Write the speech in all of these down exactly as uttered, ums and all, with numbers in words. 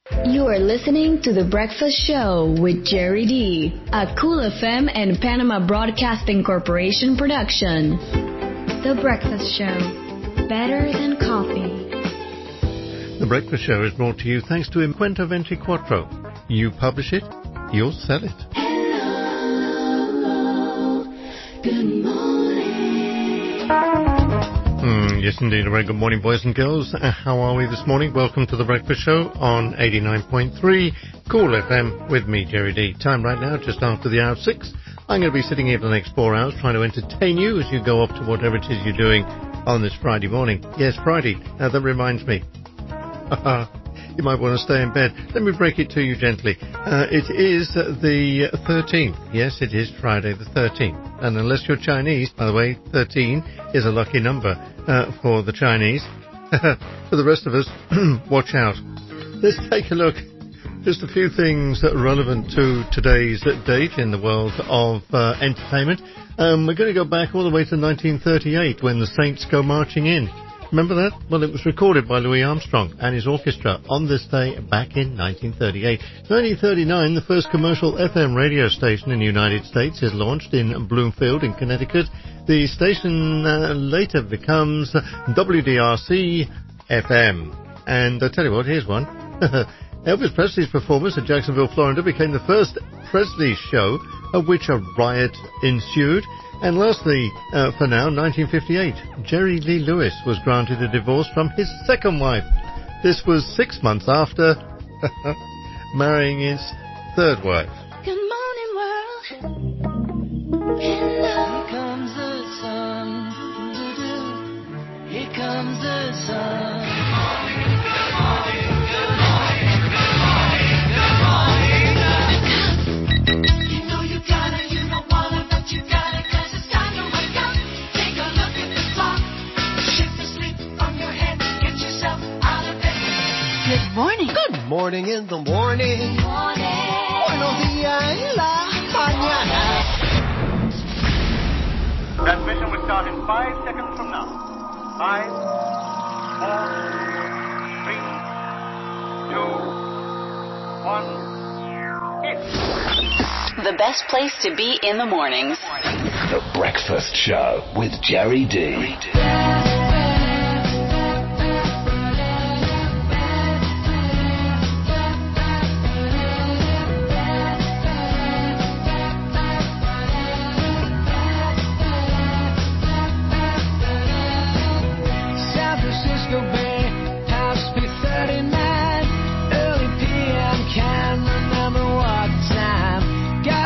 You are listening to The Breakfast Show with Jerry D, a Cool F M and Panama Broadcasting Corporation production. The Breakfast Show, better than coffee. The Breakfast Show is brought to you thanks to Imquenta Ventiquattro. You publish it, you'll sell it. Hello, good morning. Mm, yes, indeed. A very good morning, boys and girls. Uh, how are we this morning? Welcome to The Breakfast Show on eighty-nine point three Cool F M with me, Jerry D. Time right now, just after the hour of six. I'm going to be sitting here for the next four hours trying to entertain you as you go off to whatever it is you're doing on this Friday morning. Yes, Friday. Now, that reminds me. You might want to stay in bed. Let me break it to you gently. Uh, it is the thirteenth. Yes, it is Friday the thirteenth. And unless you're Chinese, by the way, thirteen is a lucky number uh, for the Chinese. For the rest of us, watch out. Let's take a look. Just a few things relevant to today's date in the world of uh, entertainment. Um, we're going to go back all the way to nineteen thirty-eight when the Saints go marching in. Remember that? Well, it was recorded by Louis Armstrong and his orchestra on this day back in nineteen thirty-eight. nineteen thirty-nine, the first commercial F M radio station in the United States is launched in Bloomfield in Connecticut. The station uh, later becomes W D R C F M. And I tell you what, here's one. Elvis Presley's performance at Jacksonville, Florida became the first Presley show of which a riot ensued. And lastly, uh, for now, nineteen fifty-eight, Jerry Lee Lewis was granted a divorce from his second wife. This was six months after marrying his third wife. Good morning, world. Hello. Here comes the sun. Here comes the sun. Good morning, good morning, good morning, good morning, good morning, good morning. You know you gotta, you don't wanna, but you gotta. Good morning. Good morning in the morning. Good morning. Buenos días en la mañana. Transmission will start in five seconds from now. Five, four, three, two, one, hit. The best place to be in the mornings. The Breakfast Show with Jerry D.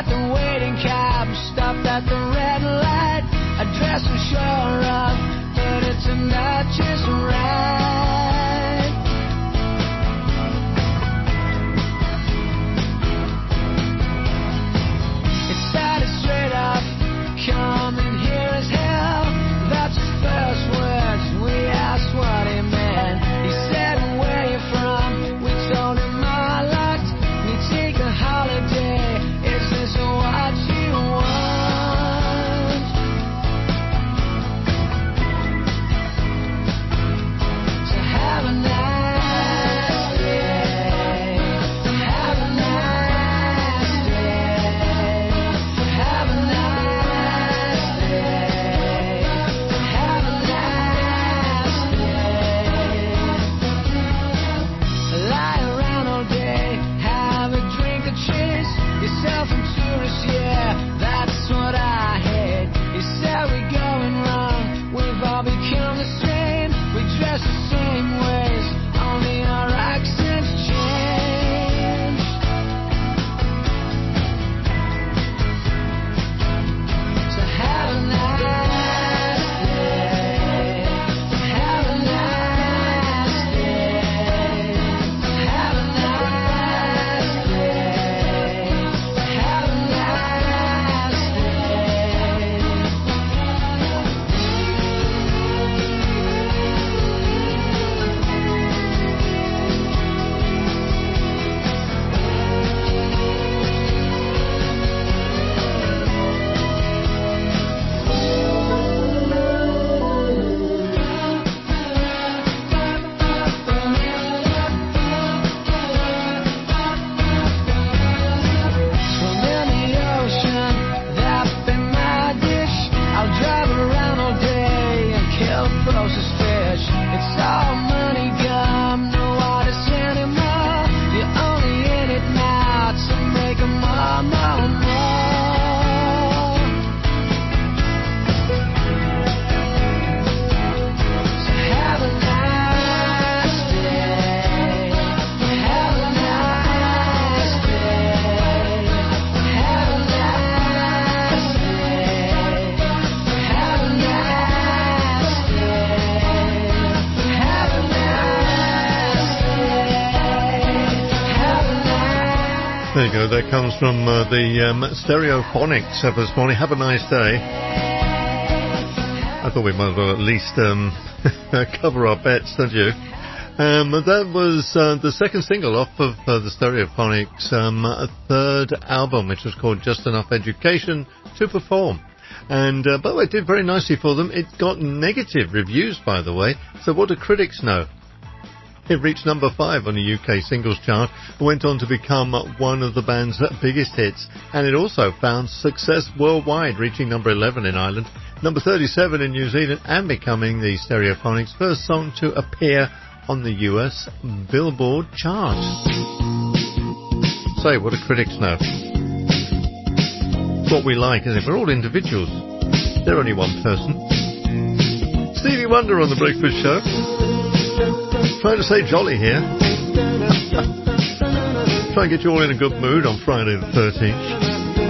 At the red light, I dressed so sure of There you go. That comes from uh, the um, Stereophonics uh, this morning. Have a nice day. I thought we might as well at least um, cover our bets, don't you? Um, that was uh, the second single off of uh, the Stereophonics um, third album, which was called Just Enough Education to Perform. And uh, by the way, it did very nicely for them. It got negative reviews, by the way. So what do critics know? It reached number five on the U K singles chart, went on to become one of the band's biggest hits, and it also found success worldwide, reaching number eleven in Ireland, number thirty-seven in New Zealand, and becoming the Stereophonics' first song to appear on the U S Billboard chart. So, what do critics know? It's what we like, isn't it? We're all individuals. They're only one person. Stevie Wonder on The Breakfast Show. Trying to stay jolly here. Try and get you all in a good mood on Friday the thirteenth.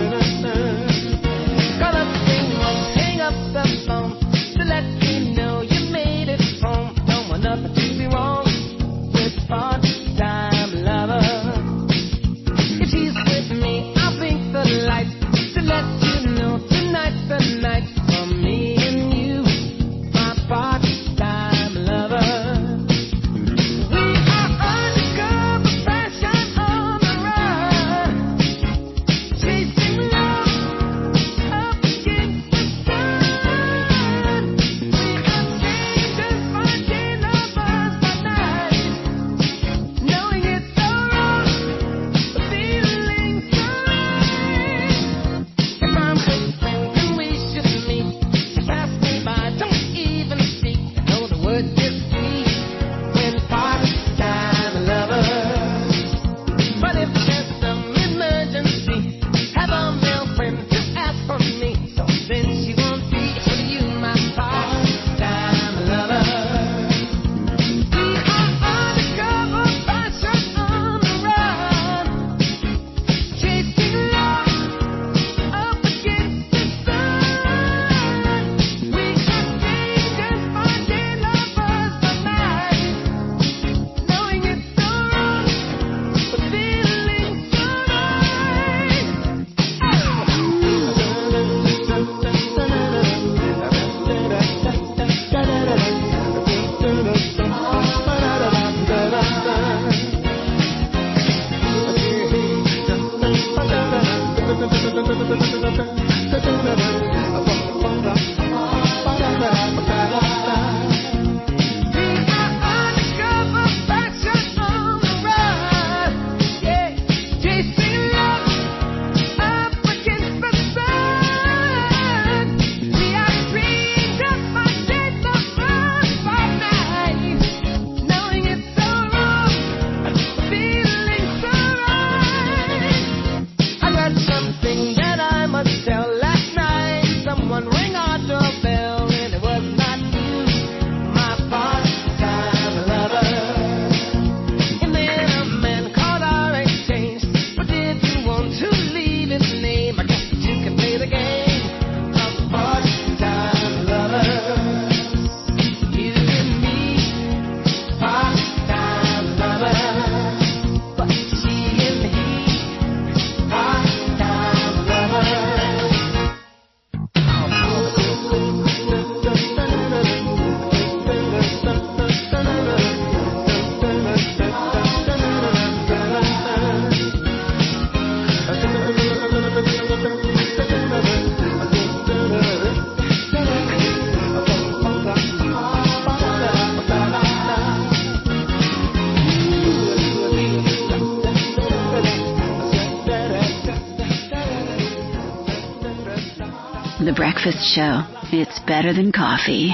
The Breakfast Show. It's better than coffee.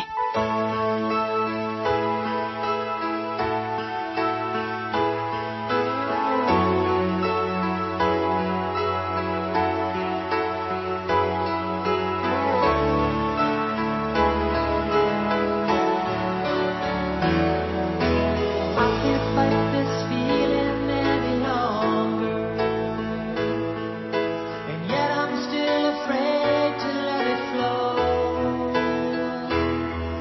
Afraid to let it flow.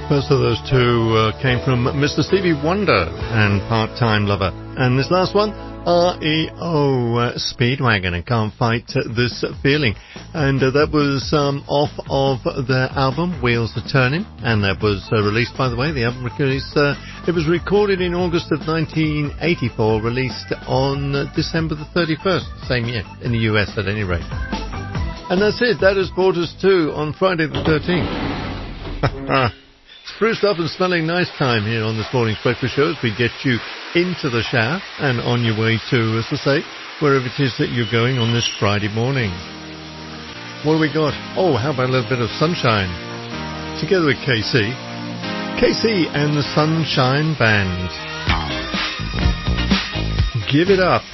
First of those two uh, came from Mister Stevie Wonder and Part-Time Lover. And this last one, R E O uh, Speedwagon and Can't Fight This Feeling. And uh, that was um, off of their album, Wheels Are Turning. And that was uh, released, by the way, the album released, uh, it was recorded in August of nineteen eighty-four, released on uh, December the thirty-first, same year, in the U S at any rate. And that's it, that has brought us to on Friday the thirteenth. Spruced up and smelling nice time here on this morning's breakfast show as we get you into the shower and on your way to, as I say, wherever it is that you're going on this Friday morning. What do we got? Oh, how about a little bit of sunshine? Together with K C. K C and the Sunshine Band. Give it up.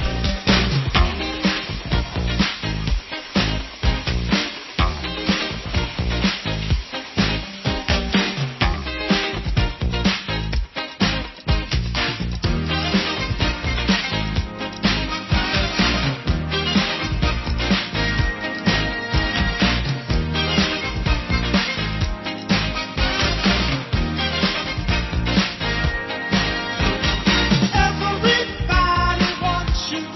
Everybody wants you.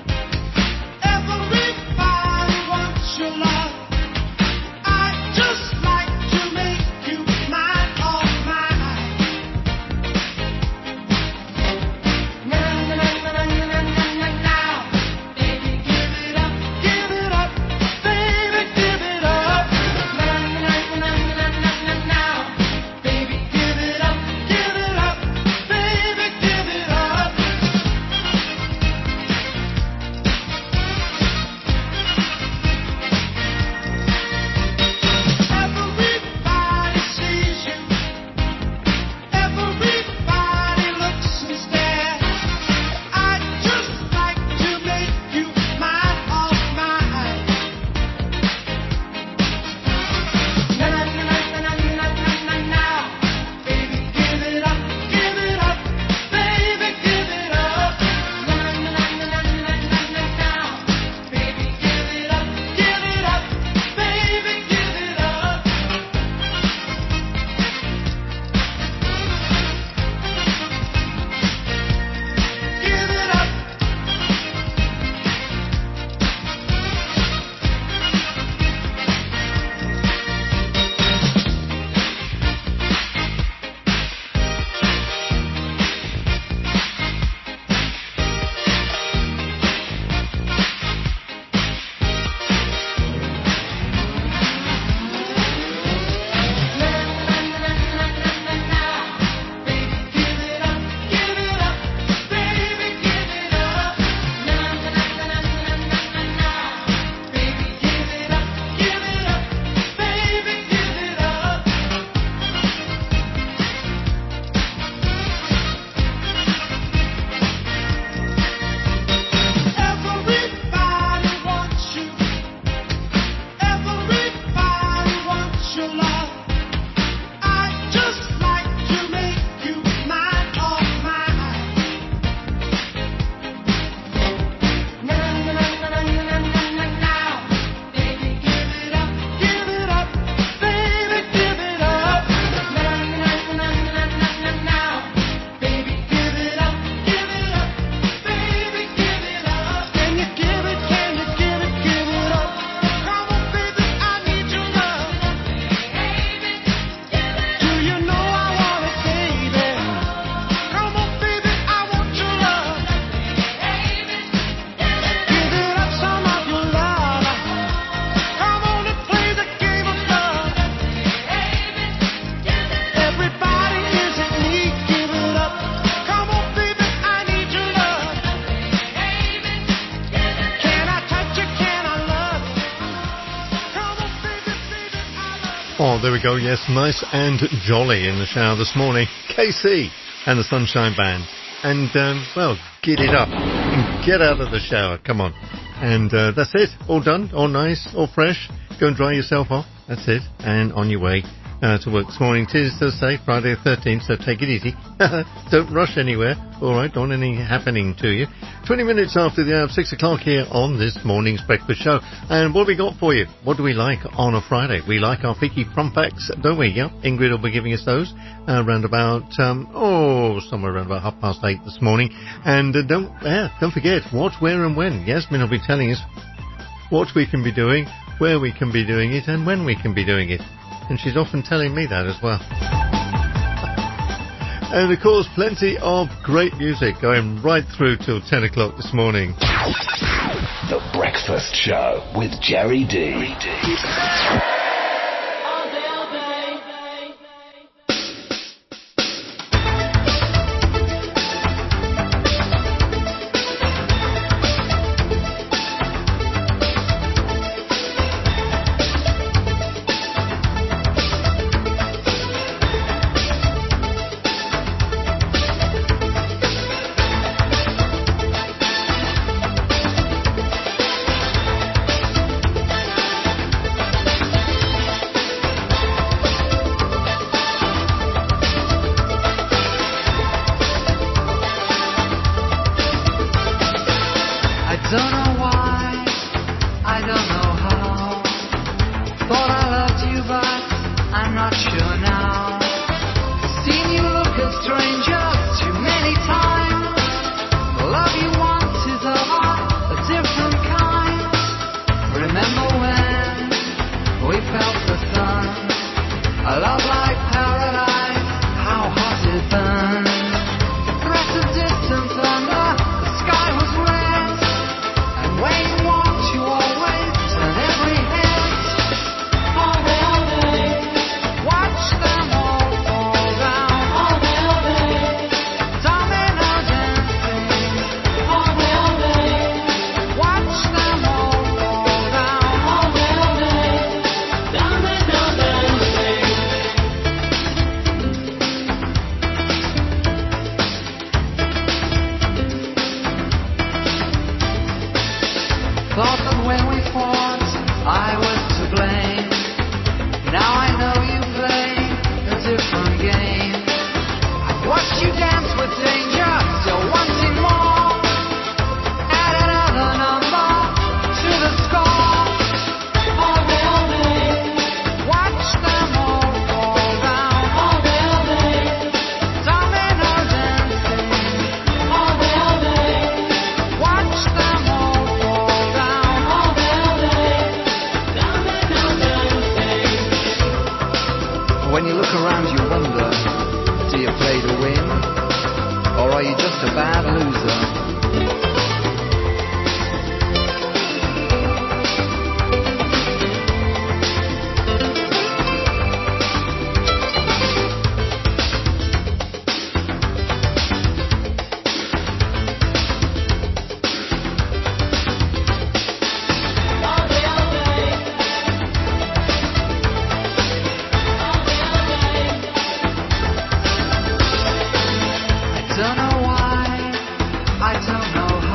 Oh, there we go. Yes, nice and jolly in the shower this morning. K C and the Sunshine Band. And, um, well, get it up and get out of the shower. Come on. And uh, that's it. All done, all nice, all fresh. Go and dry yourself off. That's it. And on your way uh, to work this morning. Tis Thursday, Friday the thirteenth, so take it easy. Don't rush anywhere. All right, don't want anything happening to you. twenty minutes after the hour of six o'clock here on this morning's breakfast show. And what have we got for you? What do we like on a Friday? We like our Peaky Plump-Packs, don't we? Yep, Ingrid will be giving us those uh, around about, um, oh, somewhere around about half past eight this morning. And uh, don't, yeah, don't forget, what, where and when. Yasmin will be telling us what we can be doing, where we can be doing it, and when we can be doing it. And she's often telling me that as well. And of course, plenty of great music going right through till ten o'clock this morning. The Breakfast Show with Jerry D. I don't know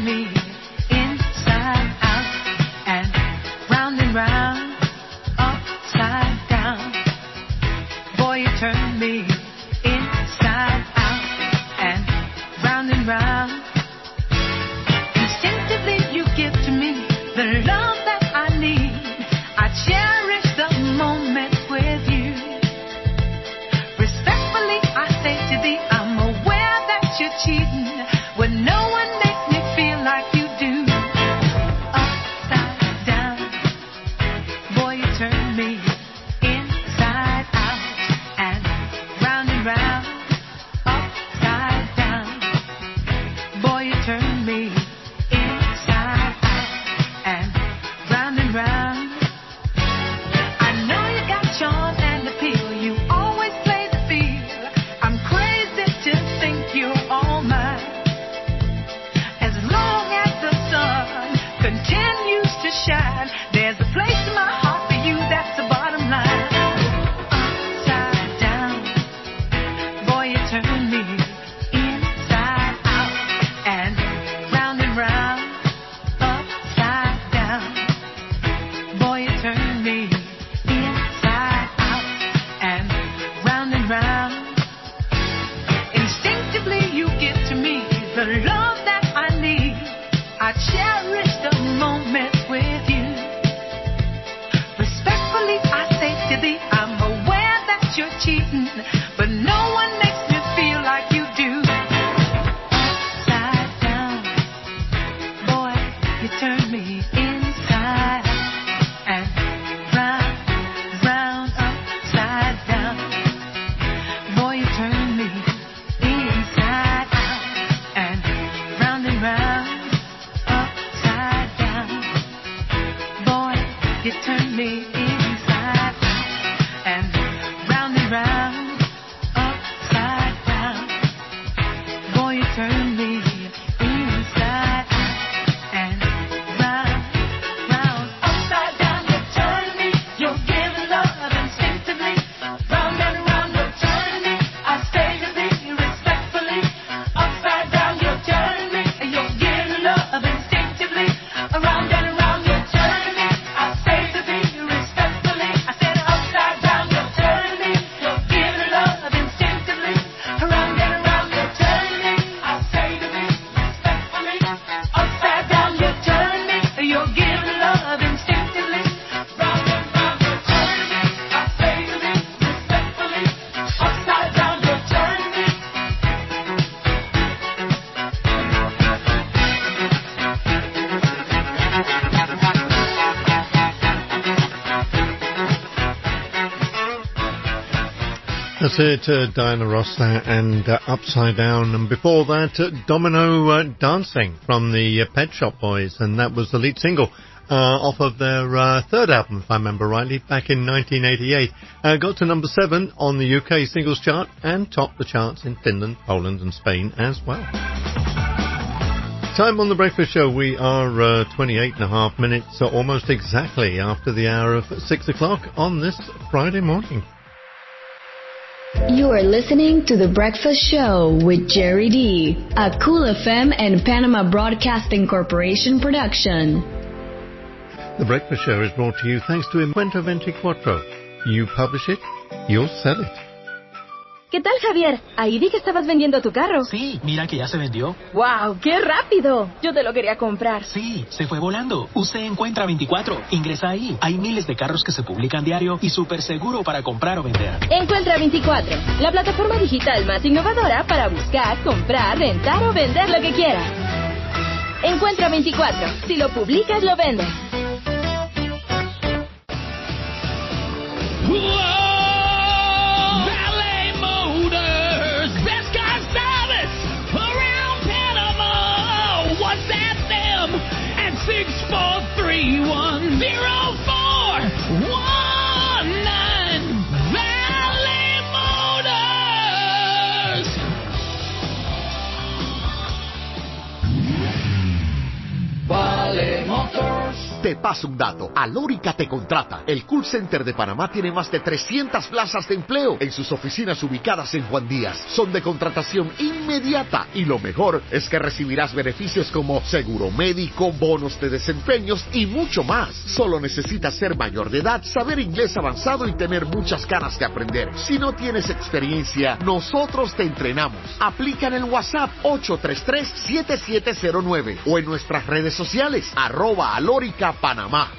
me inside out and round and round, upside down. Boy, you turn me inside out and round and round. Instinctively you give to me the love that I need. I cherish the moment with you. Respectfully I say to thee, I'm aware that you're cheating when no one makes me feel like you do. Upside down, boy, you turn me inside out and round and round. Upside down, boy, you turn me inside out and round and round. I know you got charm and appeal. You always play the field. I'm crazy to think you're all mine. As long as the sun continues to shine, there's a place in my heart for you. That's the bottom line. Upside down, boy, you turn me inside out and round and round. Upside down, boy, you turn me inside out and round and round. Instinctively you give to me the love that I need. I cherish the moment with you. Respectfully I say to thee, I'm aware that you're cheating, but no one makes me feel like you do. Upside down, boy, you turn me inside and round, round, upside down. Boy, you turn me inside out and round and round, upside down. Boy, you turn me inside out and round and round, upside down. Boy, you turn me inside out and round, round, upside down. You turn me, you're giving love instinctively. Round and round, you turn me, I say to thee respectfully. Upside down, you turn me, you're giving love instinctively. Around and around, you turn me, I say to thee respectfully. I said upside down, you turn me, you're giving love instinctively. Around and around, you turn me, I say to thee respectfully. Upside down, you turn me, you're giving love instinctively. Round and round, you turn me, I say to thee respectfully. Upside down, you turn me. That's it, uh, Diana Ross there, and uh, Upside Down. And before that, uh, Domino uh, Dancing from the uh, Pet Shop Boys, and that was the lead single uh, off of their uh, third album, if I remember rightly, back in nineteen eighty-eight. Uh, got to number seven on the U K singles chart and topped the charts in Finland, Poland and Spain as well. Time on the Breakfast Show. We are uh, twenty-eight and a half minutes, uh, almost exactly after the hour of six o'clock on this Friday morning. You are listening to The Breakfast Show with Jerry D, a Cool F M and Panama Broadcasting Corporation production. The Breakfast Show is brought to you thanks to Encuentro veinticuatro. You publish it, you'll sell it. ¿Qué tal, Javier? Ahí vi que estabas vendiendo tu carro. Sí, mira que ya se vendió. ¡Wow! ¡Qué rápido! Yo te lo quería comprar. Sí, se fue volando. Usted encuentra veinticuatro. Ingresa ahí. Hay miles de carros que se publican diario y súper seguro para comprar o vender. Encuentra veinticuatro, la plataforma digital más innovadora para buscar, comprar, rentar o vender lo que quieras. Encuentra veinticuatro. Si lo publicas, lo vendes. six four three one zero four one nine Valley Motors. Valley Motors. Te paso un dato. Alórica te contrata. El call center de Panamá tiene más de trescientas plazas de empleo en sus oficinas ubicadas en Juan Díaz. Son de contratación inmediata y lo mejor es que recibirás beneficios como seguro médico, bonos de desempeños y mucho más. Solo necesitas ser mayor de edad, saber inglés avanzado y tener muchas ganas de aprender. Si no tienes experiencia, nosotros te entrenamos. Aplica en el WhatsApp ocho tres tres, siete siete cero nueve o en nuestras redes sociales, arroba Alórica Panamá.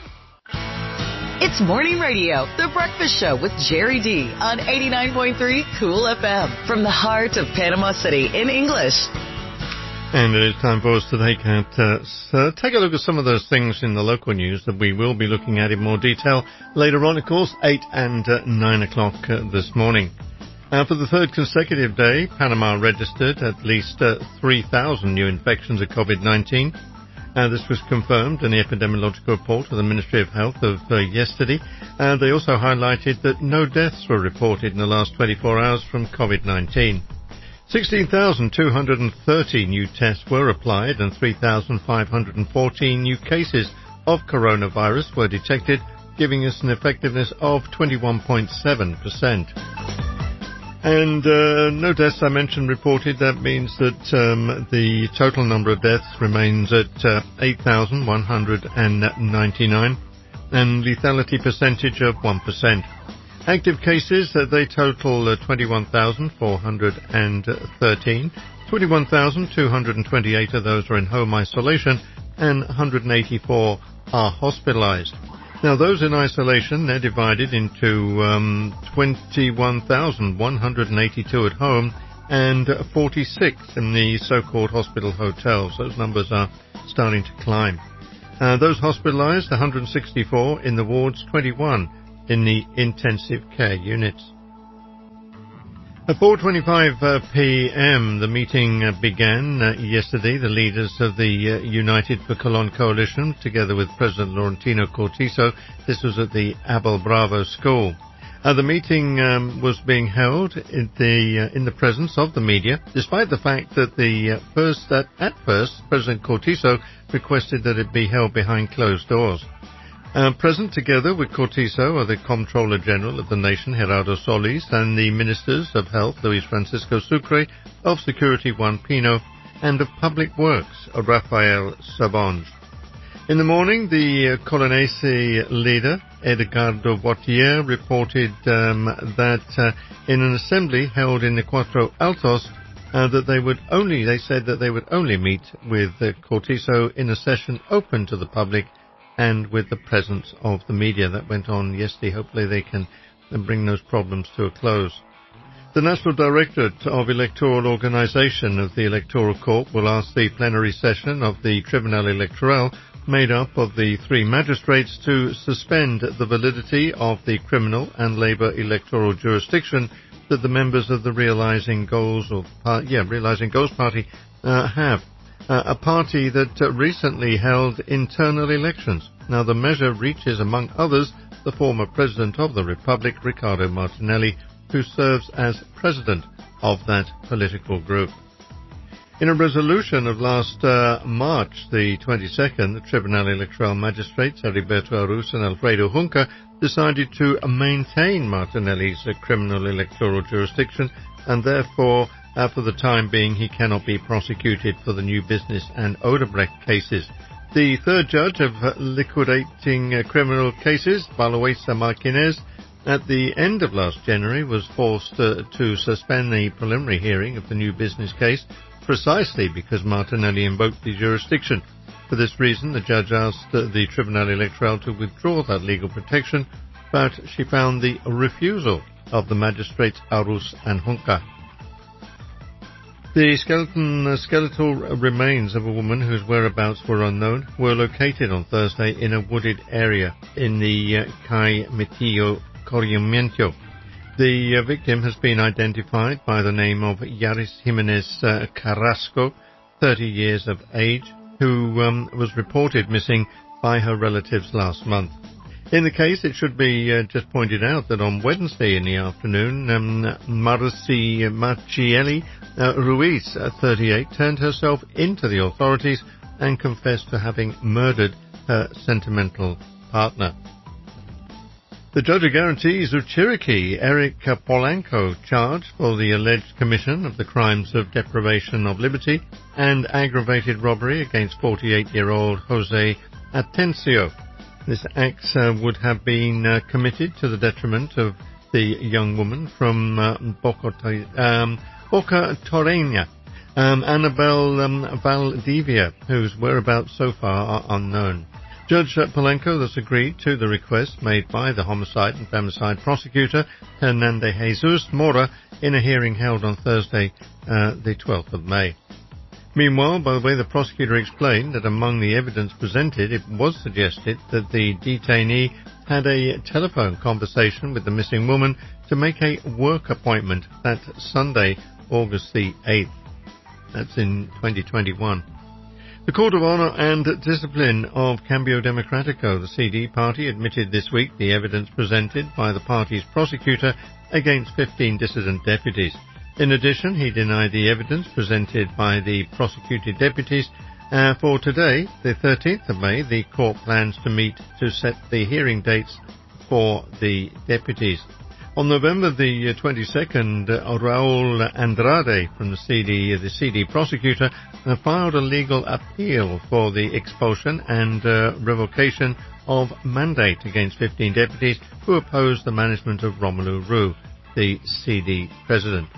It's Morning Radio, The Breakfast Show with Jerry D on eighty-nine point three Cool F M from the heart of Panama City in English. And it is time for us to take, at, uh, uh, take a look at some of those things in the local news that we will be looking at in more detail later on, of course, eight and uh, nine o'clock uh, this morning. Uh, for the third consecutive day, Panama registered at least uh, three thousand new infections of COVID nineteen. Uh, this was confirmed in the epidemiological report of the Ministry of Health of uh, yesterday. Uh, they also highlighted that no deaths were reported in the last twenty-four hours from COVID nineteen. sixteen thousand two hundred thirty new tests were applied and three thousand five hundred fourteen new cases of coronavirus were detected, giving us an effectiveness of twenty-one point seven percent. And uh, no deaths, I mentioned, reported. That means that um, the total number of deaths remains at uh, eight thousand one hundred ninety-nine, and lethality percentage of one percent. Active cases, uh, they total uh, twenty-one thousand four hundred thirteen. twenty-one thousand two hundred twenty-eight of those are in home isolation, and one hundred eighty-four are hospitalized. Now, those in isolation, they're divided into um, twenty-one thousand one hundred eighty-two at home and forty-six in the so-called hospital hotels. Those numbers are starting to climb. Uh, those hospitalized, one hundred sixty-four in the wards, twenty-one in the intensive care units. At four twenty-five uh, p.m. the meeting uh, began uh, yesterday. The leaders of the uh, United for Colón coalition, together with President Laurentino Cortizo, this was at the Abel Bravo School. Uh, the meeting um, was being held in the uh, in the presence of the media, despite the fact that the uh, first that at first President Cortizo requested that it be held behind closed doors. Uh, present together with Cortizo are the Comptroller General of the nation, Gerardo Solis, and the Ministers of Health, Luis Francisco Sucre, of Security, Juan Pino, and of Public Works, Rafael Sabonge. In the morning, the uh, Colonese leader, Edgardo Botier, reported um, that uh, in an assembly held in the Cuatro Altos, uh, that they would only, they said that they would only meet with uh, Cortizo in a session open to the public and with the presence of the media. That went on yesterday. Hopefully they can bring those problems to a close. The National Directorate of Electoral Organization of the Electoral Court will ask the plenary session of the Tribunal Electoral, made up of the three magistrates, to suspend the validity of the criminal and labor electoral jurisdiction that the members of the Realizing Goals, or uh, yeah, Realizing Goals Party uh, have. Uh, a party that uh, recently held internal elections. Now, the measure reaches, among others, the former President of the Republic, Ricardo Martinelli, who serves as President of that political group. In a resolution of last uh, March the twenty-second, the Tribunal Electoral Magistrates, Heriberto Arús and Alfredo Junca, decided to maintain Martinelli's uh, criminal electoral jurisdiction, and therefore, Uh, for the time being, he cannot be prosecuted for the New Business and Odebrecht cases. The third judge of uh, liquidating uh, criminal cases, Baloisa Martinez, at the end of last January was forced uh, to suspend the preliminary hearing of the New Business case precisely because Martinelli invoked the jurisdiction. For this reason, the judge asked uh, the Tribunal Electoral to withdraw that legal protection, but she found the refusal of the magistrates Arús and Junca. The skeleton, uh, skeletal remains of a woman whose whereabouts were unknown were located on Thursday in a wooded area in the uh, Cay Metillo corregimiento. The uh, victim has been identified by the name of Yaris Jimenez uh, Carrasco, thirty years of age, who um, was reported missing by her relatives last month. In the case, it should be uh, just pointed out that on Wednesday in the afternoon, um, Marci Machieli uh, Ruiz, uh, thirty-eight, turned herself into the authorities and confessed to having murdered her sentimental partner. The judge of guarantees of Cherokee, Eric Polanco, charged for the alleged commission of the crimes of deprivation of liberty and aggravated robbery against forty-eight-year-old Jose Atencio. This act uh, would have been uh, committed to the detriment of the young woman from uh, Boca, um, Boca Torreña, um, Annabelle um, Valdivia, whose whereabouts so far are unknown. Judge Polanco thus agreed to the request made by the homicide and femicide prosecutor Hernande Jesus Mora in a hearing held on Thursday, uh, the twelfth of May. Meanwhile, by the way, the prosecutor explained that among the evidence presented, it was suggested that the detainee had a telephone conversation with the missing woman to make a work appointment that Sunday, August the eighth. That's in twenty twenty-one. The Court of Honor and Discipline of Cambio Democratico, the C D party, admitted this week the evidence presented by the party's prosecutor against fifteen dissident deputies. In addition, he denied the evidence presented by the prosecuted deputies. Uh, for today, the thirteenth of May, the court plans to meet to set the hearing dates for the deputies. On November the twenty-second, uh, Raul Andrade from the C D, uh, the C D prosecutor, uh, filed a legal appeal for the expulsion and uh, revocation of mandate against fifteen deputies who opposed the management of Romelu Rue, the C D president.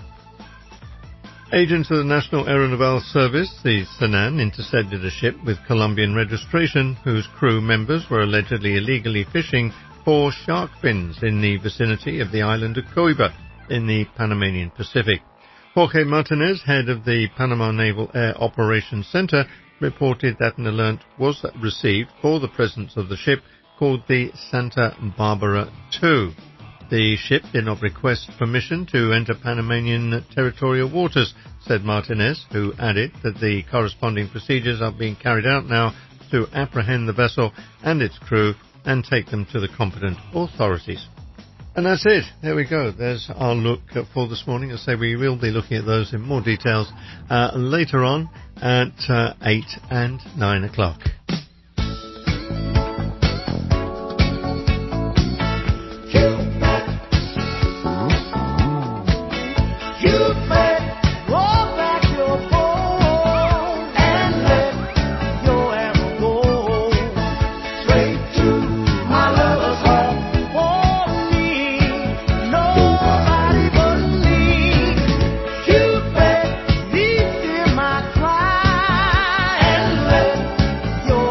Agents of the National Aeronaval Service, the Senan, intercepted a ship with Colombian registration whose crew members were allegedly illegally fishing for shark fins in the vicinity of the island of Coiba in the Panamanian Pacific. Jorge Martinez, head of the Panama Naval Air Operations Center, reported that an alert was received for the presence of the ship called the Santa Barbara two. The ship did not request permission to enter Panamanian territorial waters, said Martinez, who added that the corresponding procedures are being carried out now to apprehend the vessel and its crew and take them to the competent authorities. And that's it. There we go. There's our look for this morning. As I say, we will be looking at those in more details uh, later on at uh, eight and nine o'clock. Your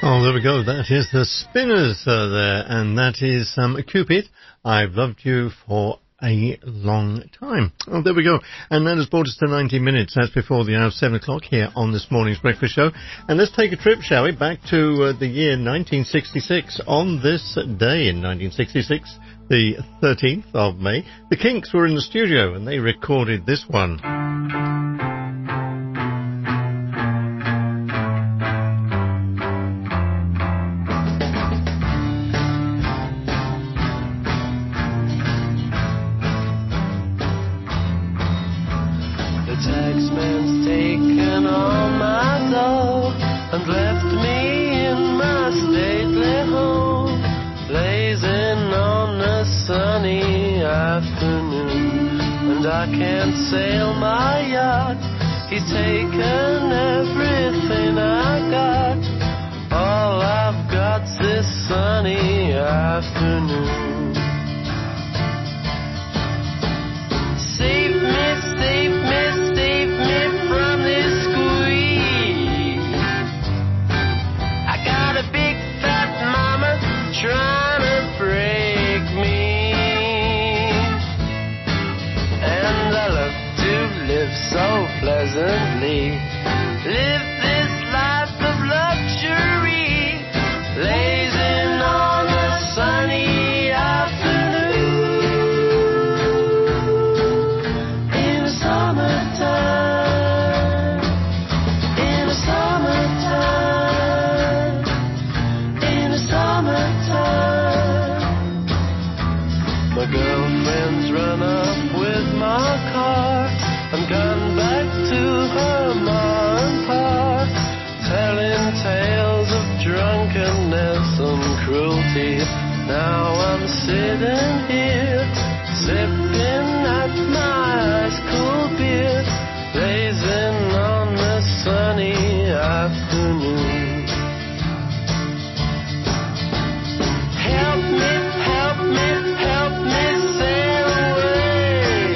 Oh, there we go. That is the Spinners uh, there, and that is um, Cupid. I've loved you for a long time. Oh, there we go. And that has brought us to ninety minutes. That's before the hour of seven o'clock here on this morning's breakfast show. And let's take a trip, shall we, back to uh, the year nineteen sixty-six. On this day in nineteen sixty-six, the thirteenth of May, the Kinks were in the studio and they recorded this one. Taxman's taken all my dough and left me in my stately home, blazing on a sunny afternoon. And I can't sail my yacht, he's taken everything I got. All I've got's this sunny afternoon. Save me, save me, save me from this squeeze. I got a big fat mama trying to break me, and I love to live so pleasantly, live this life of luxury, blazing on a sunny afternoon. My girlfriend's run off with my car and gone back to her ma and pa, telling tales of drunkenness and cruelty. Now I'm sitting here, sipping at my ice cool beer, blazing on the sunny afternoon. Help me, help me, help me sail away.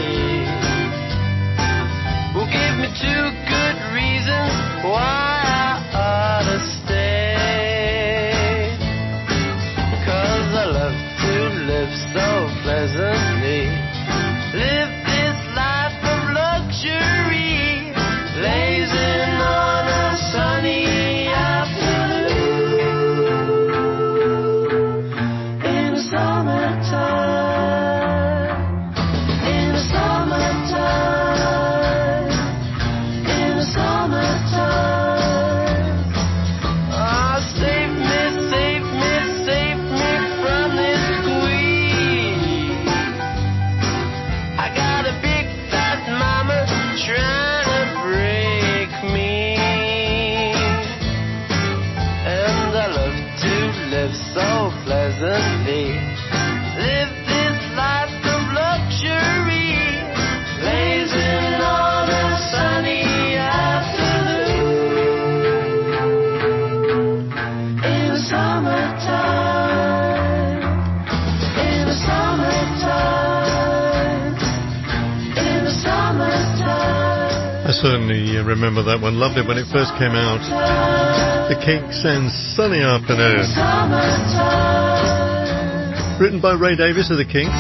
Well, give me two good reasons why I ought to stay. 'Cause I love to live so pleasantly, live this life of luxury, blazing on a sunny afternoon. In the summertime, in the summertime, in the summertime. Ah, save me, save me, save me from this squeeze. I got a big fat mama trying to break me, and I love to live so pleasantly, live this life of luxury, blazing on a sunny afternoon. In the summertime, in the summertime, in the summertime. I certainly uh, remember that one. Loved it when it first came out. The Kinks and Sunny Afternoon. Written by Ray Davies of the Kinks.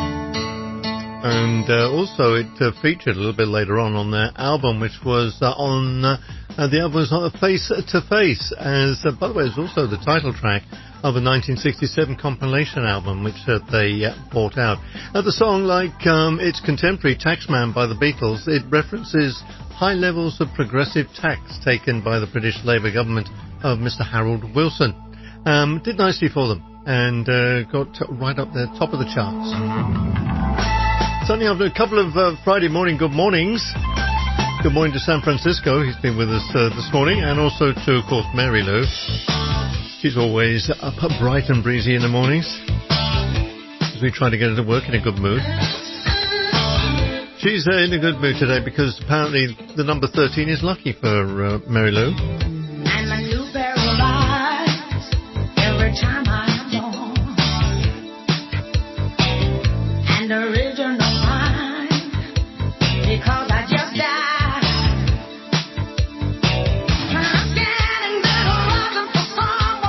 And uh, also it uh, featured a little bit later on on their album, which was uh, on, uh, uh, the album was on Face to Face, as, uh, by the way, it's also the title track of a nineteen sixty-seven compilation album, which uh, they uh, brought out. Now, the song, like um, its contemporary Taxman by the Beatles, it references high levels of progressive tax taken by the British Labour government of Mister Harold Wilson. Um, did nicely for them, and uh, got right up there, top of the charts. Sunday after a couple of uh, Friday morning good mornings. Good morning to San Francisco, he's been with us uh, this morning, and also to, of course, Mary Lou. She's always up bright and breezy in the mornings, as we try to get her to work in a good mood. She's uh, in a good mood today because apparently the number thirteen is lucky for uh, Mary Lou. And a new pair of eyes every time I'm on, and original mind because I just died. I'm getting better looking for someone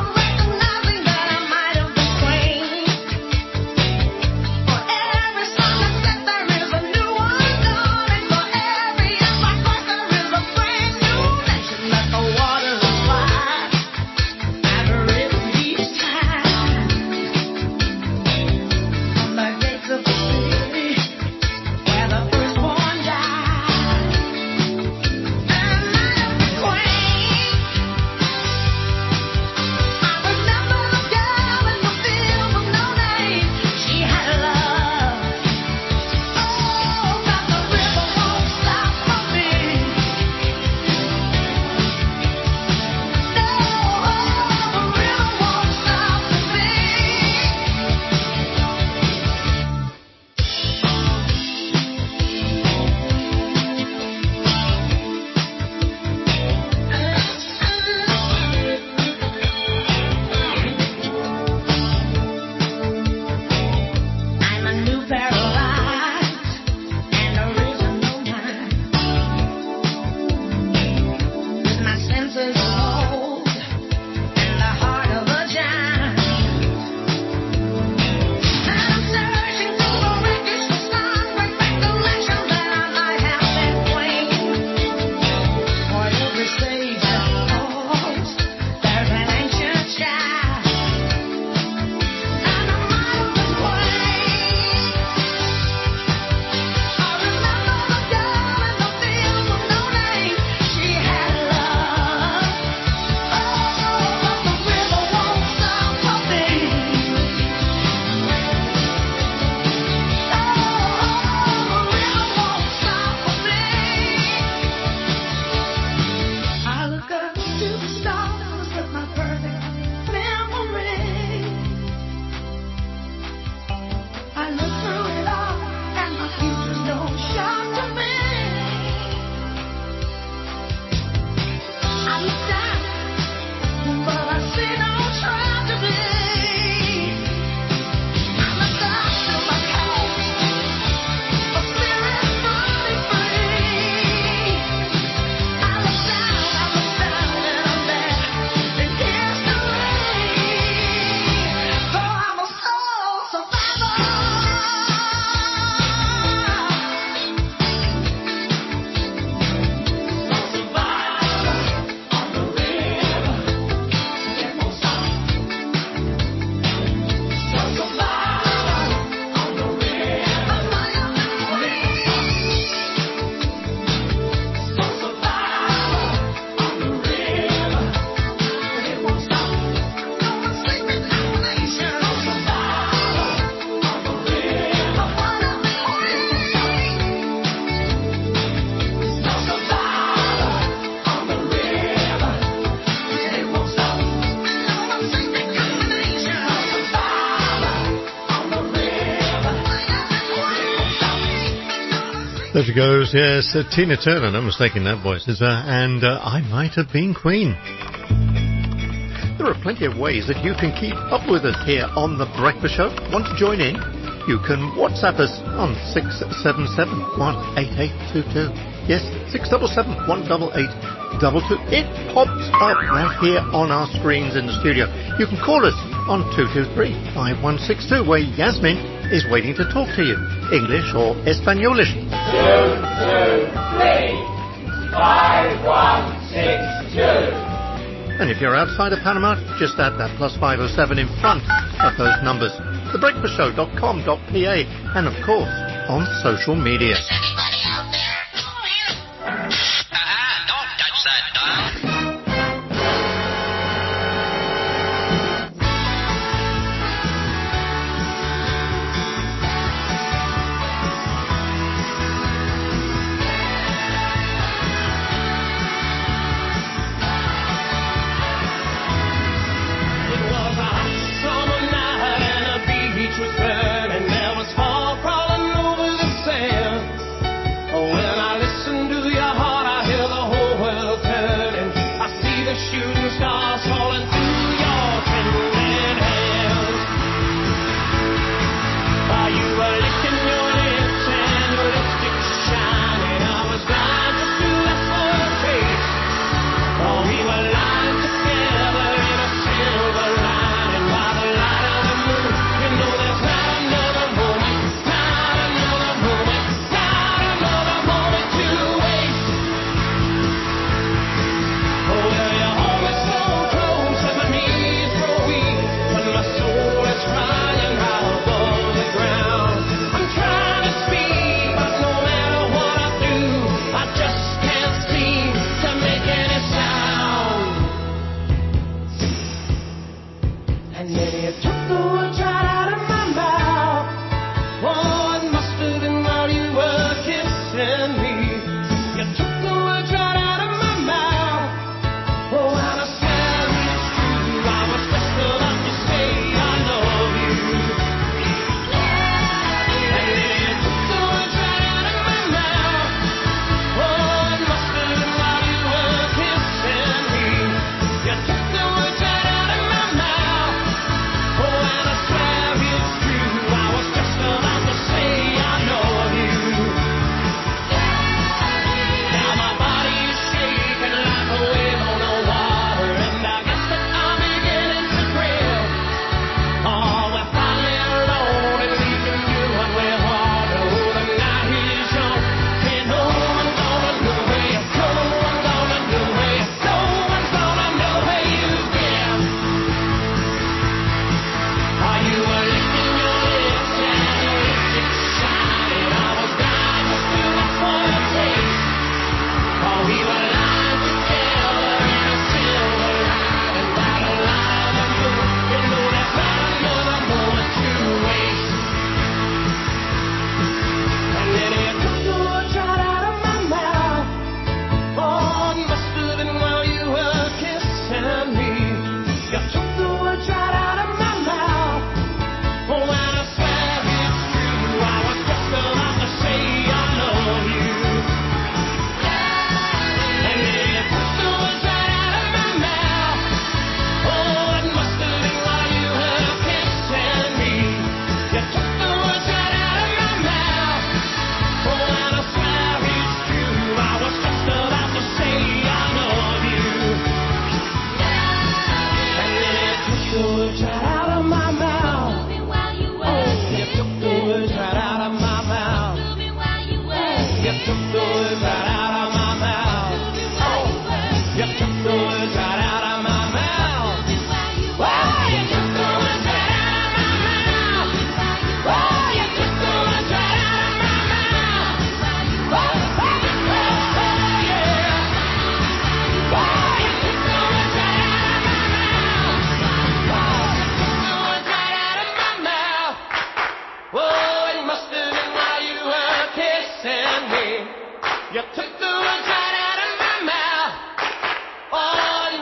There she goes, yes, uh, Tina Turner, no mistaking that voice, is her, and uh, I Might Have Been Queen. There are plenty of ways that you can keep up with us here on The Breakfast Show. Want to join in? You can WhatsApp us on six seven seven, one eight eight two two. Yes, six seven seven, one eight eight two two. It pops up right here on our screens in the studio. You can call us on two two three, five one six two, where Yasmin is waiting to talk to you. English or Espanolish. Two, two, three, five, one, six, two. And if you're outside of Panama, just add that plus five oh seven in front of those numbers. the breakfast show dot com dot p a, and of course on social media.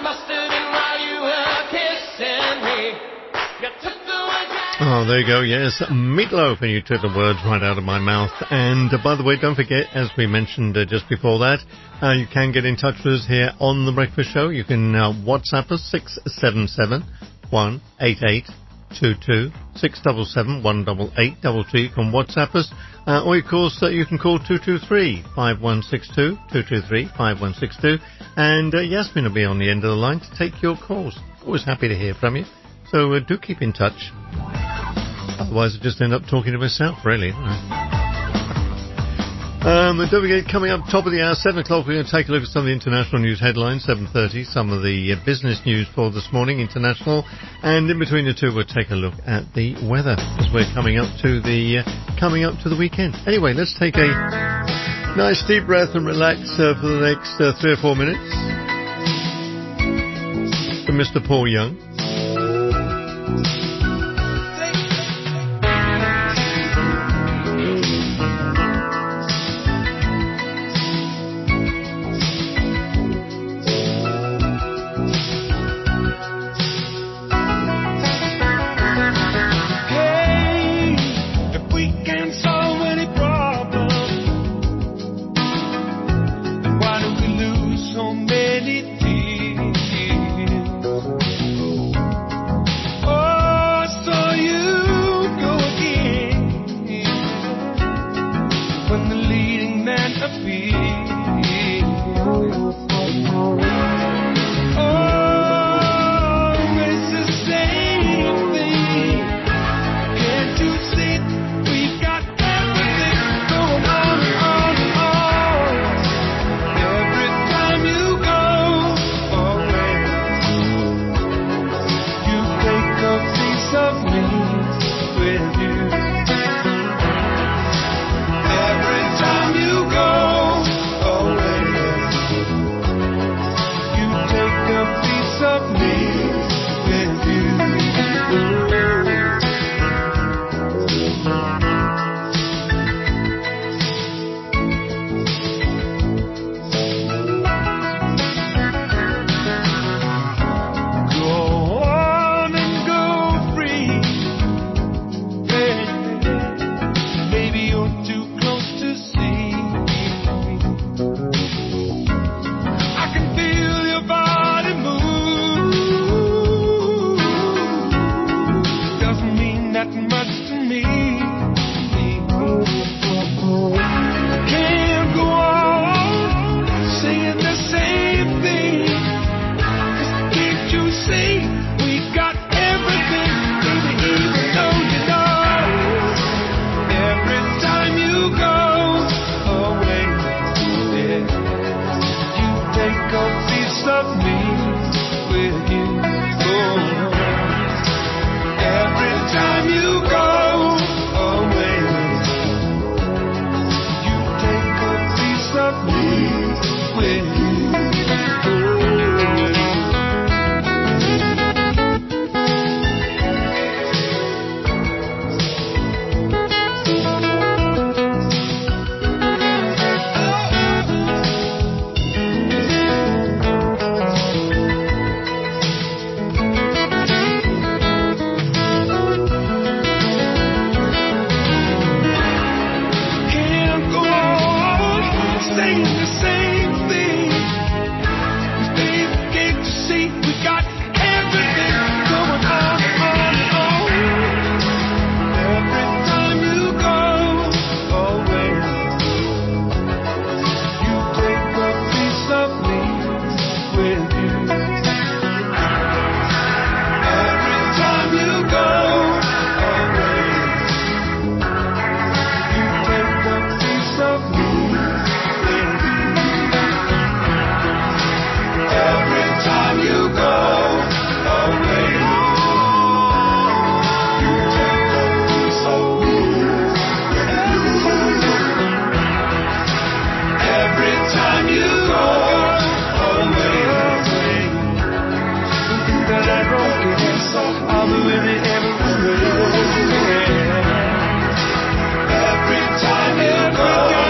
mustard and while you were kissing me, you took the words right. Oh, there you go, yes, Meatloaf, and you took the words right out of my mouth. And uh, by the way, don't forget, as we mentioned uh, just before that, uh, you can get in touch with us here on The Breakfast Show. You can uh, WhatsApp us, six seven seven, one eight eight two two, six seven seven, one eight eight two two. You can WhatsApp us, uh, or of course uh, you can call two two three, five one six two, two two three, five one six two, and uh, Yasmin will be on the end of the line to take your calls. Always happy to hear from you, so uh, do keep in touch. Otherwise I just end up talking to myself, really. Um, and don't forget, coming up top of the hour, seven o'clock, we're going to take a look at some of the international news headlines, seven thirty, some of the uh, business news for this morning, international, and in between the two we'll take a look at the weather as we're coming up to the uh, coming up to the weekend. Anyway, let's take a nice deep breath and relax uh, for the next uh, three or four minutes. From Mister Paul Young.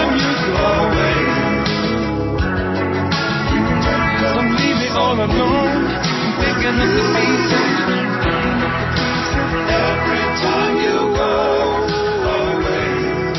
alone. picking up the pieces. Every time you go away.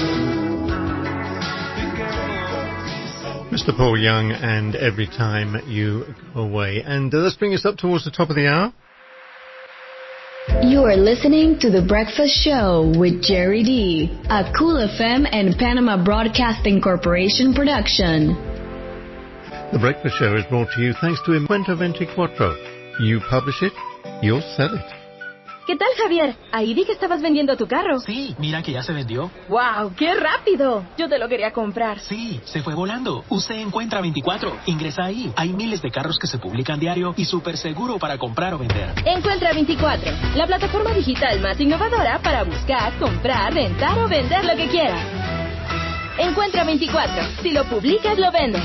Mister Paul Young and Every Time You Go Away. And uh, let's bring us up towards the top of the hour. You are listening to The Breakfast Show with Jerry D, a Cool F M and Panama Broadcasting Corporation production. The Breakfast Show is brought to you thanks to Encuentro veinticuatro. You publish it, you'll sell it. ¿Qué tal, Javier? Ahí vi que estabas vendiendo tu carro. Sí, mira que ya se vendió. ¡Wow! ¡Qué rápido! Yo te lo quería comprar. Sí, se fue volando. Usted Encuentra veinticuatro. Ingresa ahí. Hay miles de carros que se publican diario y súper seguro para comprar o vender. Encuentra veinticuatro, la plataforma digital más innovadora para buscar, comprar, rentar o vender lo que quieras. Encuentra veinticuatro. Si lo publicas, lo vendes.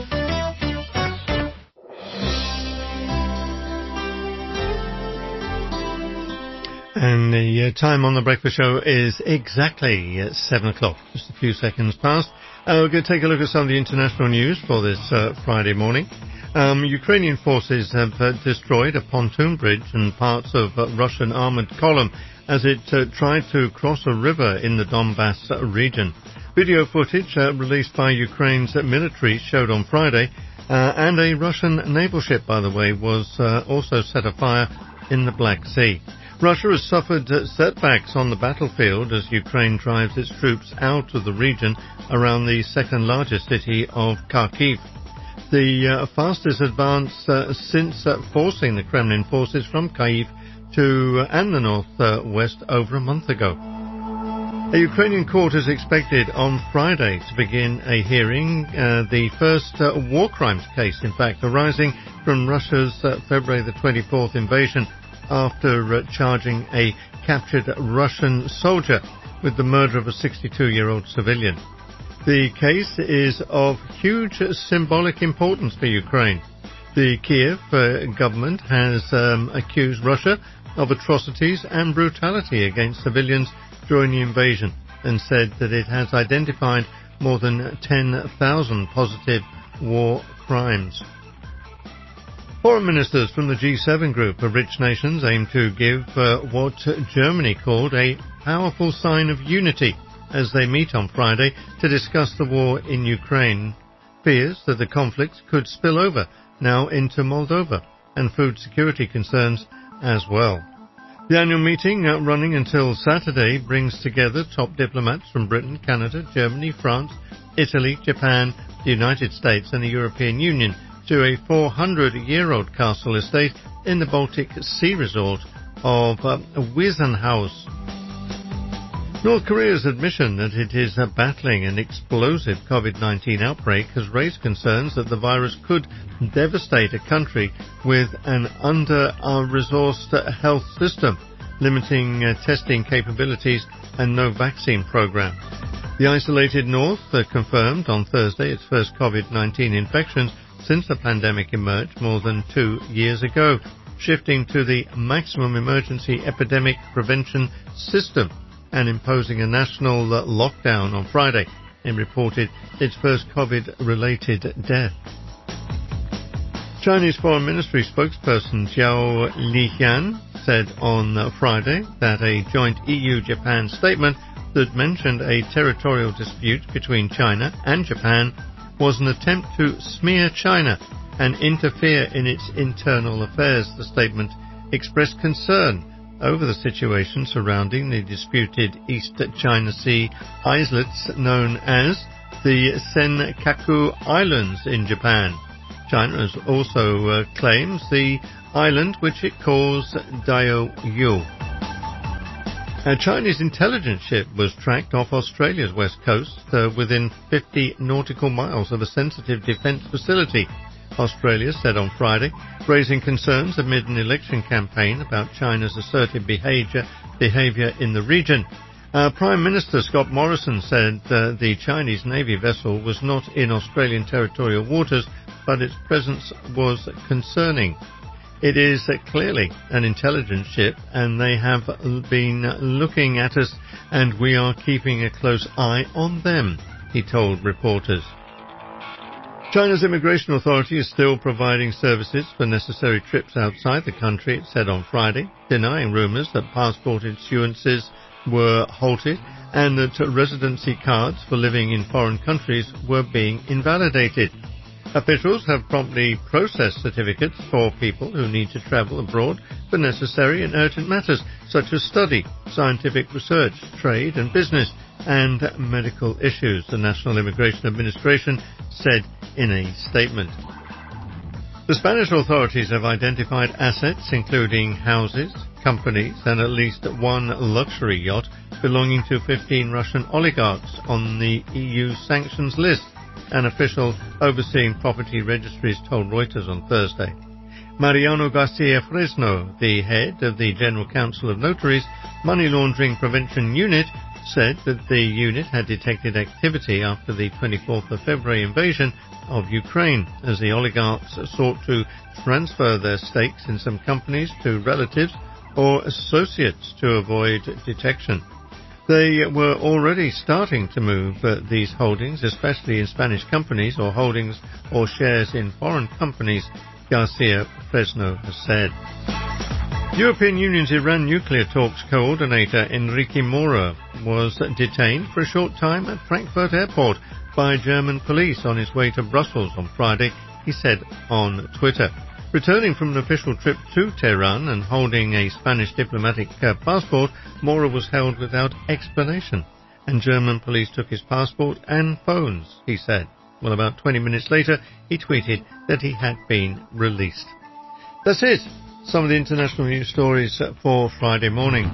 And the uh, time on the Breakfast Show is exactly at seven o'clock, just a few seconds past. Uh, we're going to take a look at some of the international news for this uh, Friday morning. Um, Ukrainian forces have uh, destroyed a pontoon bridge and parts of a Russian armoured column as it uh, tried to cross a river in the Donbass uh, region. Video footage uh, released by Ukraine's military showed on Friday, uh, and a Russian naval ship, by the way, was uh, also set afire in the Black Sea. Russia has suffered uh, setbacks on the battlefield as Ukraine drives its troops out of the region around the second largest city of Kharkiv. The uh, fastest advance uh, since uh, forcing the Kremlin forces from Kyiv to uh, and the northwest uh, over a month ago. A Ukrainian court is expected on Friday to begin a hearing, uh, the first uh, war crimes case, in fact, arising from Russia's uh, February the twenty-fourth invasion, after uh, charging a captured Russian soldier with the murder of a sixty-two-year-old civilian. The case is of huge symbolic importance for Ukraine. The Kiev uh, government has um, accused Russia of atrocities and brutality against civilians during the invasion and said that it has identified more than ten thousand positive war crimes. Foreign ministers from the G seven group of rich nations aim to give uh, what Germany called a powerful sign of unity as they meet on Friday to discuss the war in Ukraine. Fears that the conflict could spill over now into Moldova and food security concerns as well. The annual meeting, uh, running until Saturday, brings together top diplomats from Britain, Canada, Germany, France, Italy, Japan, the United States and the European Union to a four hundred year old castle estate in the Baltic Sea resort of uh, Wiesenhaus. North Korea's admission that it is uh, battling an explosive COVID nineteen outbreak has raised concerns that the virus could devastate a country with an under-resourced uh, health system, limiting uh, testing capabilities and no vaccine program. The isolated North uh, confirmed on Thursday its first COVID nineteen infections since the pandemic emerged more than two years ago, shifting to the maximum emergency epidemic prevention system and imposing a national uh, lockdown on Friday, and reported its first COVID-related death. Chinese Foreign Ministry spokesperson Zhao Lijian said on uh, Friday that a joint E U-Japan statement that mentioned a territorial dispute between China and Japan was an attempt to smear China and interfere in its internal affairs. The statement expressed concern over the situation surrounding the disputed East China Sea islets known as the Senkaku Islands in Japan. China also uh, claims the island which it calls Diaoyu. A Chinese intelligence ship was tracked off Australia's west coast uh, within fifty nautical miles of a sensitive defence facility, Australia said on Friday, raising concerns amid an election campaign about China's assertive behaviour behaviour in the region. Uh, Prime Minister Scott Morrison said uh, the Chinese Navy vessel was not in Australian territorial waters, but its presence was concerning. It is uh, clearly an intelligence ship, and they have been looking at us, and we are keeping a close eye on them, he told reporters. China's immigration authority is still providing services for necessary trips outside the country, it said on Friday, denying rumours that passport issuances were halted and that residency cards for living in foreign countries were being invalidated. Officials have promptly processed certificates for people who need to travel abroad for necessary and urgent matters such as study, scientific research, trade and business, and medical issues, the National Immigration Administration said in a statement. The Spanish authorities have identified assets including houses, companies and at least one luxury yacht belonging to fifteen Russian oligarchs on the E U sanctions list, an official overseeing property registries told Reuters on Thursday. Mariano Garcia Fresno, the head of the General Council of Notaries Money Laundering Prevention Unit, said that the unit had detected activity after the twenty-fourth of February invasion of Ukraine, as the oligarchs sought to transfer their stakes in some companies to relatives or associates to avoid detection. They were already starting to move uh, these holdings, especially in Spanish companies or holdings or shares in foreign companies, Garcia Fresno has said. European Union's Iran nuclear talks coordinator Enrique Mora was detained for a short time at Frankfurt Airport by German police on his way to Brussels on Friday, he said on Twitter. Returning from an official trip to Tehran and holding a Spanish diplomatic uh, passport, Mora was held without explanation, and German police took his passport and phones, he said. Well, about twenty minutes later, he tweeted that he had been released. That's it. Some of the international news stories for Friday morning.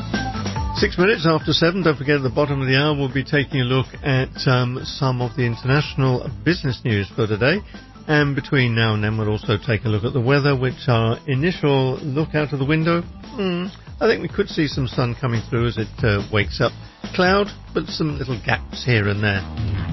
Six minutes after seven, don't forget at the bottom of the hour we'll be taking a look at um, some of the international business news for today. And between now and then we'll also take a look at the weather, which our initial look out of the window, hmm, I think we could see some sun coming through as it uh, wakes up. Cloud, but some little gaps here and there.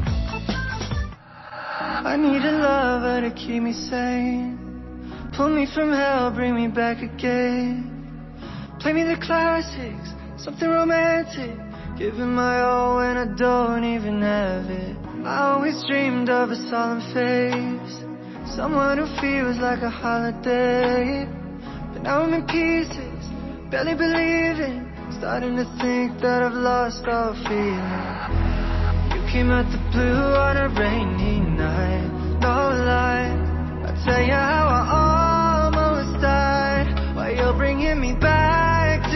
I need a lover to keep me sane. Pull me from hell, bring me back again. Play me the classics, something romantic. Giving my all when I don't even have it. I always dreamed of a solemn face, someone who feels like a holiday. But now I'm in pieces, barely believing, starting to think that I've lost all feeling. You came out the blue on a rainy night, no lie. I tell you how I almost died, while you're bringing me back to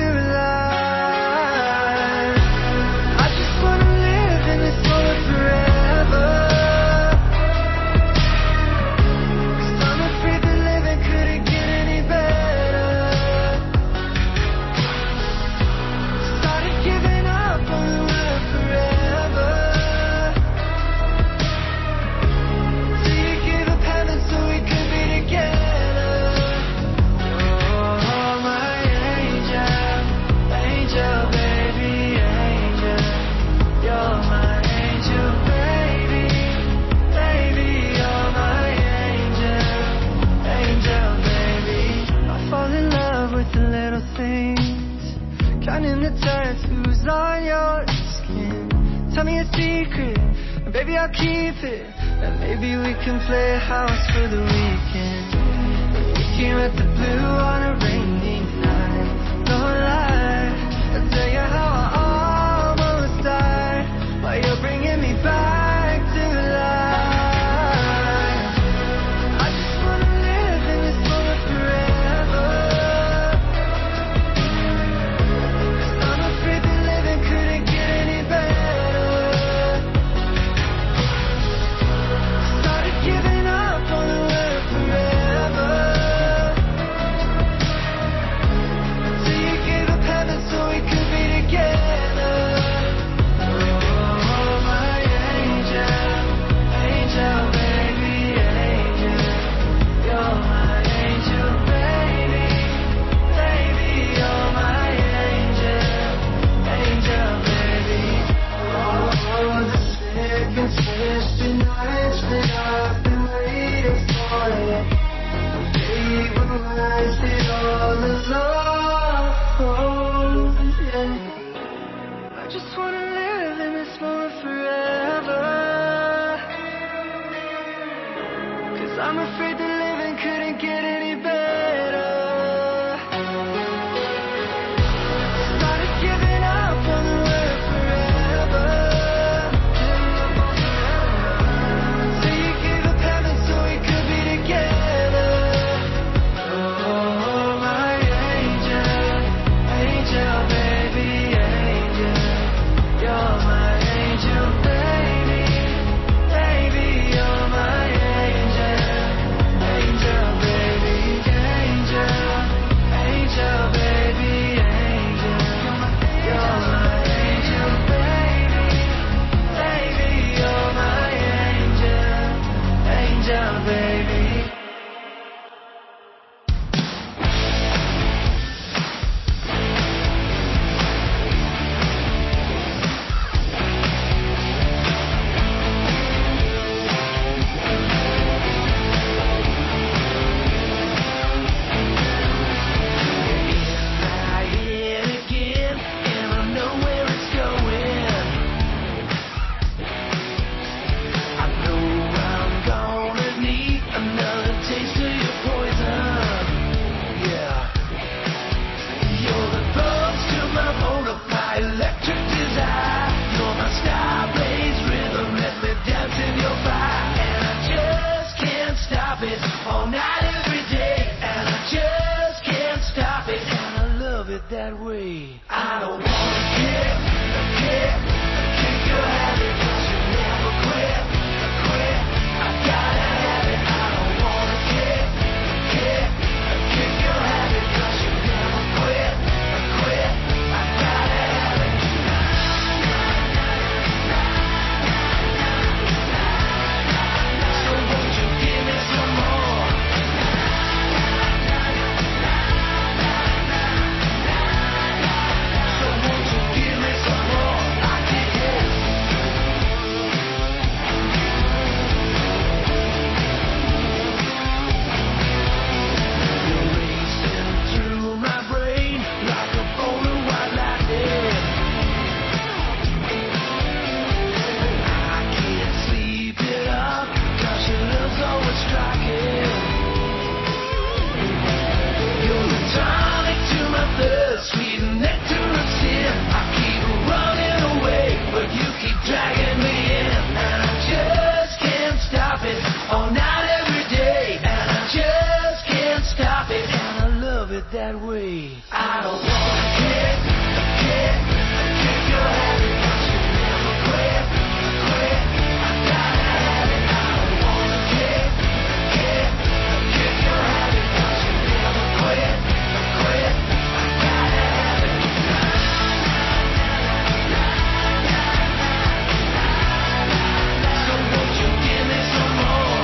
life. I just wanna live in this moment forever, 'cause I'm afraid that living couldn't get any better. Started giving up on the word forever, till you gave up heaven so we could be together. Oh, my angel, angel, baby, angel. You're my angel, baby, baby. You're my angel, angel, baby. I fall in love with the little things, counting the tattoos on your skin. Tell me a secret, and baby I'll keep it, and maybe we can play house for the weekend. We came at the blue on a rainy night, no lie. I tell you how I almost died, while you're bringing me back to life. I just wanna live in this moment forever, 'cause I'm afraid that living couldn't get any better. Started giving up on the word forever, it that way. I don't wanna kick, kick, kick your habit, 'cause you never quit, quit. I gotta have it. I don't wanna kick, kick, kick your habit, 'cause you never quit, quit. I gotta have it. So won't you give me some more? So won't you give me some more? I kick it. You're racing through my brain like a bolt of white lightning. I can't sleep it up 'cause your love's always striking. You're the tonic to my thirst, sweet nectar of sin. I keep running away, but you keep dragging me in, and I just can't stop it. All night, every day, and I just can't stop it, and I love it that way. I don't wanna kick, kick, kick your habit, 'cause you never quit, quit. I gotta have it. I don't wanna kick, kick, kick your habit, 'cause you never quit, quit. I gotta have it. So won't you give me some more?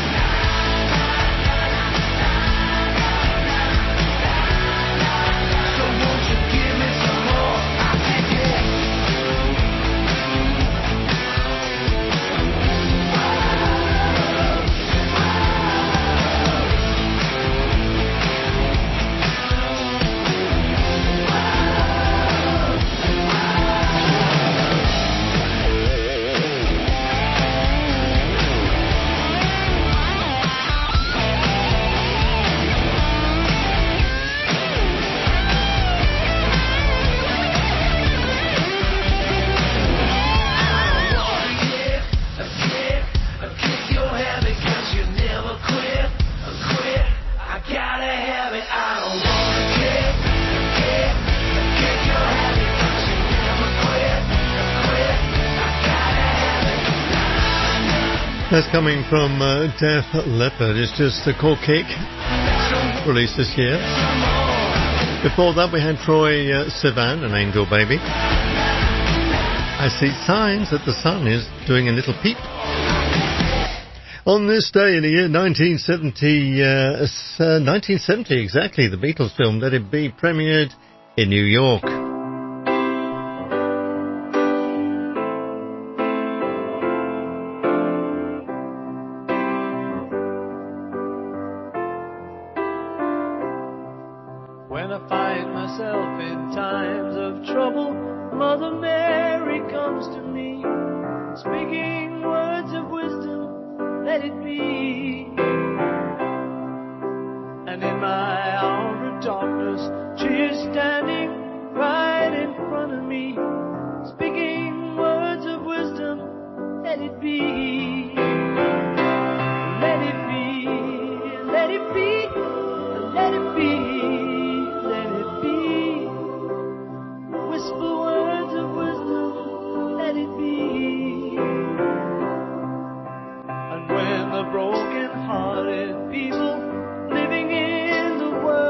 So won't you give me some more? I kick it. Kick, kick your habit, 'cause you never quit, quit. I gotta have it. I don't wanna kick, kick, kick your habit, 'cause you never quit, quit. I gotta have it. That's coming from uh, Def Leppard. It's just a cool kick, released this year. Before that, we had Troy uh, Sivan and Angel Baby. I see signs that the sun is doing a little peep. On this day in the year nineteen seventy, uh, uh, nineteen seventy exactly, the Beatles film Let It Be premiered in New York. When I find myself in times of trouble, Mother Mary comes to me, speaking words of wisdom, let it be. And in my hour of darkness, she is standing right in front of me, speaking words of wisdom, let it be. Let it be, let it be, let it be, let it be. Whisper words of wisdom, let it be. And when the broken-hearted people living in the world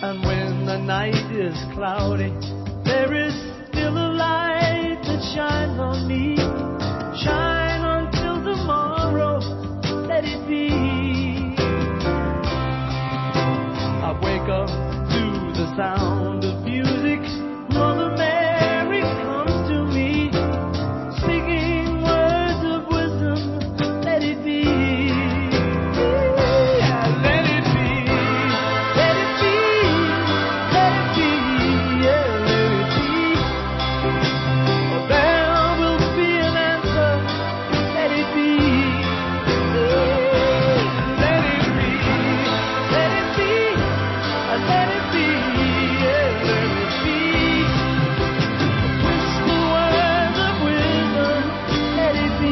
And when the night is cloudy, there is still a light that shines on me. Shine until tomorrow, let it be. I wake up to the sound of music. Mother Mary comes to me, speaking words of wisdom, let it be. Yeah, let it be, let it be, let it be, yeah, let it be. For there will be an answer, let it be. Yeah, let it be, let it be, let it be, yeah, let it be. Whisper words of wisdom, let it be.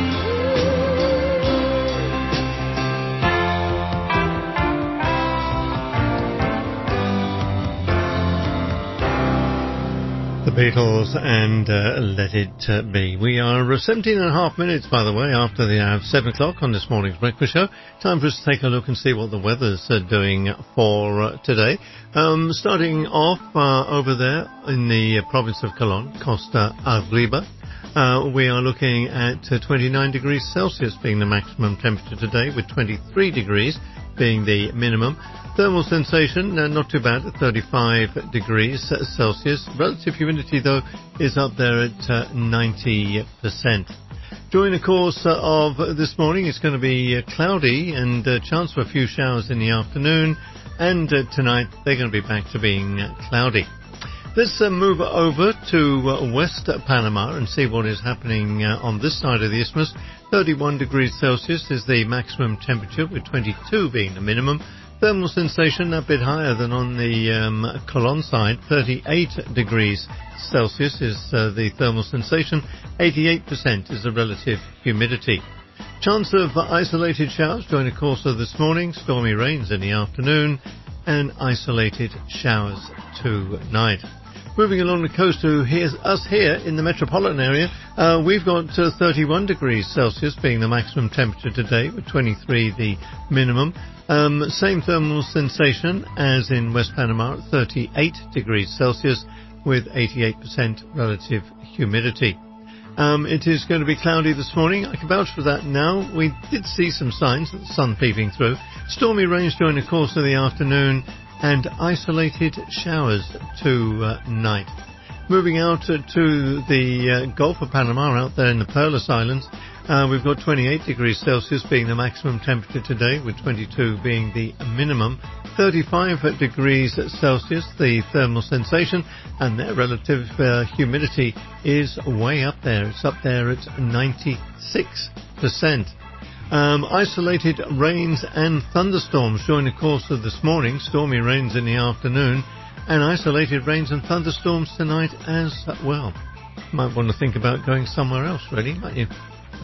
The Beatles and uh, Let It uh, Be. We are uh, seventeen and a half minutes, by the way, after the hour of seven o'clock on this morning's breakfast show. Time for us to take a look and see what the weather's uh, doing for uh, today. Um, starting off uh, over there in the uh, province of Colón, Costa Arriba. Uh, we are looking at uh, twenty-nine degrees Celsius being the maximum temperature today, with twenty-three degrees being the minimum. Thermal sensation, uh, not too bad, at thirty-five degrees Celsius. Relative humidity, though, is up there at uh, ninety percent. During the course uh, of this morning, it's going to be uh, cloudy and uh, chance for a few showers in the afternoon. And uh, tonight, they're going to be back to being uh, cloudy. Let's uh, move over to uh, West Panama and see what is happening uh, on this side of the isthmus. thirty-one degrees Celsius is the maximum temperature, with twenty-two being the minimum. Thermal sensation a bit higher than on the um, Colón side. thirty-eight degrees Celsius is uh, the thermal sensation. eighty-eight percent is the relative humidity. Chance of isolated showers during the course of this morning. Stormy rains in the afternoon and isolated showers tonight. Moving along the coast to here's us here in the metropolitan area, uh, we've got uh, thirty-one degrees Celsius being the maximum temperature today, with twenty-three the minimum. Um, same thermal sensation as in West Panama, thirty-eight degrees Celsius with eighty-eight percent relative humidity. Um, it is going to be cloudy this morning. I can vouch for that now. We did see some signs of the sun peeping through. Stormy rains during the course of the afternoon and isolated showers tonight. Moving out uh, to the uh, Gulf of Panama, out there in the Perlas Islands, uh, we've got twenty-eight degrees Celsius being the maximum temperature today, with twenty-two being the minimum. thirty-five degrees Celsius the thermal sensation, and their relative uh, humidity is way up there. It's up there at ninety-six percent. Um, isolated rains and thunderstorms during the course of this morning. Stormy rains in the afternoon and isolated rains and thunderstorms tonight as well. Might want to think about going somewhere else, really, might you?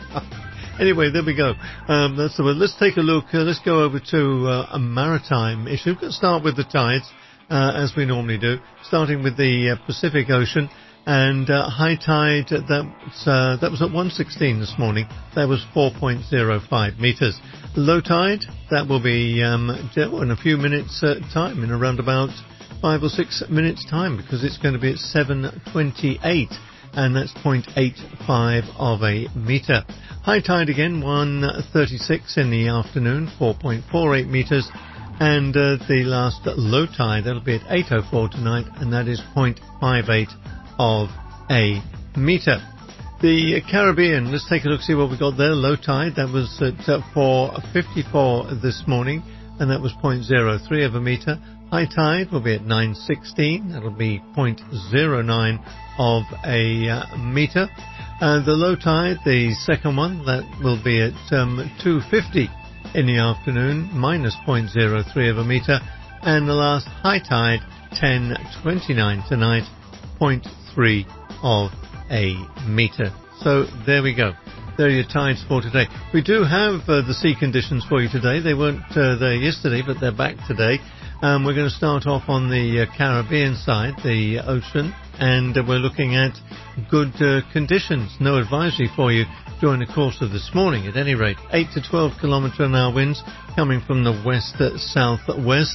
Anyway, there we go. Um, that's the word. Let's take a look. Uh, let's go over to uh, a maritime issue. Let's start with the tides, uh, as we normally do, starting with the uh, Pacific Ocean. And uh, high tide, that, uh, that was at one sixteen this morning. That was four point zero five metres. Low tide, that will be um, in a few minutes' uh, time, in around about five or six minutes' time, because it's going to be at seven twenty-eight, and that's zero point eight five of a metre. High tide again, one thirty-six in the afternoon, four point four eight metres. And uh, the last low tide, that'll be at eight oh four tonight, and that is zero point five eight of a metre. The Caribbean, let's take a look, see what we got there. Low tide, that was at uh, four fifty-four this morning, and that was zero point zero three of a metre. High tide will be at nine sixteen, that'll be zero point zero nine of a uh, metre. Uh, the low tide, the second one, that will be at um, two fifty in the afternoon, minus zero point zero three of a metre. And the last high tide, ten twenty-nine tonight, zero point three of a metre. So there we go. There are your tides for today. We do have uh, the sea conditions for you today. They weren't uh, there yesterday, but they're back today. Um, we're going to start off on the uh, Caribbean side, the ocean, and uh, we're looking at good uh, conditions. No advisory for you during the course of this morning, at any rate. eight to twelve kilometre an hour winds coming from the west uh, southwest.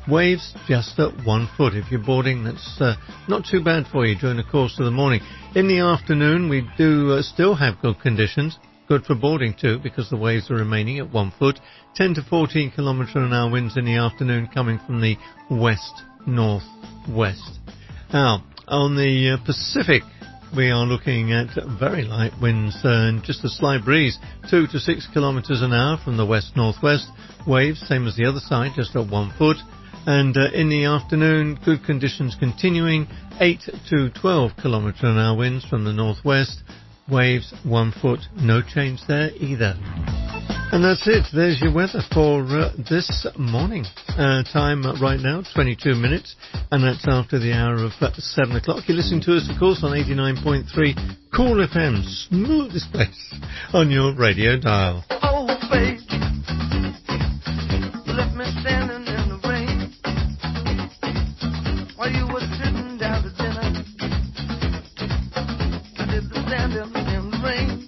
Waves just at one foot. If you're boarding, that's uh, not too bad for you during the course of the morning. In the afternoon, we do uh, still have good conditions. Good for boarding too, because the waves are remaining at one foot. ten to fourteen kilometre an hour winds in the afternoon coming from the west-north-west. Now, on the uh, Pacific, we are looking at very light winds and just a slight breeze, two to six kilometres an hour from the west-northwest. Waves, same as the other side, just at one foot. And uh, in the afternoon, good conditions continuing, eight to twelve kilometre an hour winds from the northwest. Waves, one foot, no change there either. And that's it. There's your weather for uh, this morning. Uh, time uh, right now, twenty-two minutes, and that's after the hour of uh, seven o'clock. You're listening to us, of course, on eighty-nine point three Cool F M, smoothest place on your radio dial. Oh, babe, you left me standing in the rain while you were sitting down to dinner. I did the standing in the rain.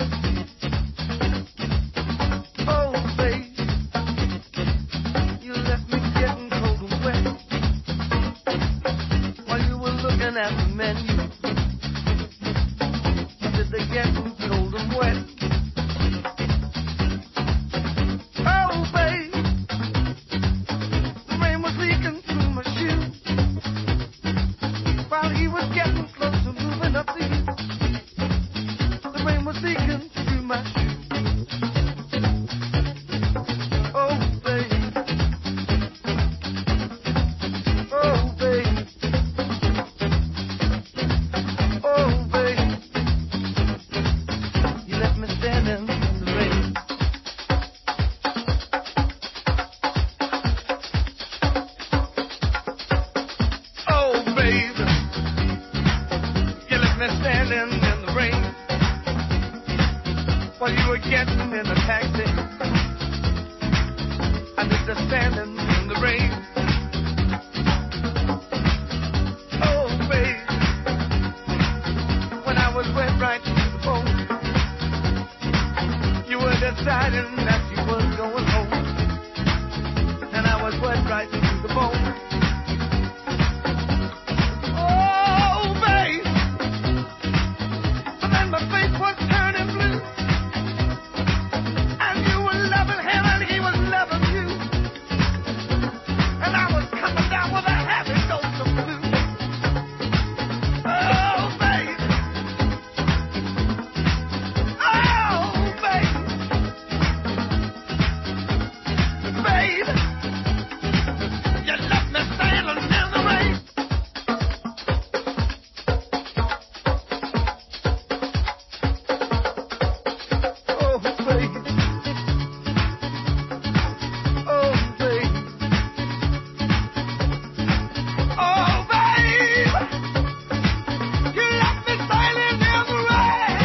Oh, babe, you left me getting cold and wet while you were looking at the menu. I did the getting cold and wet. Oh, babe, the rain was leaking through my shoe while he was getting closer, moving up to you. The rain was leaking through my shoe. Oh, babe, oh, babe, oh, babe, you left me standing in the rain. Oh, babe, you left me standing in the rain while you were getting in a taxi. I did the standing in the rain. Oh, babe, when I was wet right to the bone, you were deciding that you was going home, and I was wet right to the bone. Oh, babe, but then my face was turning blue, and you were loving him and he was loving you, and I was coming down with a heavy dose of blue. Oh, babe, oh, babe, babe, you left me standing in the rain. Oh, babe, oh, babe, oh, babe, you left me standing in the rain,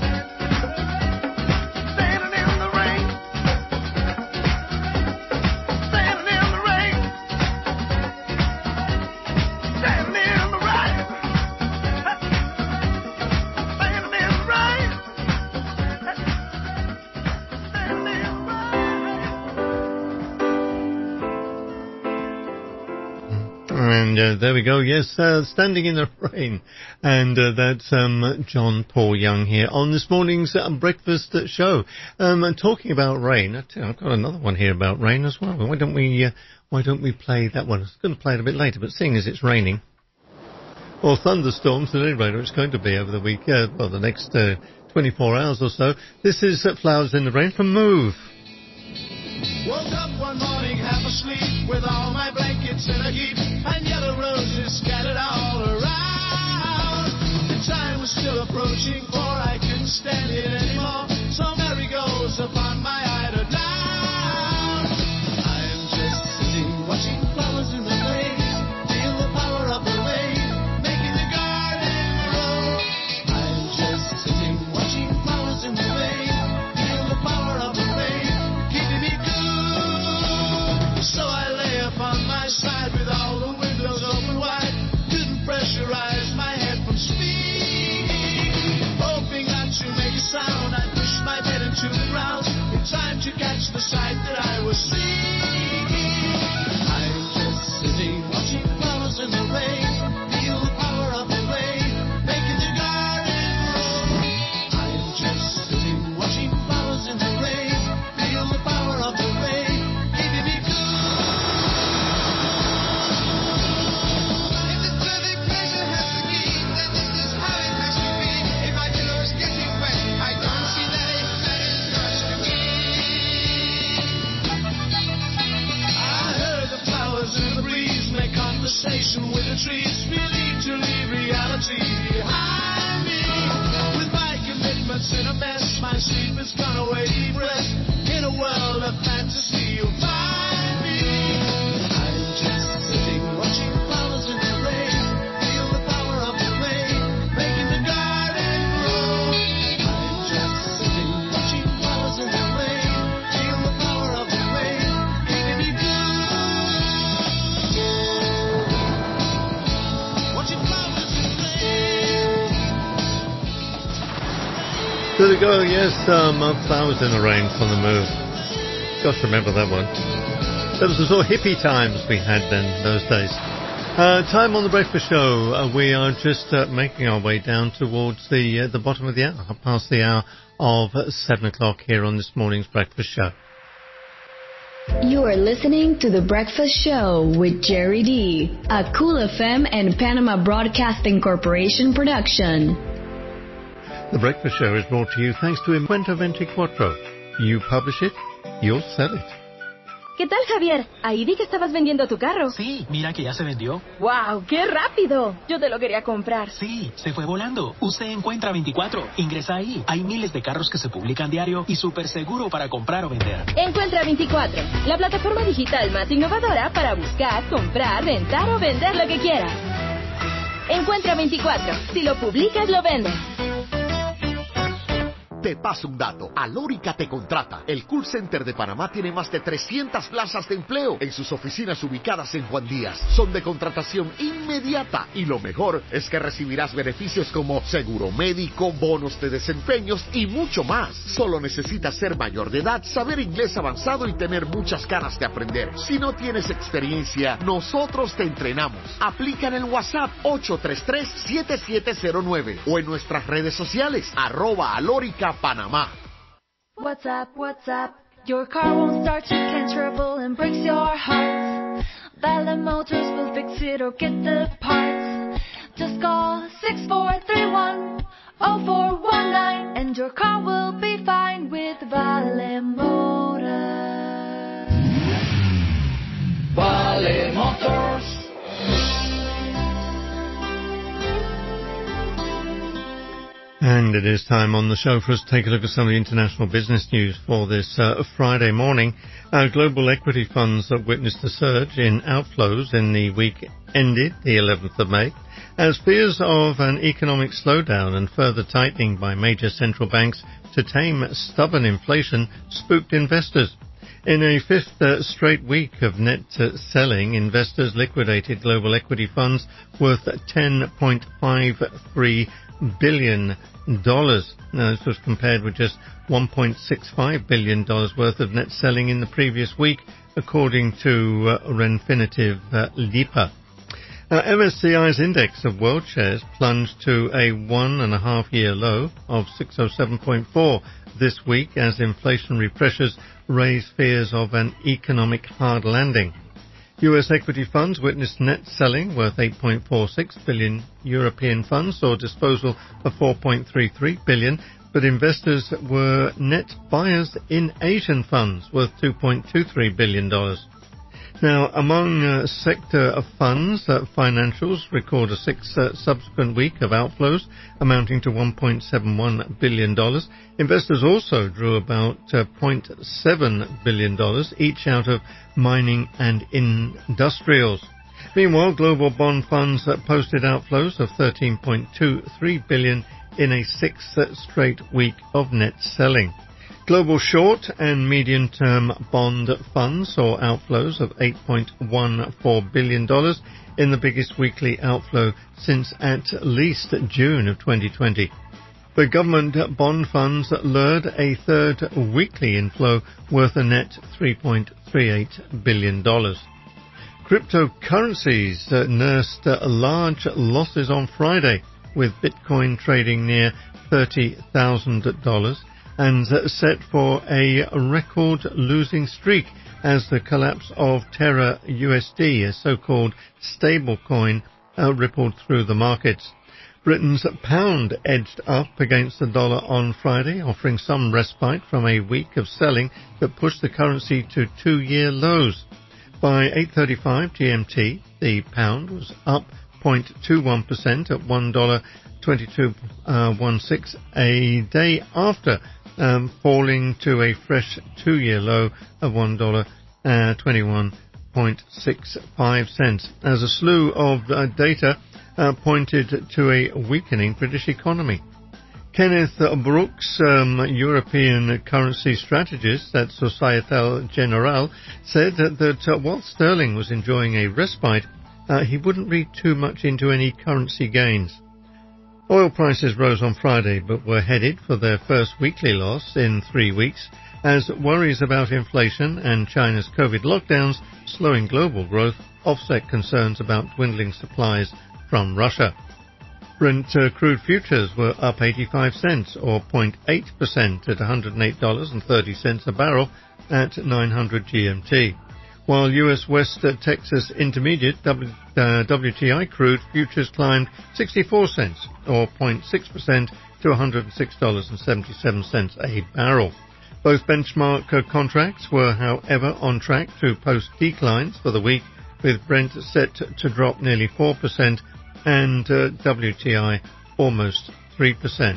standing in the rain, standing in the rain, standing in the rain, standing in the rain, standing in the rain. And uh, there we go, yes, uh, Standing in the Rain. And uh, that's um, John Paul Young here on this morning's uh, breakfast show. Um, and talking about rain, I tell you, I've got another one here about rain as well. Why don't we, uh, why don't we play that one? I was going to play it a bit later, but seeing as it's raining, or thunderstorms at any rate, or it's going to be over the week, uh, well, the next uh, twenty-four hours or so. This is uh, Flowers in the Rain from Move. Woke up one morning half asleep with all my blankets in a heap and yellow roses scattered all around. The time was still approaching for I couldn't stand it anymore. So Mary goes upon my eider down. I'm just sitting watching flowers in the blaze, feel the power of the rain making the garden grow. I'm just sitting watching flowers in the rain, feel the power of the rain keeping me cool. So I lay upon my side with all the windows open wide, couldn't pressurize my head from speaking. Oh, trees, believe to leave reality behind me. With my commitments in a mess, my sleep is gone away, rest. In a world of fantasy, you'll find me. I'm just sitting, watching flowers in the rain. Feel the power of the rain, making the garden grow. I'm just sitting, watching flowers in the rain. Feel the power of the rain, making me blue. Watching flowers in the rain. There we go, yes, um, uh, Flowers in the Rain from The Move. Gosh, remember that one. That was the sort of hippie times we had then, those days. Uh, time on the breakfast show. Uh, we are just uh, making our way down towards the uh, the bottom of the hour, past the hour of uh, seven o'clock here on this morning's breakfast show. You are listening to The Breakfast Show with Jerry D, a Cool F M and Panama Broadcasting Corporation production. The breakfast show is brought to you thanks to Encuentro veinticuatro. You publish it, you'll sell it. ¿Qué tal, Javier? Ahí vi que estabas vendiendo tu carro. Sí, mira que ya se vendió. ¡Wow! ¡Qué rápido! Yo te lo quería comprar. Sí, se fue volando. Usted Encuentra veinticuatro. Ingresa ahí. Hay miles de carros que se publican diario y súper seguro para comprar o vender. Encuentra veinticuatro, la plataforma digital más innovadora para buscar, comprar, rentar o vender lo que quieras. Encuentra veinticuatro. Si lo publicas, lo vendes. Te paso un dato. Alórica te contrata. El call center de Panamá tiene más de trescientas plazas de empleo en sus oficinas ubicadas en Juan Díaz. Son de contratación inmediata y lo mejor es que recibirás beneficios como seguro médico, bonos de desempeños y mucho más. Solo necesitas ser mayor de edad, saber inglés avanzado y tener muchas ganas de aprender. Si no tienes experiencia, nosotros te entrenamos. Aplica en el WhatsApp ocho tres tres, siete siete cero nueve o en nuestras redes sociales arroba alórica Panamá. What's up, what's up? Your car won't start, you can't trouble and breaks your heart. Valet Motors will fix it or get the parts. Just call six four three one, oh four one nine and your car will be fine with Valet Motors. Valet Motors. And it is time on the show for us to take a look at some of the international business news for this uh, Friday morning. Uh, global equity funds have witnessed a surge in outflows in the week ended the eleventh of May, as fears of an economic slowdown and further tightening by major central banks to tame stubborn inflation spooked investors. In a fifth uh, straight week of net uh, selling, investors liquidated global equity funds worth ten point five three billion dollars. Now, this was compared with just one point six five billion dollars worth of net selling in the previous week, according to uh, Refinitiv uh, Lipa. Uh, M S C I's index of world shares plunged to a one and a half year low of six oh seven point four this week as inflationary pressures raise fears of an economic hard landing. U S equity funds witnessed net selling worth eight point four six billion. European funds saw disposal of four point three three billion, but investors were net buyers in Asian funds worth two point two three billion dollars. Now, among uh, sector of funds, uh, financials record a sixth uh, subsequent week of outflows amounting to one point seven one billion dollars. Investors also drew about uh, zero point seven billion dollars, each out of mining and industrials. Meanwhile, global bond funds uh, posted outflows of thirteen point two three billion dollars in a sixth uh, straight week of net selling. Global short and medium-term bond funds saw outflows of eight point one four billion dollars in the biggest weekly outflow since at least June of twenty twenty. The government bond funds lured a third weekly inflow worth a net three point three eight billion dollars. Cryptocurrencies uh, nursed uh, large losses on Friday, with Bitcoin trading near thirty thousand dollars. And set for a record losing streak as the collapse of Terra U S D, a so-called stablecoin, uh, rippled through the markets. Britain's pound edged up against the dollar on Friday, offering some respite from a week of selling that pushed the currency to two-year lows. By eight thirty-five G M T, the pound was up point two one percent at one dollar twenty-two sixteen a day after um, falling to a fresh two-year low of one dollar twenty-one sixty-five as a slew of uh, data uh, pointed to a weakening British economy. Kenneth Brooks, um, European currency strategist at Societe Generale, said that, that uh, while sterling was enjoying a respite, uh, he wouldn't read too much into any currency gains. Oil prices rose on Friday but were headed for their first weekly loss in three weeks as worries about inflation and China's COVID lockdowns slowing global growth offset concerns about dwindling supplies from Russia. Brent uh, crude futures were up eighty-five cents or zero point eight percent at one hundred eight dollars and thirty cents a barrel at nine hundred G M T, while U S West uh, Texas Intermediate w, uh, W T I crude futures climbed sixty-four cents or zero point six percent to one hundred six dollars and seventy-seven cents a barrel. Both benchmark uh, contracts were, however, on track to post declines for the week, with Brent set to drop nearly four percent and uh, W T I almost three percent.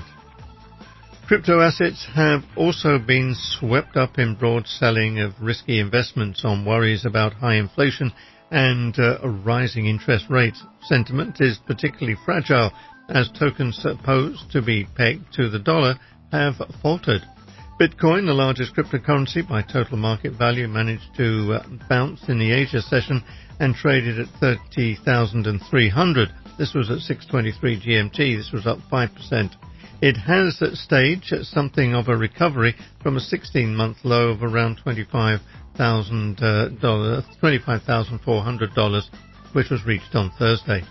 Crypto assets have also been swept up in broad selling of risky investments on worries about high inflation and uh, rising interest rates. Sentiment is particularly fragile as tokens supposed to be pegged to the dollar have faltered. Bitcoin, the largest cryptocurrency by total market value, managed to uh, bounce in the Asia session and traded at thirty thousand three hundred. This was at six twenty-three G M T. This was up five percent. It has staged something of a recovery from a sixteen-month low of around twenty-five thousand dollars, twenty-five thousand four hundred dollars, which was reached on Thursday.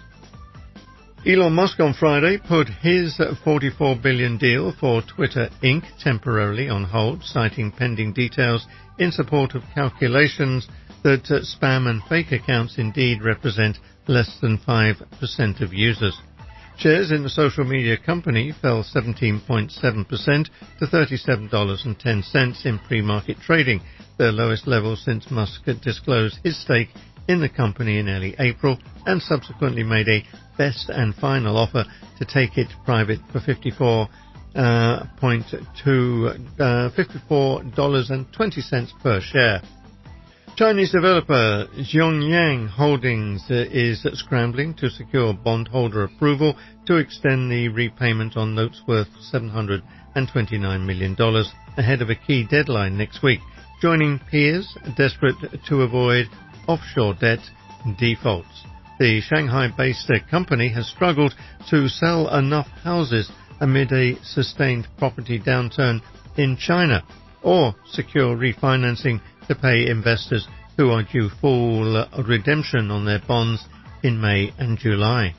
Elon Musk on Friday put his forty-four billion dollars deal for Twitter Incorporated temporarily on hold, citing pending details in support of calculations that uh, spam and fake accounts indeed represent less than five percent of users. Shares in the social media company fell seventeen point seven percent to thirty-seven dollars and ten cents in pre-market trading, their lowest level since Musk had disclosed his stake in the company in early April and subsequently made a best and final offer to take it private for fifty-four dollars and twenty cents per share. Chinese developer Zhongyang Holdings uh, is scrambling to secure bondholder approval to extend the repayment on notes worth seven hundred twenty-nine million dollars ahead of a key deadline next week, joining peers desperate to avoid offshore debt defaults. The Shanghai-based company has struggled to sell enough houses amid a sustained property downturn in China or secure refinancing to pay investors who are due full redemption on their bonds in May and July.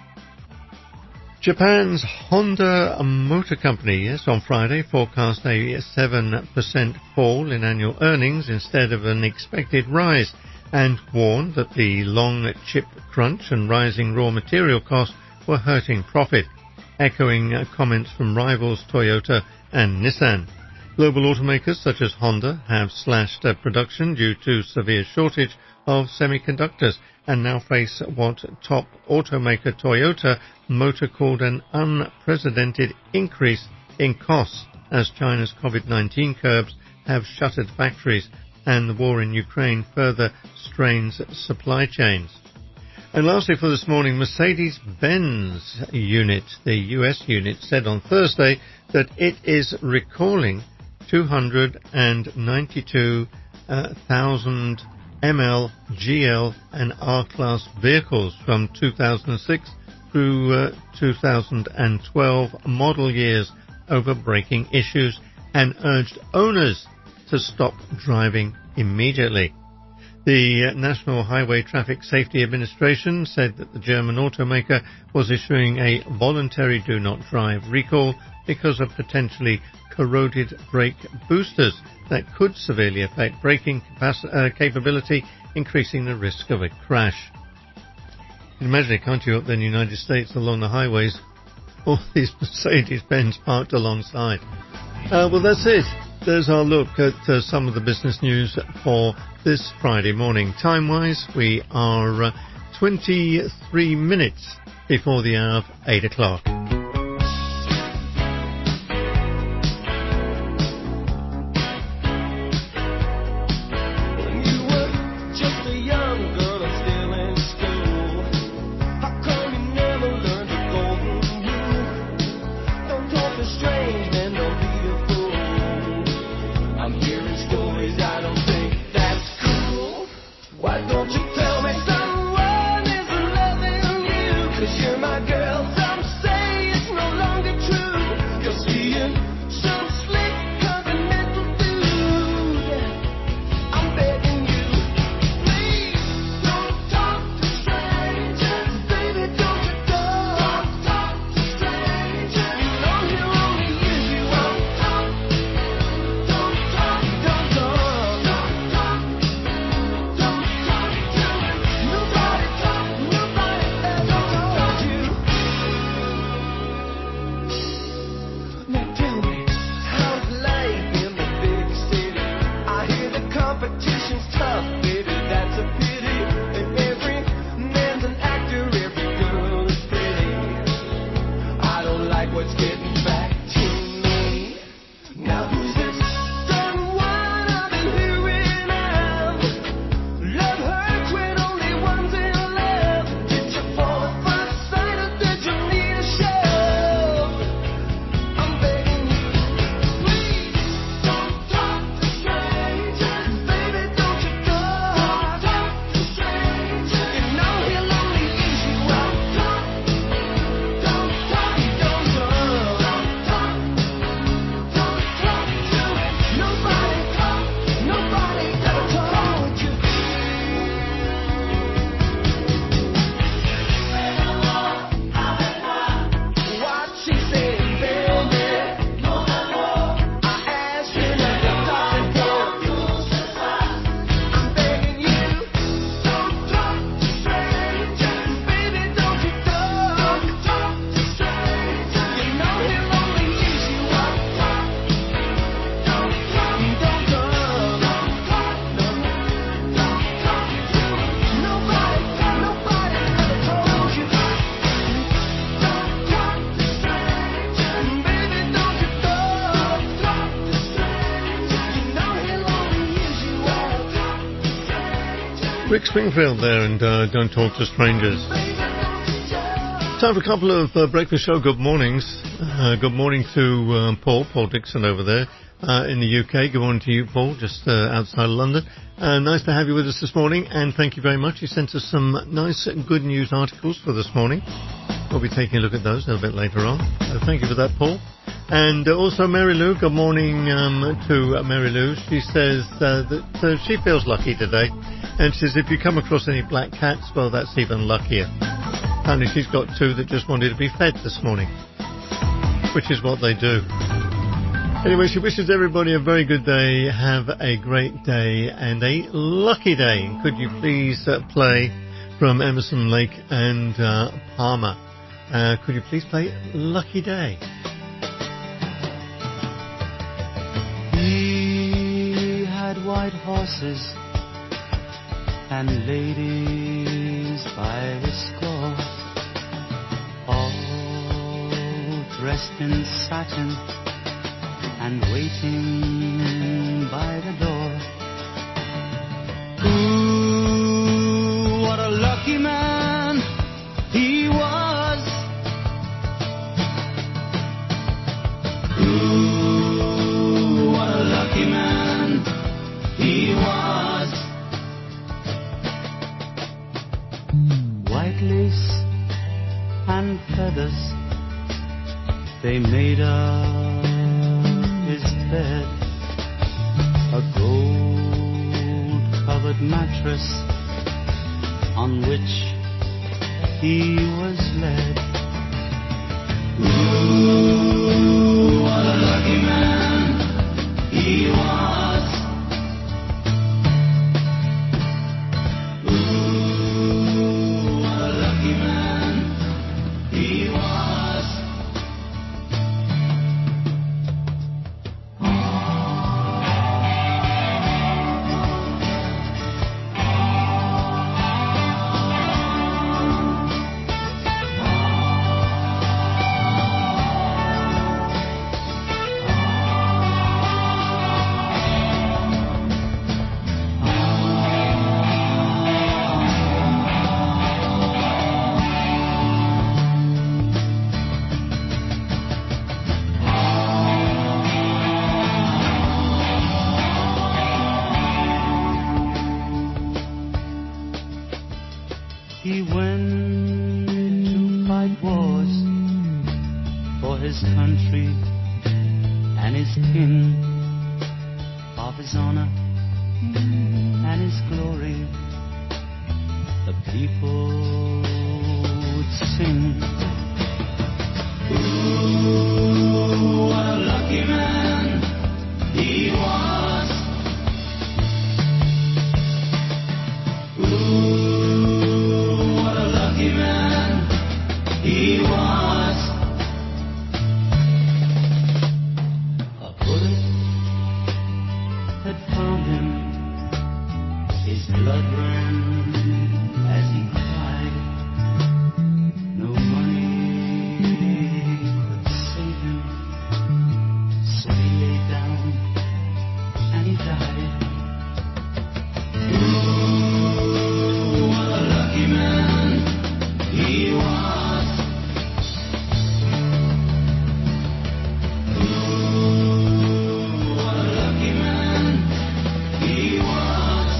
Japan's Honda Motor Company, yes, on Friday forecast a seven percent fall in annual earnings instead of an expected rise, and warned that the long chip crunch and rising raw material costs were hurting profit, echoing uh, comments from rivals Toyota and Nissan. Global automakers such as Honda have slashed uh, production due to severe shortage of semiconductors and now face what top automaker Toyota Motor called an unprecedented increase in costs as China's COVID nineteen curbs have shuttered factories and the war in Ukraine further strains supply chains. And lastly for this morning, Mercedes-Benz unit, the U S unit, said on Thursday that it is recalling two hundred ninety-two thousand M L, G L and R-Class vehicles from two thousand six through uh, two thousand twelve model years over braking issues and urged owners to stop driving immediately. The uh, National Highway Traffic Safety Administration said that the German automaker was issuing a voluntary do not drive recall because of potentially corroded brake boosters that could severely affect braking capac- uh, capability, increasing the risk of a crash. You can imagine it, can't you, up there in the United States along the highways, all these Mercedes-Benz parked alongside. Uh, well, that's it. There's our look at uh, some of the business news for this Friday morning. Time-wise, we are uh, twenty-three minutes before the hour of eight o'clock. Rick Springfield there, and uh, Don't Talk to Strangers. Time for a couple of uh, breakfast show good mornings. Uh, good morning to um, Paul, Paul Dixon over there uh, in the U K. Good morning to you, Paul, just uh, outside of London. Uh, nice to have you with us this morning, and thank you very much. You sent us some nice good news articles for this morning. We'll be taking a look at those a little bit later on. So thank you for that, Paul. And uh, also Mary Lou, good morning um, to uh, Mary Lou. She says uh, that uh, she feels lucky today. And she says if you come across any black cats, well, that's even luckier. Apparently she's got two that just wanted to be fed this morning, which is what they do. Anyway, she wishes everybody a very good day, have a great day, and a lucky day. Could you please uh, play from Emerson, Lake and uh, Palmer? Uh, could you please play Lucky Day? He had white horses and ladies by the score, all dressed in satin and waiting by the door. Ooh, what a lucky man he was. Ooh, what a lucky man he was. White lace and feathers, they made up his bed. A gold-covered mattress on which he was led. Ooh, what a lucky man he was. Ooh, what a lucky man he was. fight wars for his country and his king, of his honor and his glory, the people would sing. Ooh, what a lucky man he was. Ooh, what a lucky man he was. A bullet had found him, his blood ran as he cried. No money could save him, so he lay down and he died. Ooh, what a lucky man he was. Ooh, what a lucky man he was.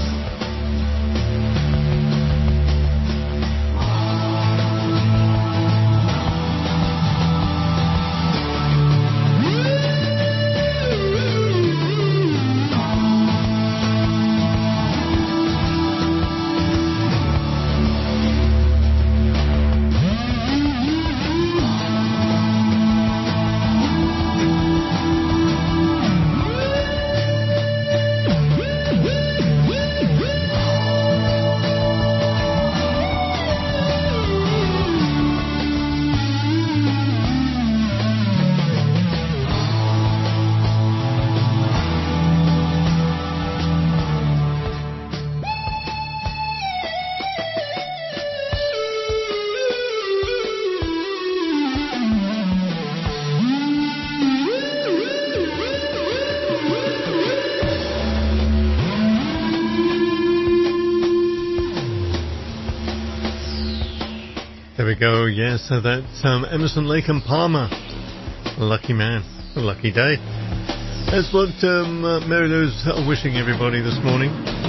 There we go, yes, so that's um, Emerson, Lake and Palmer. A lucky man, a lucky day. That's what um, uh, Mary Lou's wishing everybody this morning.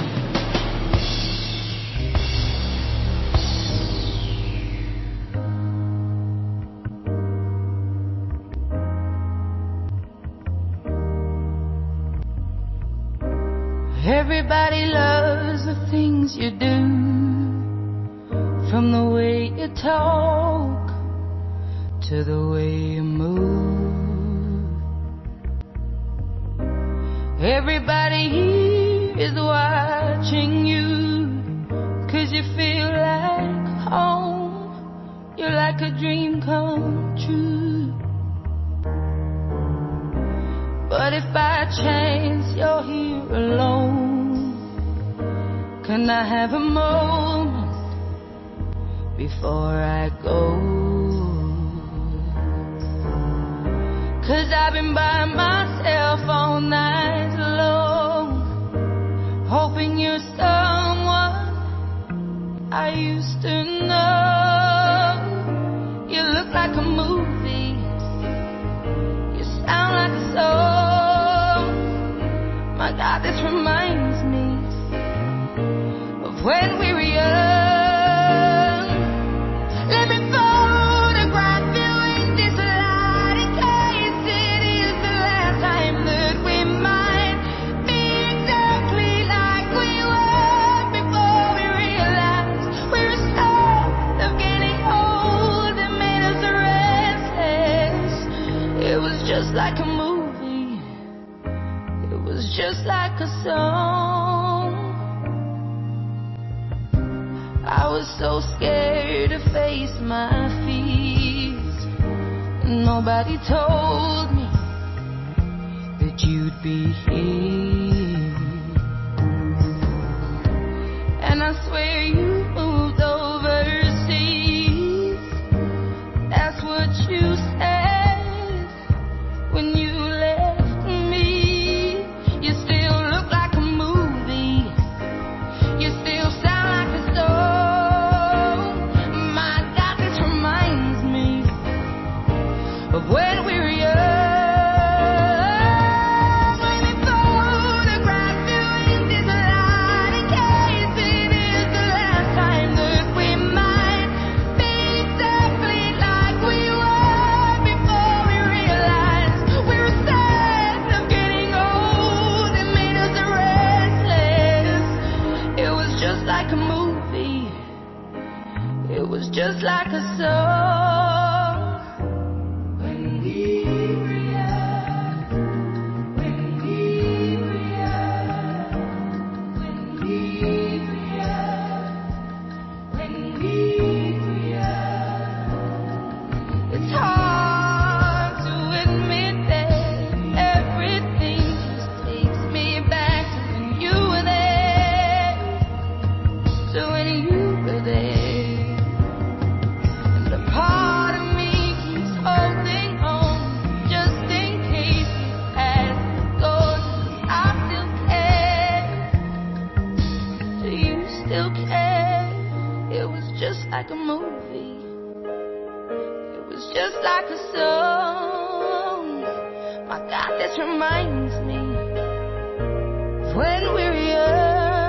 Everybody loves the things you do, from the way you talk to the way you move. Everybody here is watching you, 'cause you feel like home. You're like a dream come true. But if by chance you're here alone, can I have a moment before I go? 'Cause I've been by myself all night long, hoping you're someone I used to know. You look like a movie, you sound like a song. My God, this reminds me of when we were young. Let me photograph you in this light, in case it is the last time that we might be exactly like we were before we realized we were scared of getting old and made us restless. It was just like a movie, it was just like a song. I was so scared to face my fears. Nobody told me that you'd be here. And I swear you moved overseas. That's what you said when you left me. You still look like a movie, you still sound like a song. My God, this reminds me of when we were young. When they photograph you in this light, in case it is the last time that we might be exactly like just like a song. My God, this reminds me of when we were young.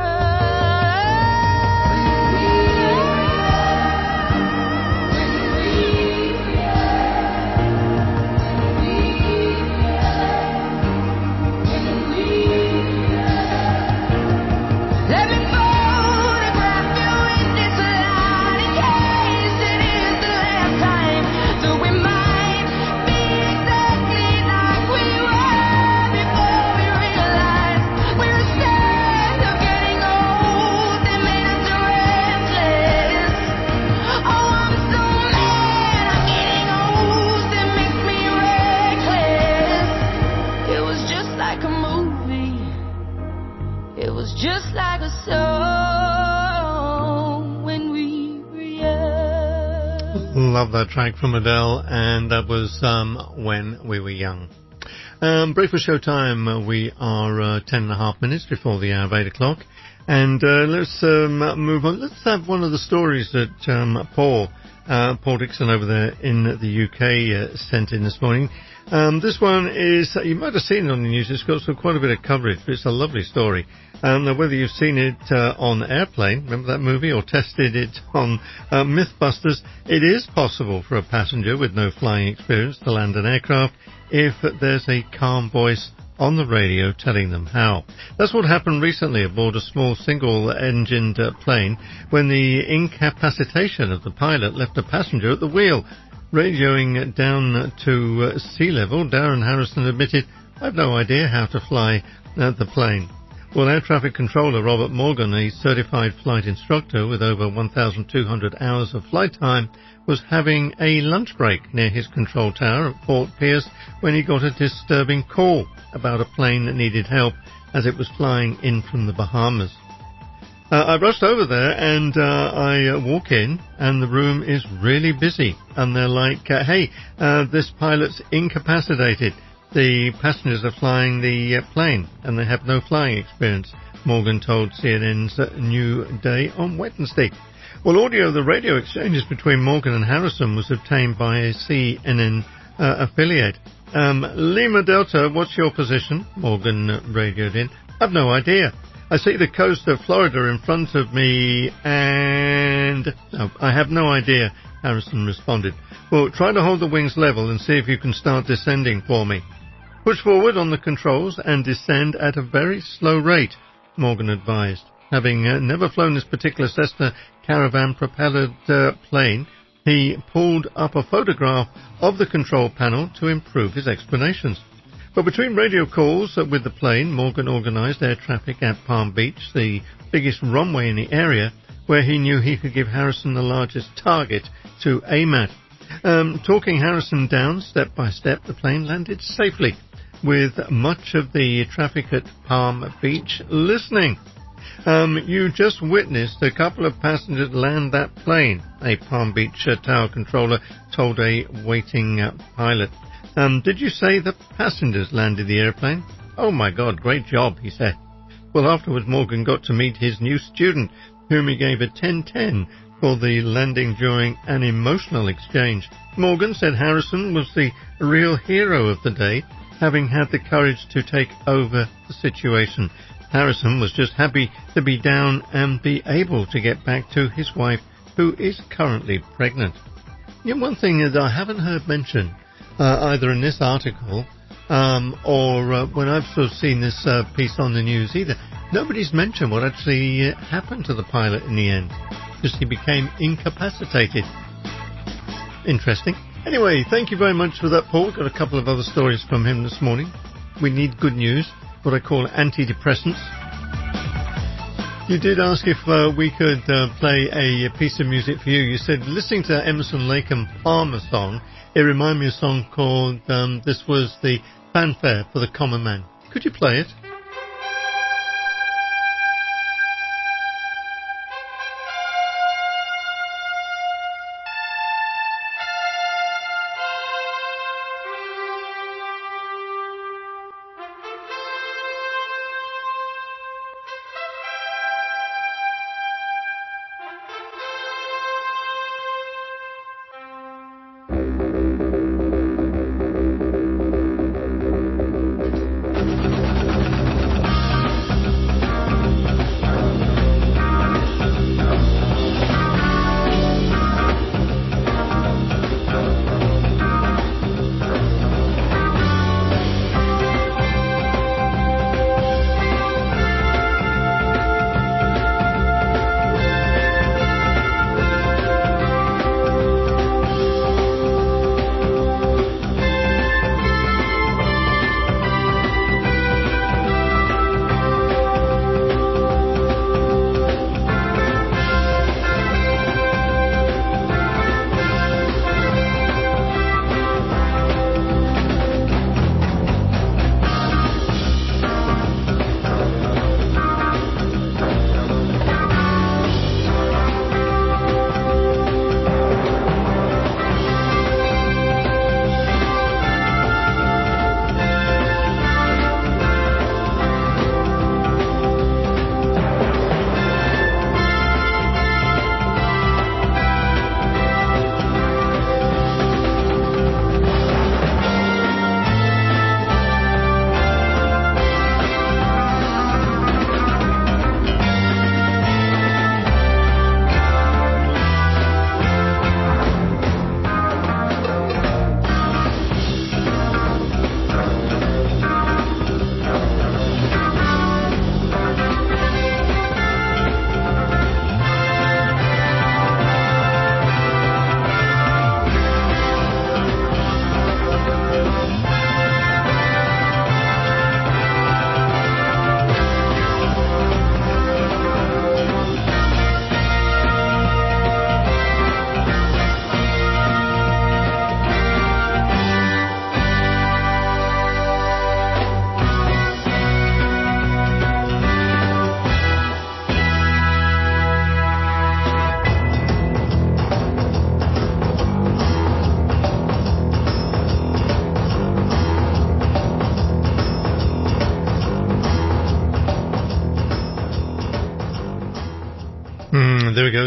Let me photograph you in this light in case it is the last time. So we might be exactly like we were before we realized we're a state of getting old that made us restless. Oh, I'm so mad I'm getting old that makes me reckless. It was just like a movie. It was just like a song when we were young. Love that track from Adele, and that was um, When We Were Young. Um, breakfast show time. uh, We are uh, ten and a half minutes before the hour of eight o'clock. And uh, let's um, move on. Let's have one of the stories that um, Paul, uh, Paul Dixon over there in the U K uh, sent in this morning. Um, this one is, you might have seen it on the news, it's got some, quite a bit of coverage, but it's a lovely story. Um, now whether you've seen it uh, on Airplane, remember that movie, or tested it on uh, Mythbusters, it is possible for a passenger with no flying experience to land an aircraft if there's a calm voice on the radio telling them how. That's what happened recently aboard a small single-engined uh, plane when the incapacitation of the pilot left a passenger at the wheel. Radioing down to uh, sea level, Darren Harrison admitted, "I have no idea how to fly uh, the plane." Well, air traffic controller Robert Morgan, a certified flight instructor with over one thousand two hundred hours of flight time, was having a lunch break near his control tower at Fort Pierce when he got a disturbing call about a plane that needed help as it was flying in from the Bahamas. Uh, I rushed over there and uh, I uh, walk in and the room is really busy and they're like, uh, hey, uh, this pilot's incapacitated. The passengers are flying the uh, plane and they have no flying experience, Morgan told C N N's uh, New Day on Wednesday. Well, audio of the radio exchanges between Morgan and Harrison was obtained by a C N N uh, affiliate. Um, Lima Delta, what's your position? Morgan uh, radioed in. I've no idea. I see the coast of Florida in front of me and... No, I have no idea, Harrison responded. Well, try to hold the wings level and see if you can start descending for me. Push forward on the controls and descend at a very slow rate, Morgan advised. Having uh, never flown this particular Cessna Caravan-propellered uh, plane, he pulled up a photograph of the control panel to improve his explanations. But between radio calls with the plane, Morgan organised air traffic at Palm Beach, the biggest runway in the area, where he knew he could give Harrison the largest target to aim at. Um, talking Harrison down step by step, the plane landed safely, with much of the traffic at Palm Beach listening. Um, you just witnessed a couple of passengers land that plane, a Palm Beach uh, tower controller told a waiting uh, pilot. Um, did you say the passengers landed the airplane? Oh my God, great job, he said. Well, afterwards Morgan got to meet his new student, whom he gave a ten ten for the landing during an emotional exchange. Morgan said Harrison was the real hero of the day, having had the courage to take over the situation. Harrison was just happy to be down and be able to get back to his wife, who is currently pregnant. You know, one thing that I haven't heard mentioned, uh, either in this article um, or uh, when I've sort of seen this uh, piece on the news either, nobody's mentioned what actually uh, happened to the pilot in the end, because he became incapacitated. Interesting. Anyway, thank you very much for that, Paul. We've got a couple of other stories from him this morning. We need good news, what I call antidepressants. You did ask if uh, we could uh, play a, a piece of music for you. You said, listening to Emerson, Lake and Palmer song, it reminded me of a song called, um, this was the fanfare for the common man. Could you play it?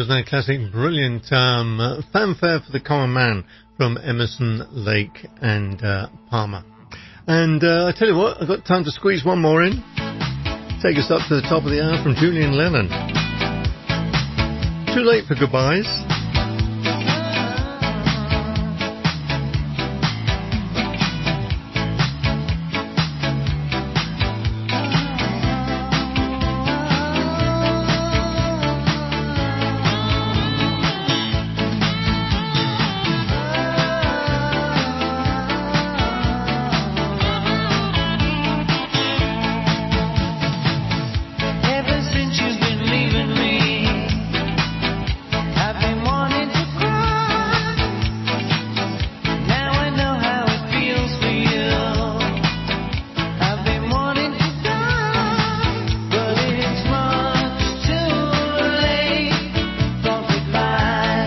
that classic, brilliant um, uh, Fanfare for the Common Man from Emerson, Lake and uh, Palmer. And uh, I tell you what, I've got time to squeeze one more in. Take us up to the top of the hour from Julian Lennon. Too late for goodbyes. Ever since you've been leaving me, I've been wanting to cry. Now I know how it feels for you. I've been wanting to die, but it's much too late for goodbye.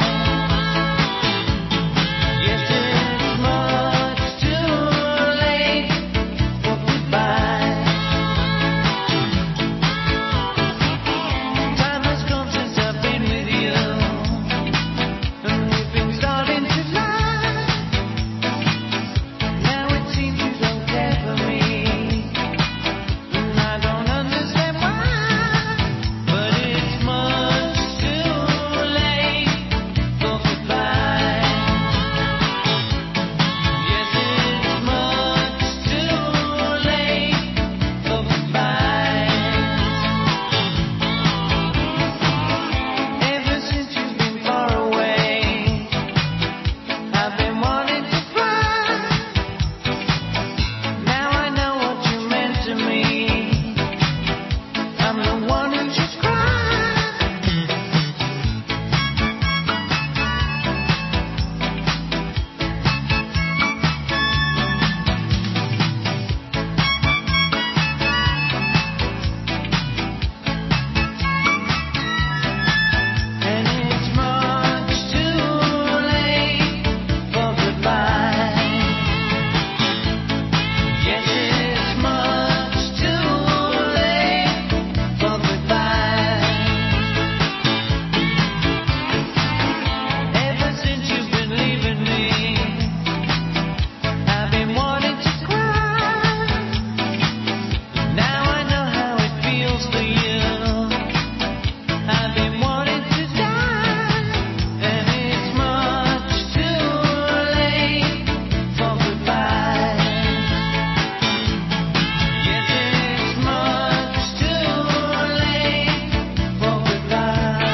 Yes, it's much too late for goodbye. Time has come since I've been with you, and we've been starting to lie. Now it seems you don't care for me, and I don't understand why. But it's much too late for goodbye. Yes, it's much too late for goodbye. Ever since you've been far away, I've been wanting to cry. Now I know what you meant to me. I'm the one who should cry. And it's much too late for goodbye. Yes, it's much too late for goodbye. Ever since you've been leaving me, I've been wanting to cry. Now I know how it feels for you. I've been wanting to die, and it's much too late for goodbye. Yes, it's much too late for goodbye.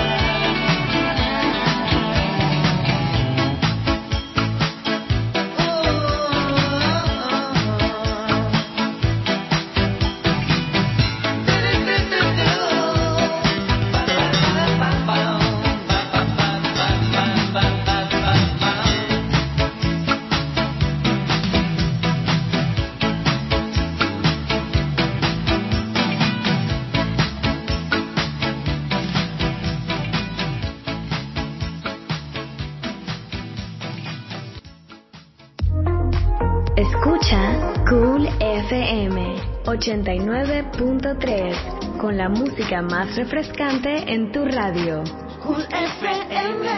Escucha Cool F M ochenta y nueve punto tres con la música más refrescante en tu radio. Cool F M.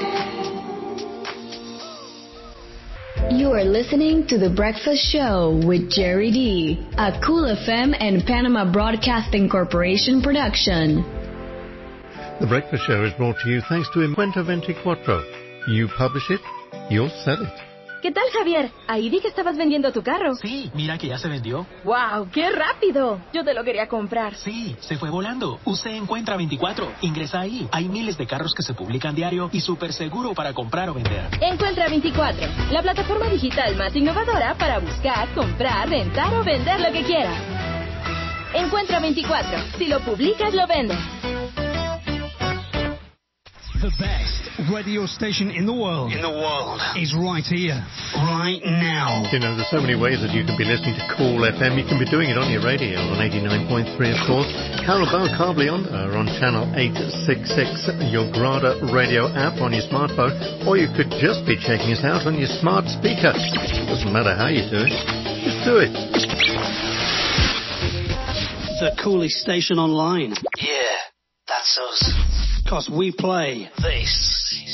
You are listening to The Breakfast Show with Jerry D, a Cool F M and Panama Broadcasting Corporation production. The Breakfast Show is brought to you thanks to Encuentra veinticuatro. You publish it, you'll sell it. ¿Qué tal, Javier? Ahí vi que estabas vendiendo tu carro. Sí, mira que ya se vendió. ¡Wow! ¡Qué rápido! Yo te lo quería comprar. Sí, se fue volando. Usted Encuentra veinticuatro. Ingresa ahí. Hay miles de carros que se publican diario y súper seguro para comprar o vender. Encuentra veinticuatro, la plataforma digital más innovadora para buscar, comprar, rentar o vender lo que quieras. Encuentra veinticuatro. Si lo publicas, lo vendes. The best radio station in the world. In the world. Is right here. Right now. You know, there's so many ways that you can be listening to Cool F M. You can be doing it on your radio on eighty-nine point three, of course. Carabao Carblionda on channel eight sixty-six, your Grada radio app on your smartphone, or you could just be checking us out on your smart speaker. Doesn't matter how you do it, just do it. The coolest station online. Yeah, that's us. 'cause we play this.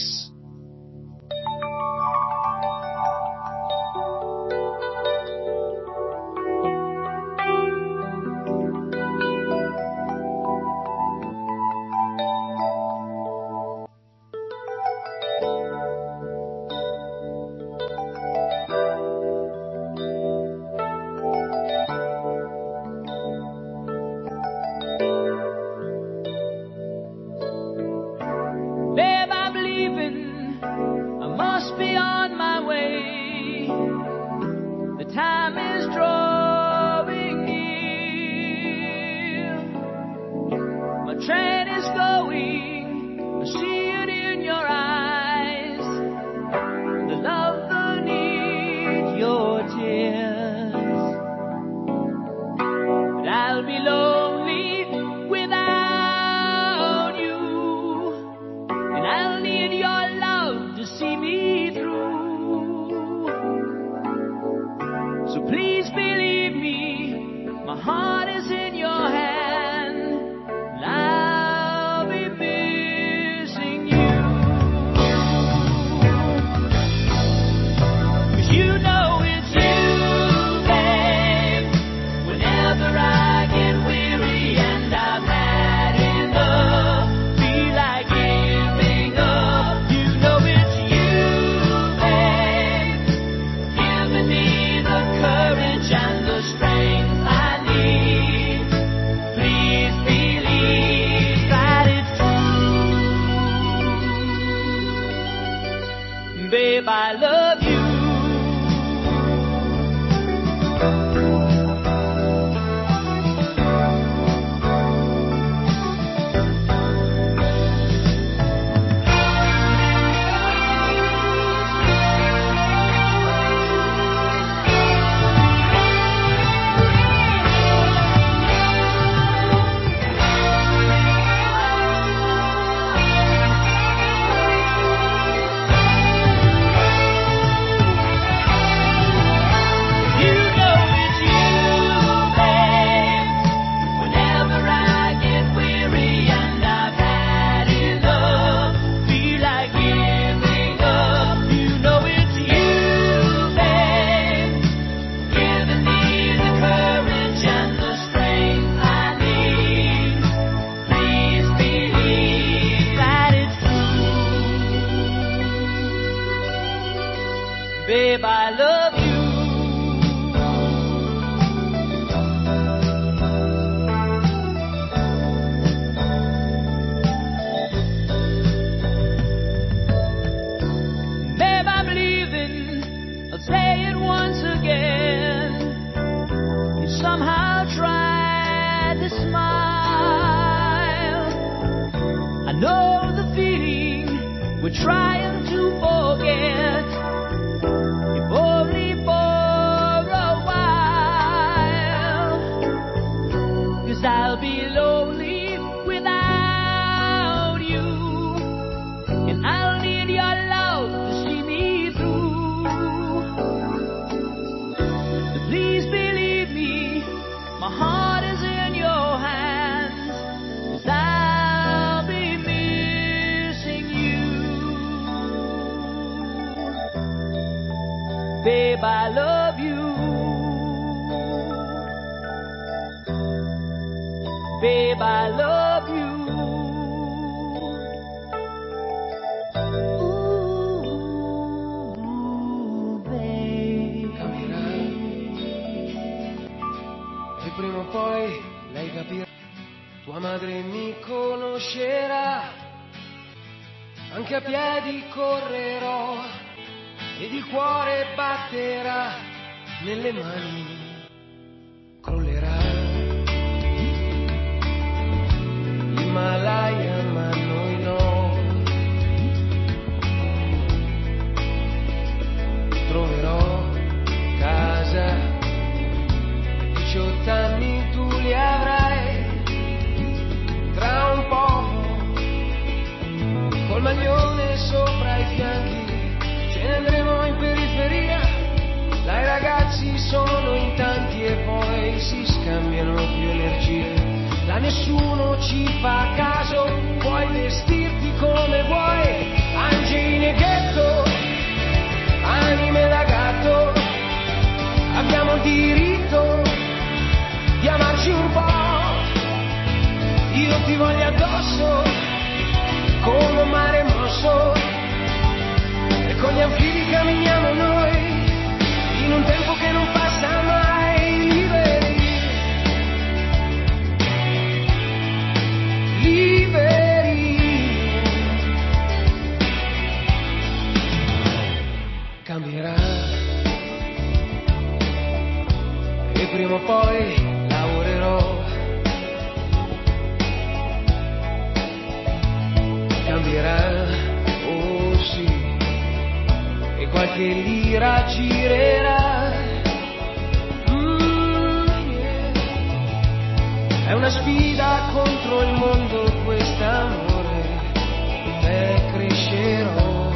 Babe, I'm leaving. I must be on my way. The time is drawing near. My train is going. I see it in your eyes. The love beneath your tears. But I'll be lonely without you. And I'll need your love to see me through. So please believe me, my heart is in your hand. And I'll be missing you. 'Cause you know it's you, babe. Whenever I get weary and I've had enough, feel like giving up. You know it's you, babe. Giving me the courage and the strength I need. Please believe that it's true. Babe, I love you. You know it's you, babe. Whenever I get weary and I've had enough, feel like giving up. You know it's you, babe. Giving me the courage and the strength I need. Please believe that it's true. Babe, I love you. Babe, I'm leaving. I'll say it once again. You somehow tried to smile. I know the feeling we're trying to forget. If only for a while. 'Cause I'll be lonely without you. And I'll need your love to see me through. So please believe me, my heart is in your hands. 'Cause I'll be missing you. Babe, I love you. Babe, I love you. Ooh, babe. E prima o poi lei capirà, tua madre mi conoscerà, anche a piedi correrò ed il cuore batterà, nelle mani crollerà. L'Himalaya ma noi no, troverò casa, diciotto anni tu li avrai, tra un po' col maglione sopra i fianchi ce ne andremo in periferia, là i ragazzi sono in tanti e poi si scambiano più energie, là a nessuno ci fa caso, puoi vestirti come vuoi, angeli nel ghetto, anime da gatto, abbiamo il diritto di amarci un po', io ti voglio addosso come un mare mosso e con gli anfibi camminiamo noi in un tempo che non passa mai, liberi, liberi, cambierà e prima o poi lavorerò, cambierà, oh sì, e qualche lira girerà, mm, yeah. È una sfida contro il mondo quest'amore, te crescerò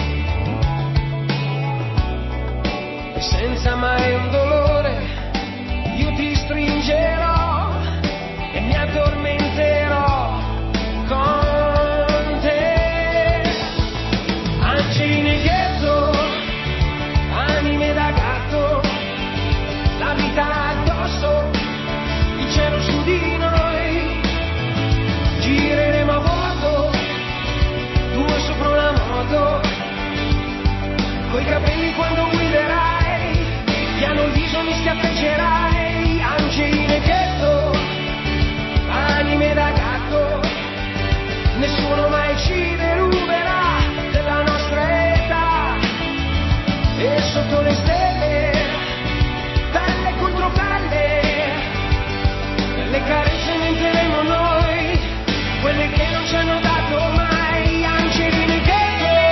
e senza mai un dolore io ti stringerò e mi addormenterò con te. Angeli nel ghetto, anime da gatto, la vita addosso, il cielo su di noi, gireremo a vuoto, due sopra una moto, coi capelli quando guiderai, piano il viso mi schiaffeggerai, angeli nel ghetto, anime da gatto, nessuno mai ci deruberà della nostra età, e sotto le stelle, pelle contro pelle, le carezze inventeremo noi, quelle che non ci hanno dato mai, angeli nel ghetto.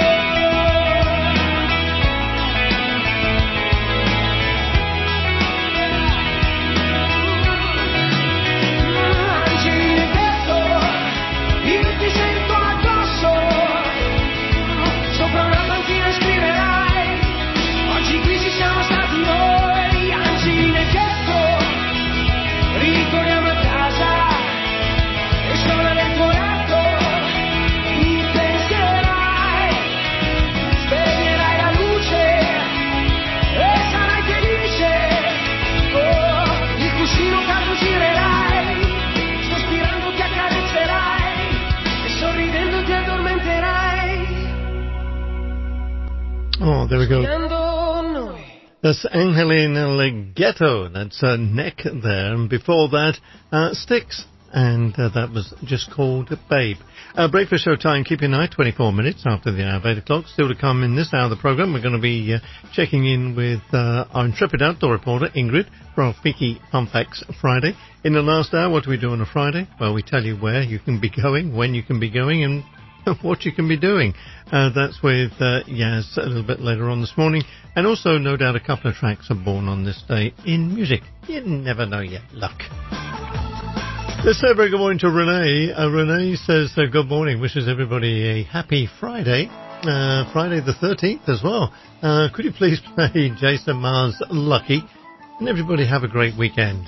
Oh, there we go. That's Angelina Ghetto. That's uh, Neck there. And before that, uh, Styx. And uh, that was just called Babe. Uh, breakfast show time, keep your eye, twenty-four minutes after the hour of eight o'clock. Still to come in this hour of the programme, we're going to be uh, checking in with uh, our intrepid outdoor reporter, Ingrid, for our Fiki Fun Facts Friday. In the last hour, what do we do on a Friday? Well, we tell you where you can be going, when you can be going, and what you can be doing. Uh, that's with uh, Yaz a little bit later on this morning. And also, no doubt, a couple of tracks are born on this day in music. You never know yet. Luck. Let's say a very good morning to Renee. Uh, Renee says uh, good morning, wishes everybody a happy Friday. Uh, Friday the thirteenth as well. Uh, could you please play Jason Mars' Lucky? And everybody have a great weekend.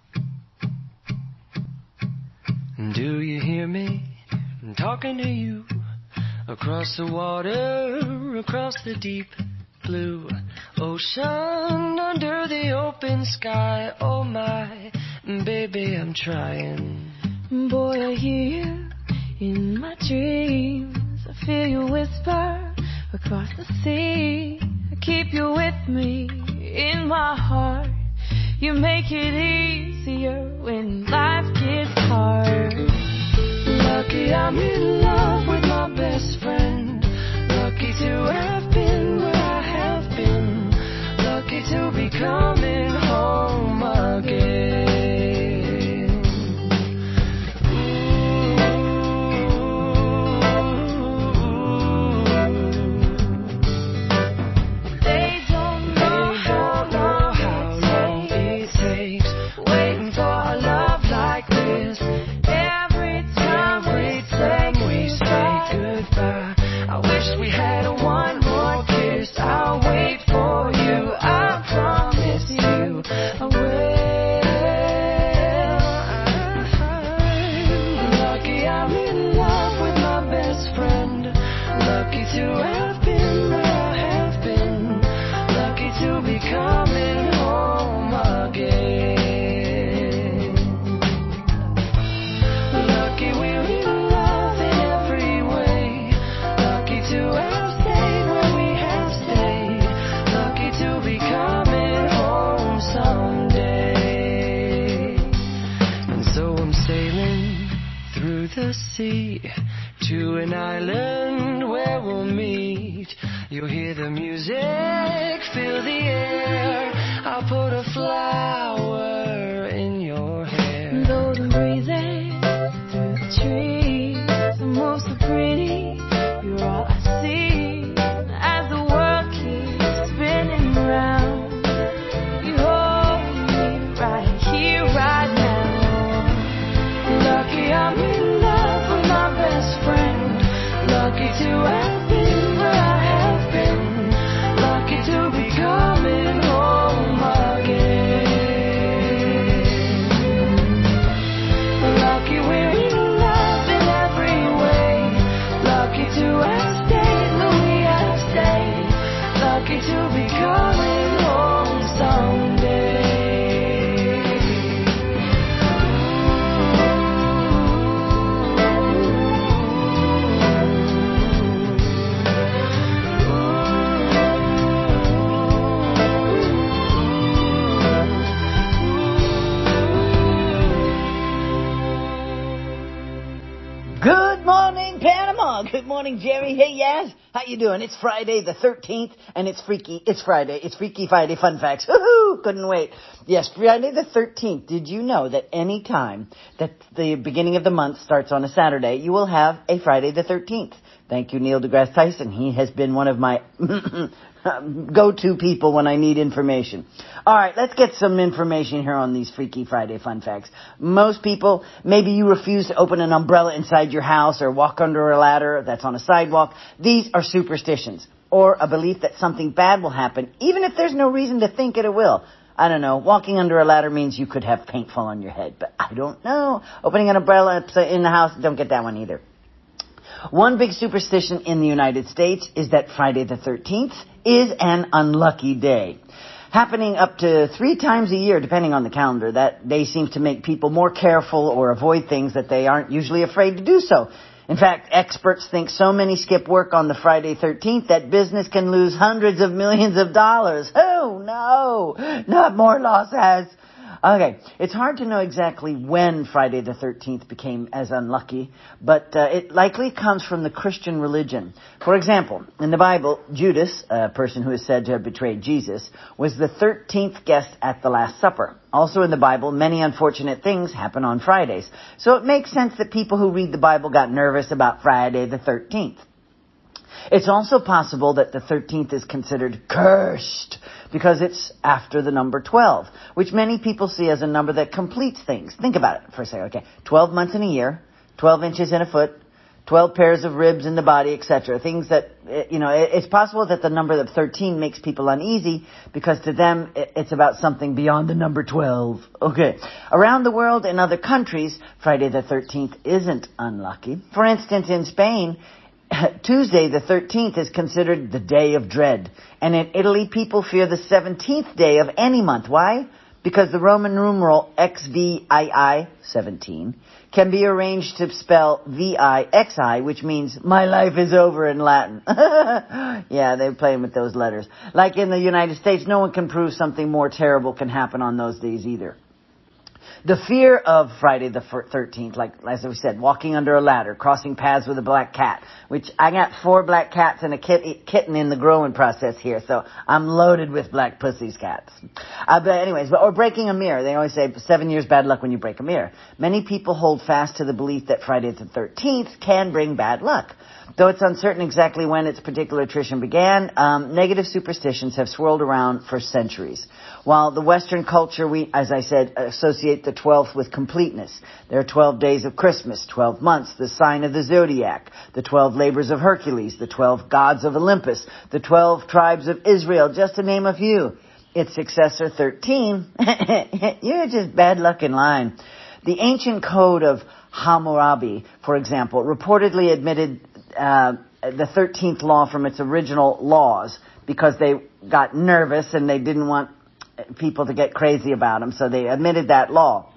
Do you hear me? I'm talking to you across the water, across the deep blue ocean, under the open sky. Oh my, baby, I'm trying. Boy, I hear you in my dreams. I feel you whisper across the sea. I keep you with me in my heart. You make it easier when life gets hard. Lucky I'm in love with my best friend. Lucky to have been where I have been. Lucky to be coming home again. They don't know how long, how long it takes waiting for a love like this. Every time we say we say goodbye, I wish we had one more kiss. I'll wait for you, I promise you. the sea to an island where we'll meet. You'll hear the music, feel the air. I'll put a flower in your hair. Golden breezes through the trees, the most so pretty. You're all I see as the world keeps spinning round. You hold me right here, right now. Lucky I'm in love with my best friend. Lucky to have been where I have been. Lucky to be coming home again. Lucky we're in love in every way. Lucky to have stayed where we have stayed. Lucky to be coming home someday. Good morning, Panama. Good morning, Jerry. Hey, Yaz. How you doing? It's Friday the thirteenth, and it's freaky. It's Friday. It's Freaky Friday Fun Facts. Woohoo! Couldn't wait. Yes, Friday the thirteenth. Did you know that any time that the beginning of the month starts on a Saturday, you will have a Friday the thirteenth? Thank you, Neil deGrasse Tyson. He has been one of my go-to people when I need information. All right, let's get some information here on these Freaky Friday Fun Facts. Most people, maybe you refuse to open an umbrella inside your house or walk under a ladder that's on a sidewalk. These are superstitions, or a belief that something bad will happen, even if there's no reason to think it will. I don't know. Walking under a ladder means you could have paint fall on your head, but I don't know. Opening an umbrella in the house, don't get that one either. One big superstition in the United States is that Friday the thirteenth is an unlucky day. Happening up to three times a year, depending on the calendar, that day seems to make people more careful or avoid things that they aren't usually afraid to do so. In fact, experts think so many skip work on the Friday thirteenth that business can lose hundreds of millions of dollars. Oh, no, not more losses. Okay, it's hard to know exactly when Friday the thirteenth became as unlucky, but uh, it likely comes from the Christian religion. For example, in the Bible, Judas, a person who is said to have betrayed Jesus, was the thirteenth guest at the Last Supper. Also in the Bible, many unfortunate things happen on Fridays. So it makes sense that people who read the Bible got nervous about Friday the thirteenth. It's also possible that the thirteenth is considered cursed because it's after the number twelve, which many people see as a number that completes things. Think about it for a second. Okay, twelve months in a year, twelve inches in a foot, twelve pairs of ribs in the body, et cetera. Things that, you know, it's possible that the number of thirteen makes people uneasy because to them it's about something beyond the number twelve. Okay. Around the world in other countries, Friday the thirteenth isn't unlucky. For instance, in Spain, Tuesday the thirteenth is considered the day of dread. And in Italy, people fear the seventeenth day of any month. Why? Because the Roman numeral X V I I, seventeen, can be arranged to spell V I X I, which means my life is over in Latin. Yeah, they're playing with those letters. Like in the United States, no one can prove something more terrible can happen on those days either. The fear of Friday the thirteenth, like as we said, walking under a ladder, crossing paths with a black cat, which I got four black cats and a kit, kitten in the growing process here, so I'm loaded with black pussies cats. Uh, but anyways, or breaking a mirror. They always say seven years bad luck when you break a mirror. Many people hold fast to the belief that Friday the thirteenth can bring bad luck. Though it's uncertain exactly when its particular tradition began, um, negative superstitions have swirled around for centuries. While the Western culture, we, as I said, associate the twelfth with completeness. There are twelve days of Christmas, twelve months, the sign of the zodiac, the twelve labors of Hercules, the twelve gods of Olympus, the twelve tribes of Israel, just to name a few. Its successor, thirteen, you're just bad luck in line. The ancient code of Hammurabi, for example, reportedly admitted uh, the thirteenth law from its original laws because they got nervous and they didn't want people to get crazy about them, so they admitted that law.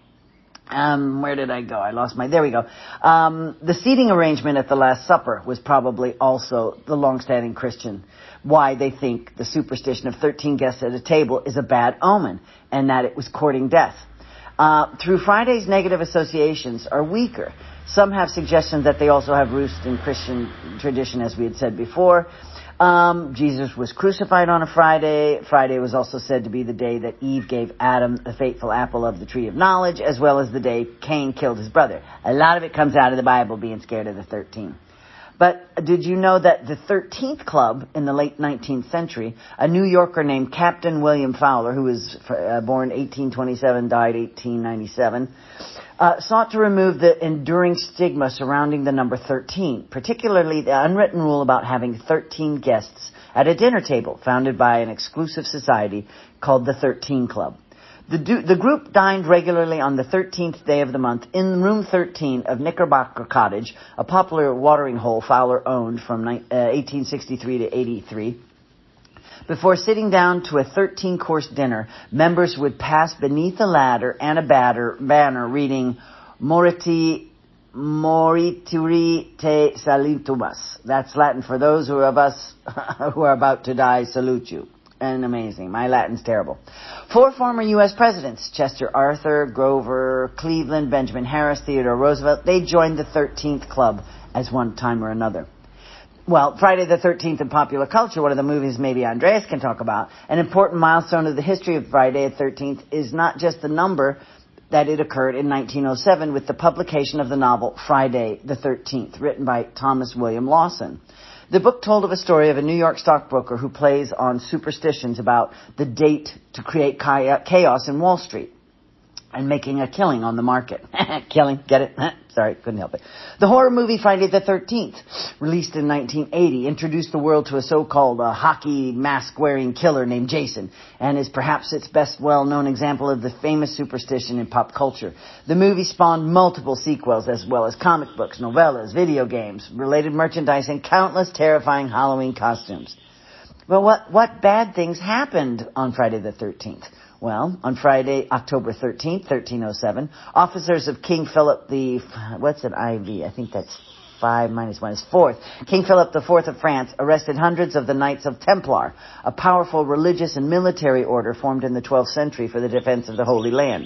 Um, where did I go? I lost my... There we go. Um, the seating arrangement at the Last Supper was probably also the long-standing Christian. Why they think the superstition of thirteen guests at a table is a bad omen, and that it was courting death. Uh, through Friday's negative associations are weaker. Some have suggestions that they also have roots in Christian tradition, as we had said before. Um, Jesus was crucified on a Friday. Friday was also said to be the day that Eve gave Adam the fateful apple of the tree of knowledge, as well as the day Cain killed his brother. A lot of it comes out of the Bible, being scared of the thirteen. But did you know that the thirteenth Club in the late nineteenth century, a New Yorker named Captain William Fowler, who was uh, born eighteen twenty-seven, died eighteen ninety-seven, uh, sought to remove the enduring stigma surrounding the number thirteen, particularly the unwritten rule about having thirteen guests at a dinner table founded by an exclusive society called the thirteen Club. The, du- the group dined regularly on the thirteenth day of the month in room thirteen of Knickerbocker Cottage, a popular watering hole Fowler owned from ni- uh, eighteen sixty-three to eighty-three. Before sitting down to a thirteen-course dinner, members would pass beneath a ladder and a batter, banner reading, Moriti, Morituri te salutumus. That's Latin for those who of us who are about to die salute you. And amazing. My Latin's terrible. Four former U S presidents, Chester Arthur, Grover, Cleveland, Benjamin Harris, Theodore Roosevelt, they joined the thirteenth Club as one time or another. Well, Friday the thirteenth in popular culture, one of the movies maybe Andreas can talk about, an important milestone of the history of Friday the thirteenth is not just the number that it occurred in nineteen oh seven with the publication of the novel Friday the thirteenth, written by Thomas William Lawson. The book told of a story of a New York stockbroker who plays on superstitions about the date to create chaos in Wall Street and making a killing on the market. Killing, get it? Sorry, couldn't help it. The horror movie Friday the thirteenth, released in nineteen eighty, introduced the world to a so-called uh, hockey mask-wearing killer named Jason, and is perhaps its best well-known example of the famous superstition in pop culture. The movie spawned multiple sequels, as well as comic books, novellas, video games, related merchandise, and countless terrifying Halloween costumes. Well, what, what bad things happened on Friday the thirteenth? Well, on Friday, October thirteenth, thirteen oh seven, officers of King Philip the, what's an I V? I think that's five minus one is fourth. King Philip the Fourth of France arrested hundreds of the Knights of Templar, a powerful religious and military order formed in the twelfth century for the defense of the Holy Land.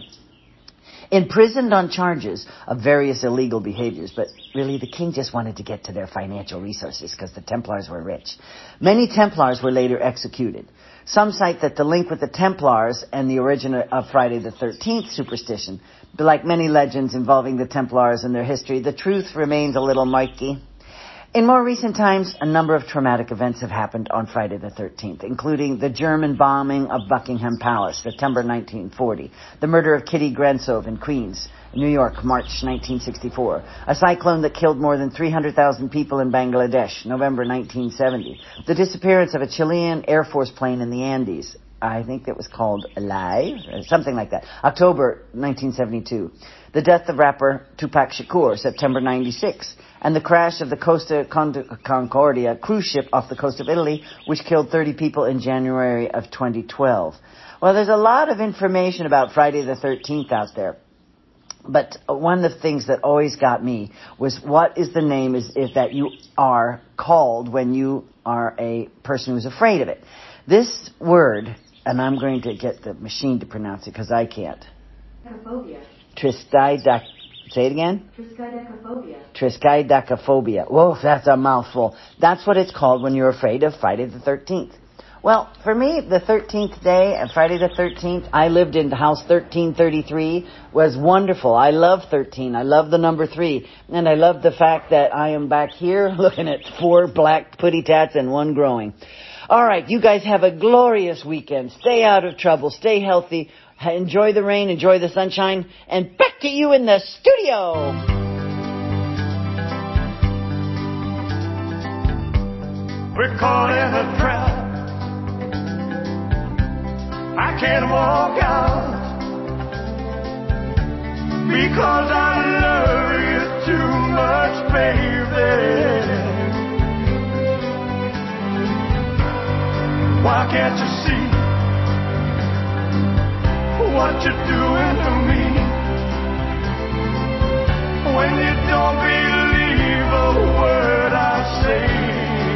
Imprisoned on charges of various illegal behaviors, but really the king just wanted to get to their financial resources because the Templars were rich. Many Templars were later executed. Some cite that the link with the Templars and the origin of Friday the thirteenth superstition, but like many legends involving the Templars and their history, the truth remains a little murky. In more recent times, a number of traumatic events have happened on Friday the thirteenth, including the German bombing of Buckingham Palace, September nineteen forty, the murder of Kitty Grensove in Queens, New York, March nineteen sixty-four, a cyclone that killed more than three hundred thousand people in Bangladesh, November nineteen seventy, the disappearance of a Chilean Air Force plane in the Andes, I think it was called Alive, or something like that, October nineteen seventy-two, the death of rapper Tupac Shakur, September ninety-six, and the crash of the Costa Concordia cruise ship off the coast of Italy, which killed thirty people in January of twenty twelve. Well, there's a lot of information about Friday the thirteenth out there. But one of the things that always got me was what is the name is, is that you are called when you are a person who's afraid of it. This word, and I'm going to get the machine to pronounce it because I can't. Triskaidekaphobia. Triskaidek. Say it again? Triskaidekaphobia. Triskaidekaphobia. Whoa, that's a mouthful. That's what it's called when you're afraid of Friday the thirteenth. Well, for me, the thirteenth day, Friday the thirteenth, I lived in house thirteen thirty-three, was wonderful. I love thirteen. I love the number three. And I love the fact that I am back here looking at four black putty tats and one growing. All right, you guys have a glorious weekend. Stay out of trouble. Stay healthy. Enjoy the rain. Enjoy the sunshine. And back to you in the studio. We're caught in a trap. I can't walk out because I love you too much, baby. Why can't you see what you're doing to me when you don't believe a word I say?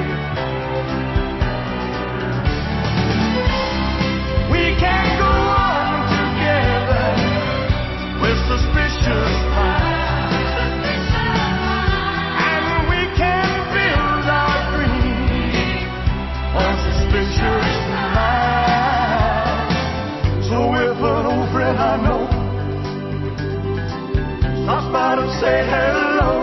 We can't go on together with suspicious minds. say hello,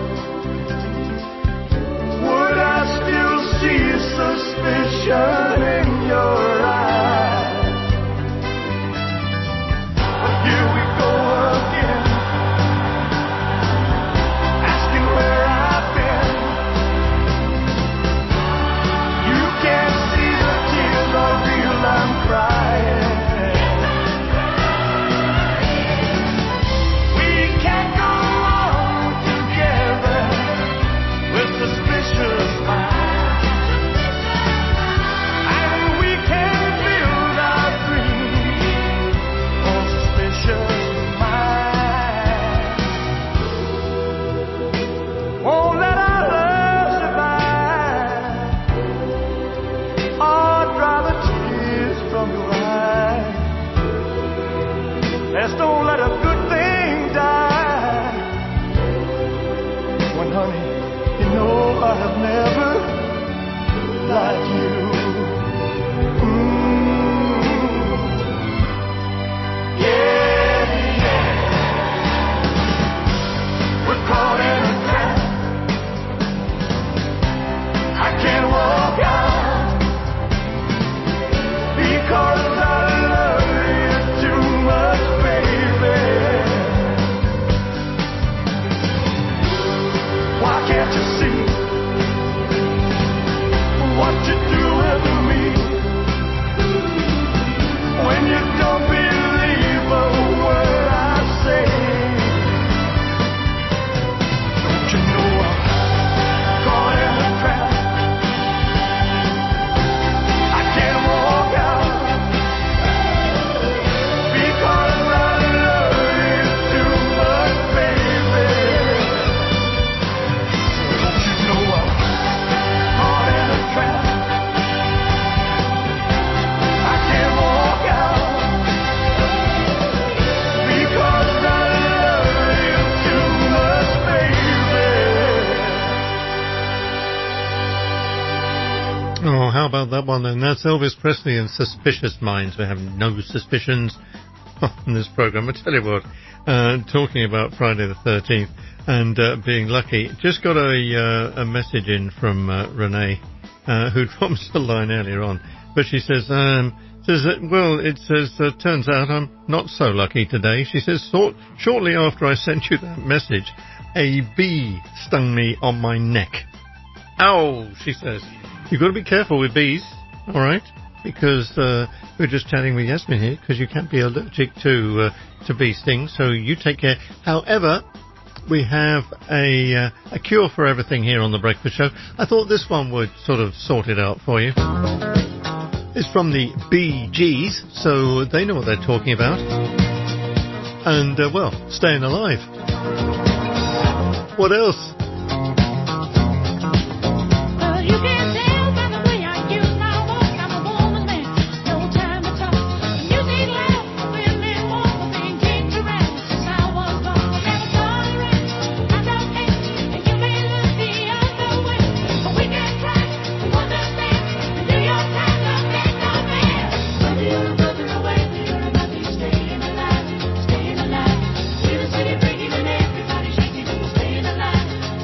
would I still see suspicion in your eyes? But here we go again, asking where I've been. You can't see the tears are real, I'm crying. We can't go on together with suspicious minds, and we can't build our dreams on suspicious minds. Won't let our love survive, or dry the tears from your eyes. Let's don't let a good thing die. When, honey, you know I have never lied to you. Mm. Yeah, yeah. We're caught in a trap. I can't walk out because I love you too much, baby. Why can't you see what you're doing to me? When you don't believe a word I say, don't you know I'm caught in a trap? I can't walk out because I love you too much, baby. Don't you know I'm caught in a trap? I can't walk out because I love you too much, baby. Oh, how about that one then? That's Elvis Presley and Suspicious Minds. We have no suspicions on this program. I tell you what, uh, talking about Friday the thirteenth and uh, being lucky, just got a, uh, a message in from uh, Renee, uh, who dropped us a line earlier on. But she says, um, says that, well, it says, uh, turns out I'm not so lucky today. She says, thought, shortly after I sent you that message, a bee stung me on my neck. Ow, she says. You've got to be careful with bees, all right? Because uh, we're just chatting with Yasmin here, because you can't be allergic to uh, to bee stings, so you take care. However, we have a uh, a cure for everything here on The Breakfast Show. I thought this one would sort of sort it out for you. It's from the Bee Gees, so they know what they're talking about. And, uh, well, staying alive. What else? You can tell by the way I use my walk, I'm a woman man, no time to talk. You need love, really more than kicked around since I was born. Never tolerate, I don't hate, and you may look the other way, but we can try to understand and do your time to make no man. Whether you're looking away, you're about to staying alive, staying alive. Feel the city breaking and everybody shaking, staying alive.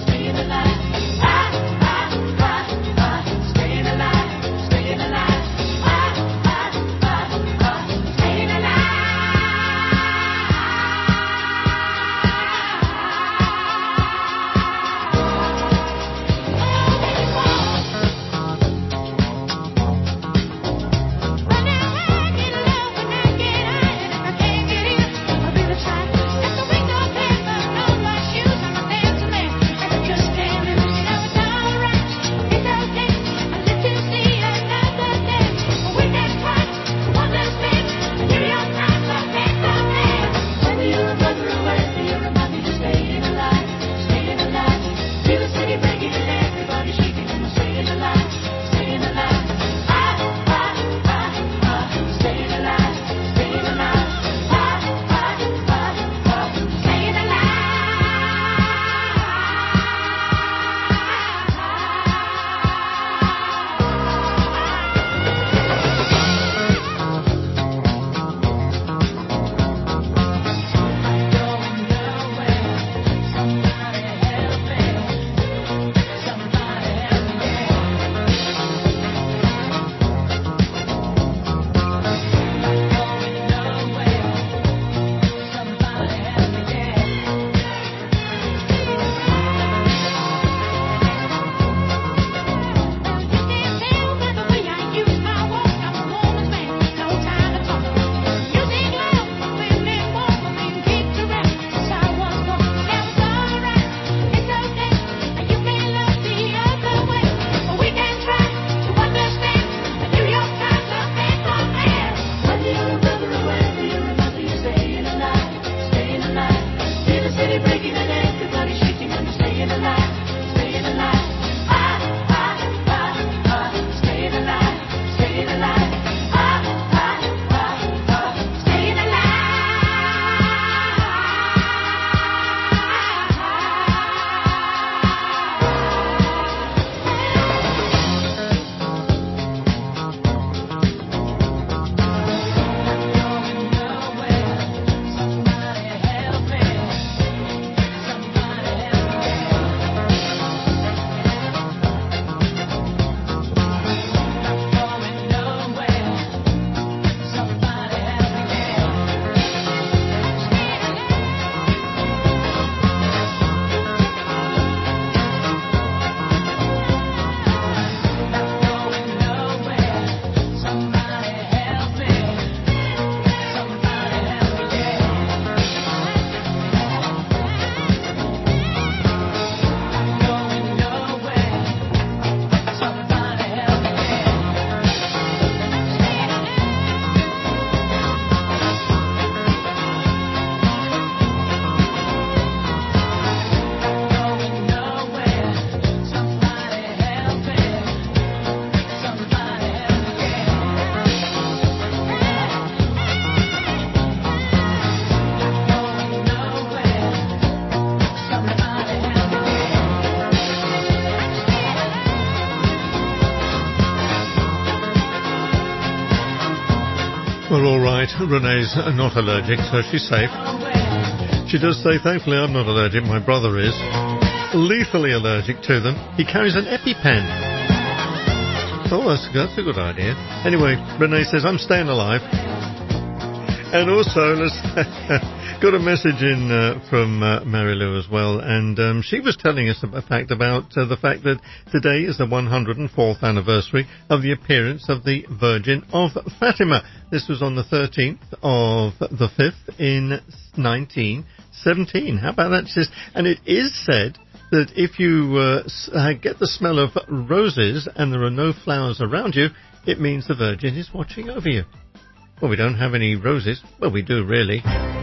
Well, all right. Renee's not allergic, so she's safe. She does say, thankfully, I'm not allergic. My brother is. Lethally allergic to them. He carries an EpiPen. Oh, that's, that's a good idea. Anyway, Renee says, I'm staying alive. And also, let's got a message in uh, from uh, Mary Lou as well, and um, she was telling us a fact about uh, the fact that today is the one hundred fourth anniversary of the appearance of the Virgin of Fatima. This was on the thirteenth of the fifth in nineteen seventeen. How about that? She says, and it is said that if you uh, s- uh, get the smell of roses and there are no flowers around you, it means the Virgin is watching over you. Well, we don't have any roses. Well, we do, really.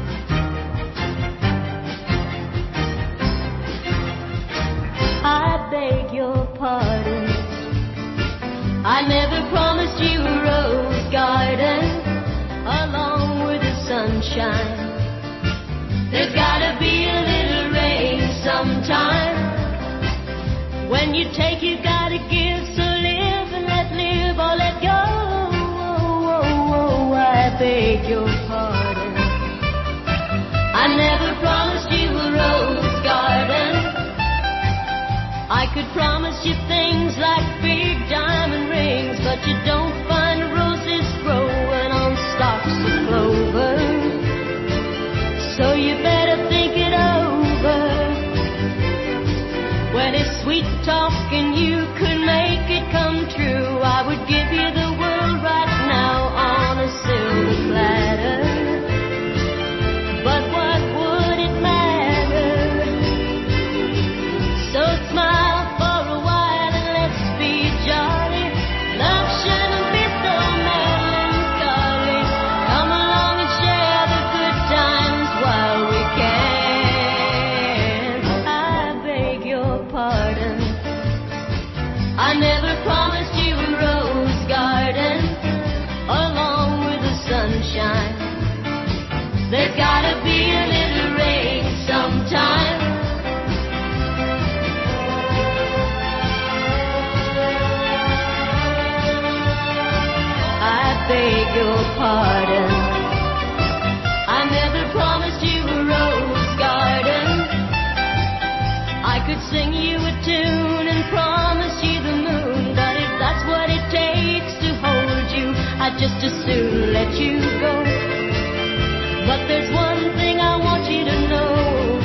I beg your pardon. I never promised you a rose garden along with the sunshine. There's gotta be a little rain sometime. When you take, you gotta give. So live and let live or let go. I beg your pardon. I never promised you a rose garden. I could promise you things like big diamond rings, but you don't find roses growing on stalks of clover. So you better think it over. When it's sweet talking, you could make it come true. I would give you the world right now on a silver platter. But what would it matter? So smile for a while and let's be jolly. Love shouldn't be so melancholy. Come along and share the good times while we can. I beg your pardon. I never promised you a rose garden along with the sunshine. There's gotta be a little rain sometime. I beg your pardon. I never promised you a rose garden. I could sing you a tune and promise you the moon, but if that's what it takes to hold you, I'd just as soon let you go. But there's one thing I want you to know.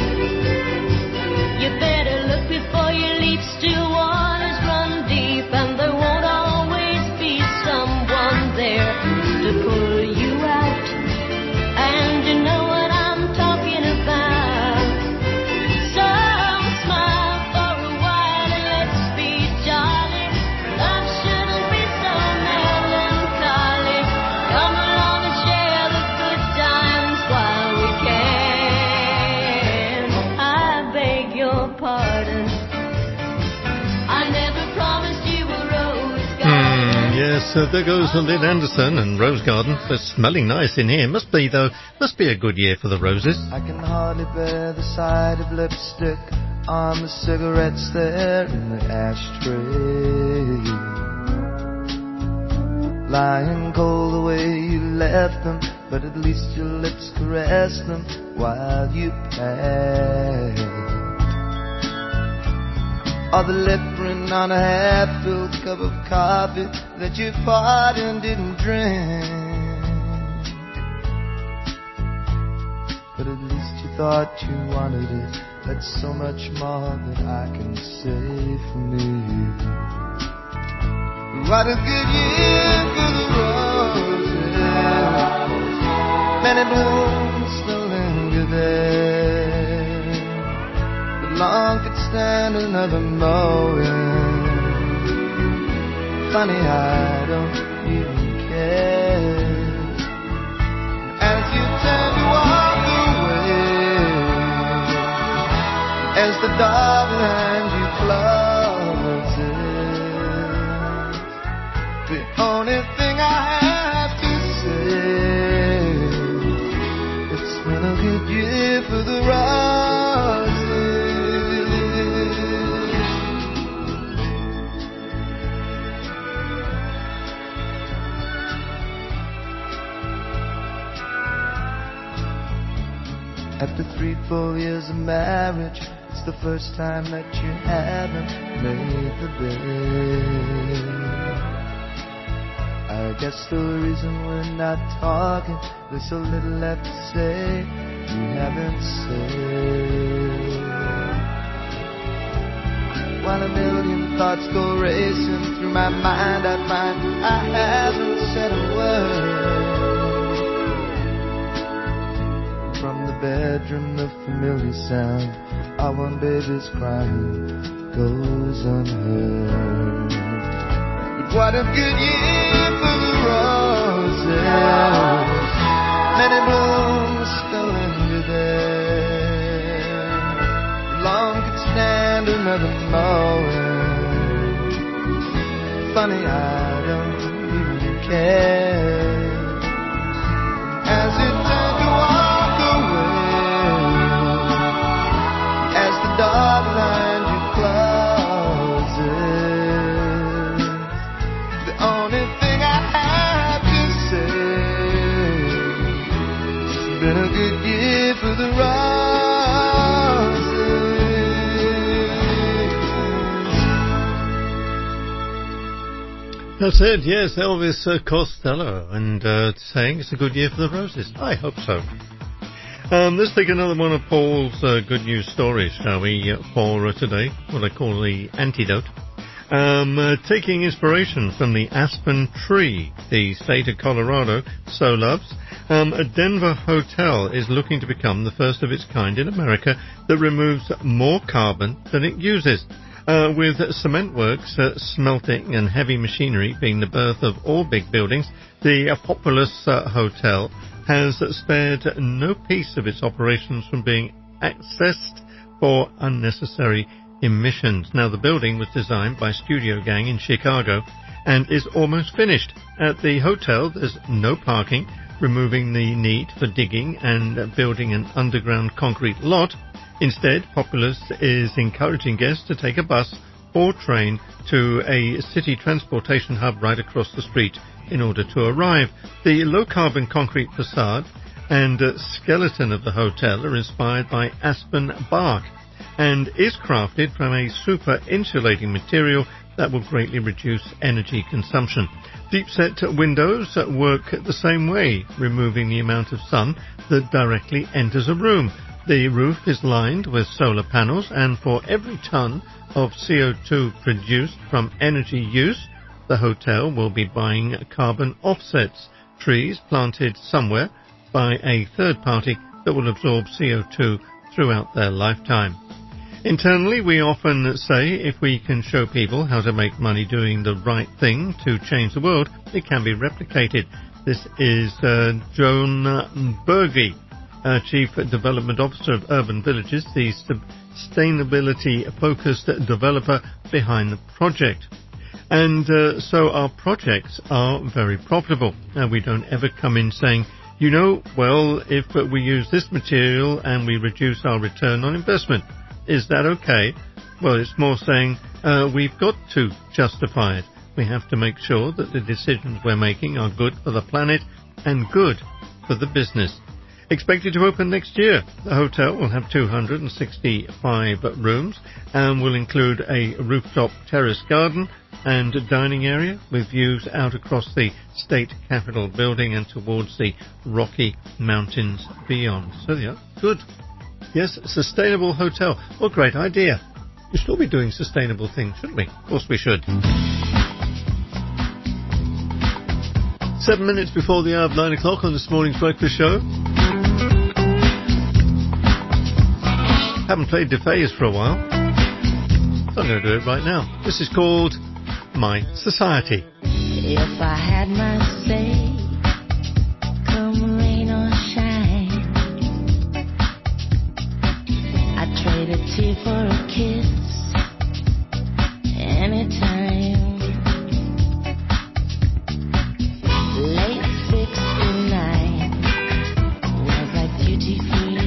You better look before you leap. Still waters run deep, and there won't always be someone there to pull you out. And you know what I'm talking about. So smile for a while and let's be jolly. Love shouldn't be so melancholy. Come along and share the good times while we can. I beg your pardon. I never promised you a rose garden. Mm, yes, uh, there goes Lynn Anderson and Rose Garden. They're smelling nice in here. Must be, though. Must be a good year for the roses. I can hardly bear the sight of lipstick on the cigarettes there in the ashtray. Lying cold the way you left them, but at least your lips caressed them while you passed. Or the lip print on a half-filled cup of coffee that you fought and didn't drink. But at least you thought you wanted it. That's so much more that I can say for me. What a good year for the roses. Many blooms still linger there. But long could stand another mowing. Funny, I don't even care. As you turn to walk away, as the door behind you closes, the only thing I have to say, it's been a good year for the roses. After three, four years of marriage, it's the first time that you haven't made the bed. I guess the reason we're not talking, there's so little left to say you haven't said. While a million thoughts go racing through my mind, I find I haven't said a word. From the bedroom, the familiar sound of one baby's crying goes unheard. But what a good year for the roses, many blooms still linger there. Long could stand another moment. Funny, I don't even care. As you turn to walk away, as the dark behind you closes, the only thing I have to say, it's been a good year for the roses. That's it, yes, Elvis uh, Costello, and uh, saying it's a good year for the roses. I hope so. Um, let's take another one of Paul's uh, good news stories, shall we, uh, for uh, today, what I call the antidote. Um, uh, taking inspiration from the aspen tree, the state of Colorado so loves, um, a Denver hotel is looking to become the first of its kind in America that removes more carbon than it uses. Uh, with cement works, uh, smelting and heavy machinery being the birth of all big buildings, the uh, populous uh, hotel has spared no piece of its operations from being accessed for unnecessary emissions. Now, the building was designed by Studio Gang in Chicago and is almost finished. At the hotel, there's no parking, removing the need for digging and uh, building an underground concrete lot. Instead, Populous is encouraging guests to take a bus or train to a city transportation hub right across the street in order to arrive. The low-carbon concrete facade and uh, skeleton of the hotel are inspired by aspen bark and is crafted from a super insulating material that will greatly reduce energy consumption. Deep-set windows work the same way, removing the amount of sun that directly enters a room. The roof is lined with solar panels, and for every ton of C O two produced from energy use, the hotel will be buying carbon offsets, trees planted somewhere by a third party that will absorb C O two throughout their lifetime. Internally, we often say if we can show people how to make money doing the right thing to change the world, it can be replicated. This is uh, Joan Berge, Uh, Chief Development Officer of Urban Villages, the sustainability-focused developer behind the project. And uh, so our projects are very profitable. Now, we don't ever come in saying, you know, well, if uh, we use this material and we reduce our return on investment, is that okay? Well, it's more saying uh, we've got to justify it. We have to make sure that the decisions we're making are good for the planet and good for the business. Expected to open next year, the hotel will have two hundred sixty-five rooms and will include a rooftop terrace garden and a dining area with views out across the state capitol building and towards the Rocky Mountains beyond. So yeah, good. Yes, sustainable hotel. What a great idea. We should all be doing sustainable things, shouldn't we? Of course we should. Seven minutes before the hour of nine o'clock on this morning's breakfast show. Haven't played DeFaze for a while, so I'm going to do it right now. This is called My Society. If I had my say, come rain or shine, I'd trade a tear for a kiss anytime. Late sixty-nine was like duty free.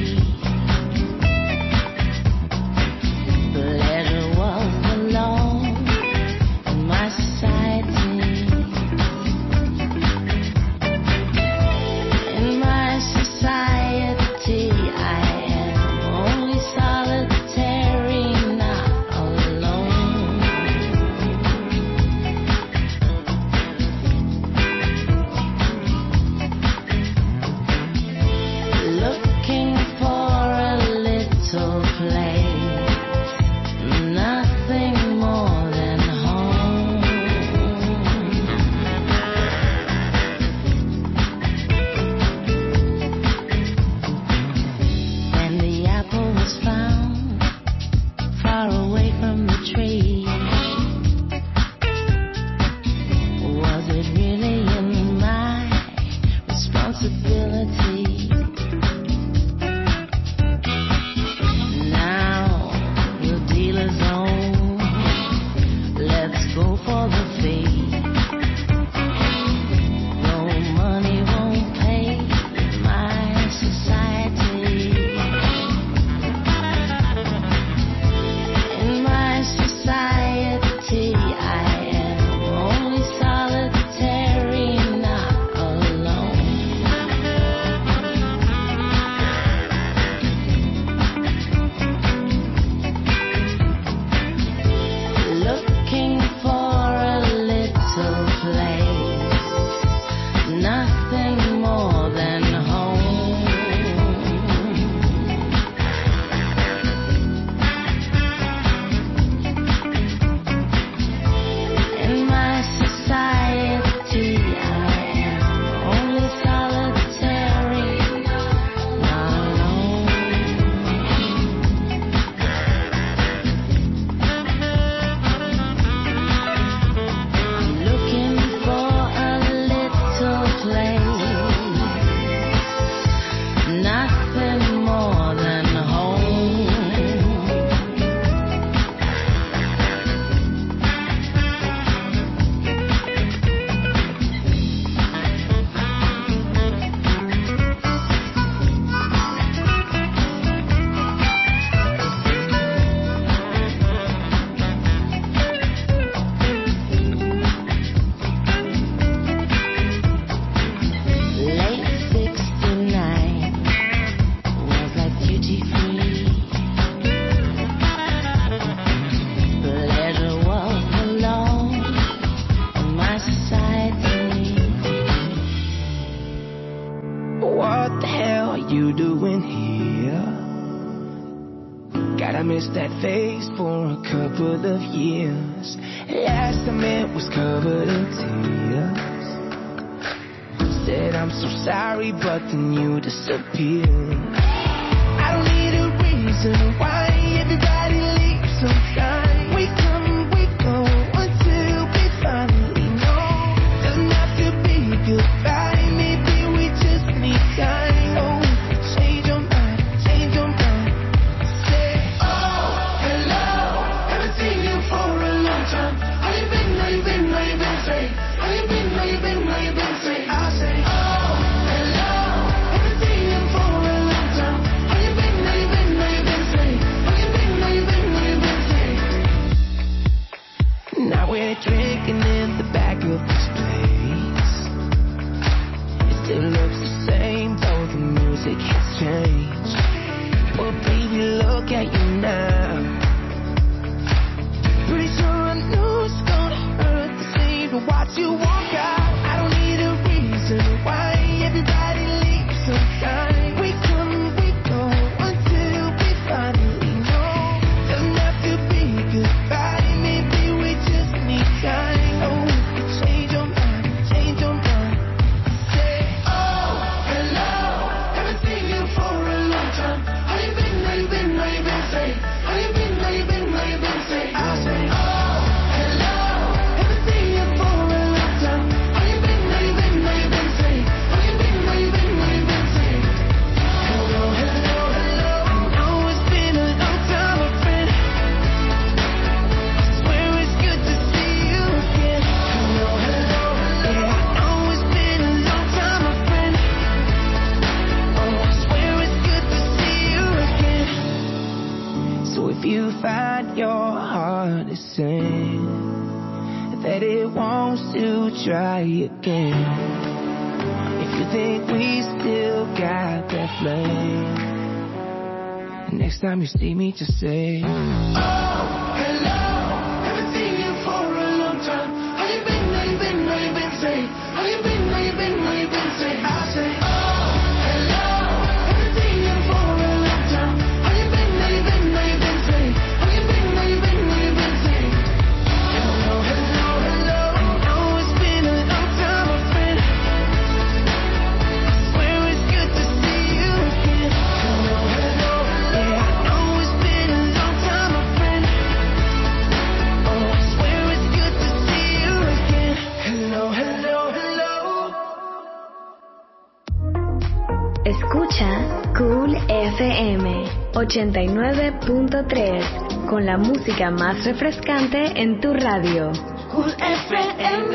Pleasure was the law in my society. possibility. Now the dealer's on. Let's go for the fade. No money won't pay my society. In my society, I am only solitary, not alone. Looking for a little place, nothing more than home. In my society, I am only solitary, not alone. I'm looking for a little place, nothing more than home. Late sixty-nine was like duty free. Pleasure was the law in my society. What the hell are you doing here? Gotta miss that face for a couple of years. Last time it was covered in tears. Said I'm so sorry, but then you disappeared. I don't need a reason why everybody leaves sometimes. We come, we go until we finally know. Doesn't have to be goodbye, maybe we just need time. Oh, change your mind, change your mind. Say, oh, hello, haven't seen you for a long time. How you been, how you been, how you been, say? How you been, how you been, how you been, say? I say, oh, hello, haven't seen you for a long time. How you been, how you been, how you been, say? How you been, how you been, how you been, say? Now we're drinking in the back of this place. It still looks the same, though the music has changed. But baby, look at you now. Pretty sure I know it's gonna hurt the same to watch you walk out. I don't need a reason why everybody leaves sometimes. We come, we go until we finally know. Doesn't have to be goodbye, maybe we just need time. Oh, change your mind, change your mind. Say, oh, hello, haven't seen you for a long time. How you been, how you been, how you been, say? How you been, how you been, how you been, say? I say, oh, hello, haven't seen you for a long time. How you been, how you been, how you been, say? How you been, how you been, how you been, say? Hello, hello, hello. I know it's been a long time, my friend. Swear it's good to see you again. Hello, hello, hello. Yeah, I know it's been a long time, my friend. Oh, swear it's good to see you again. So if you find your heart is saying that it wants to try again, if you think we still got that flame, next time you see me, just say, oh, hello, haven't seen you for a long time. How you been, how you been, how you been, say? How you been, how you been, how you been, say? I say, oh, hello, haven't seen you for a long time. How you been, how you been, how you been, say? How you been, how you been, how you been, say? Hello, hello, hello. I know it's been a long time, my friend. Swear it's good to see you again. Hello, hello, hello. Yeah, I know it's been a long time, my friend. Escucha Cool F M ochenta y nueve punto tres con la música más refrescante en tu radio. Cool F M.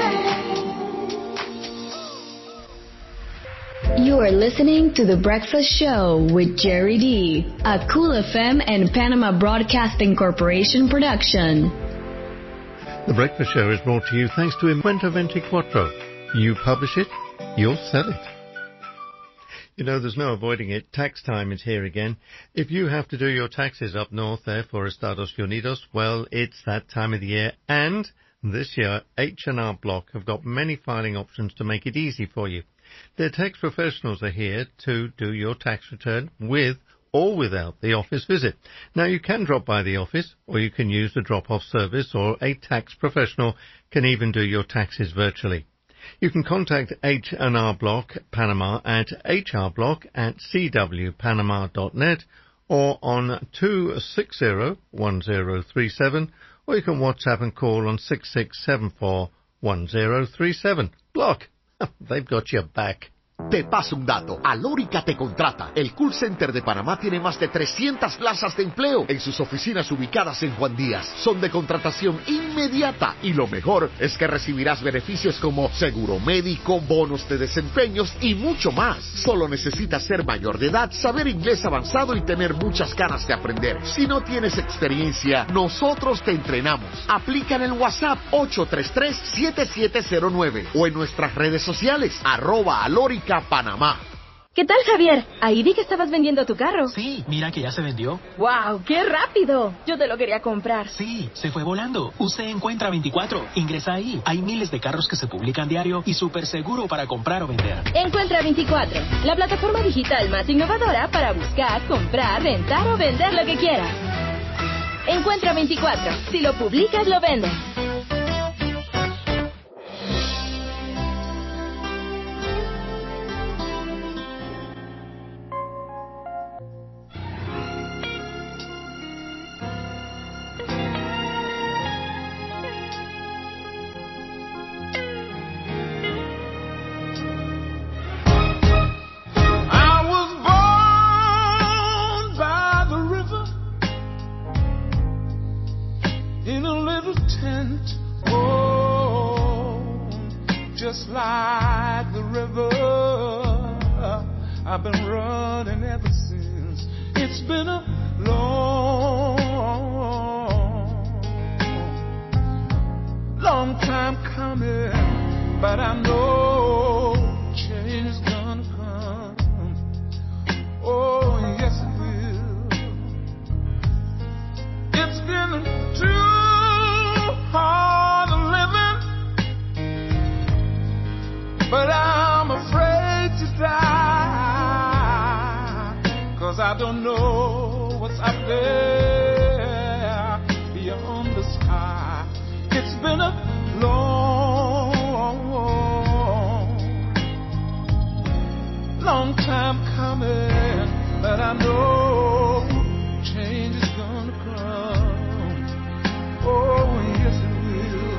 You are listening to The Breakfast Show with Jerry D, a Cool F M and Panama Broadcasting Corporation production. The Breakfast Show is brought to you thanks to Encuentra veinticuatro. You publish it, you'll sell it. You know, there's no avoiding it. Tax time is here again. If you have to do your taxes up north there for Estados Unidos, well, it's that time of the year. And this year, H and R Block have got many filing options to make it easy for you. Their tax professionals are here to do your tax return with or without the office visit. Now, you can drop by the office, or you can use the drop-off service, or a tax professional can even do your taxes virtually. You can contact H and R Block Panama at hrblock at c w panama dot net or on two six zero, one zero three seven, or you can WhatsApp and call on six six seven four, one zero three seven. Block. They've got your back. Te paso un dato. Alórica te contrata. El Call Center de Panamá tiene más de trescientas plazas de empleo en sus oficinas ubicadas en Juan Díaz. Son de contratación inmediata y lo mejor es que recibirás beneficios como seguro médico, bonos de desempeños y mucho más. Solo necesitas ser mayor de edad, saber inglés avanzado y tener muchas ganas de aprender. Si no tienes experiencia, nosotros te entrenamos. Aplica en el WhatsApp ocho tres tres, siete siete cero nueve o en nuestras redes sociales arroba alórica Panamá. ¿Qué tal, Javier? Ahí vi que estabas vendiendo tu carro. Sí, mira que ya se vendió. ¡Wow! ¡Qué rápido! Yo te lo quería comprar. Sí, se fue volando. Usted Encuentra veinticuatro. Ingresa ahí. Hay miles de carros que se publican diario y súper seguro para comprar o vender. Encuentra veinticuatro, la plataforma digital más innovadora para buscar, comprar, rentar o vender lo que quieras. Encuentra veinticuatro. Si lo publicas, lo vendes. Just like the river, I've been running ever since. It's been a long, long time coming, but I know change is gonna come. Oh, yes it will. It's been too hard living, but I'm afraid to die, 'cause I don't know what's out there beyond the sky. It's been a long, long time coming, but I know change is gonna come. Oh, yes it will.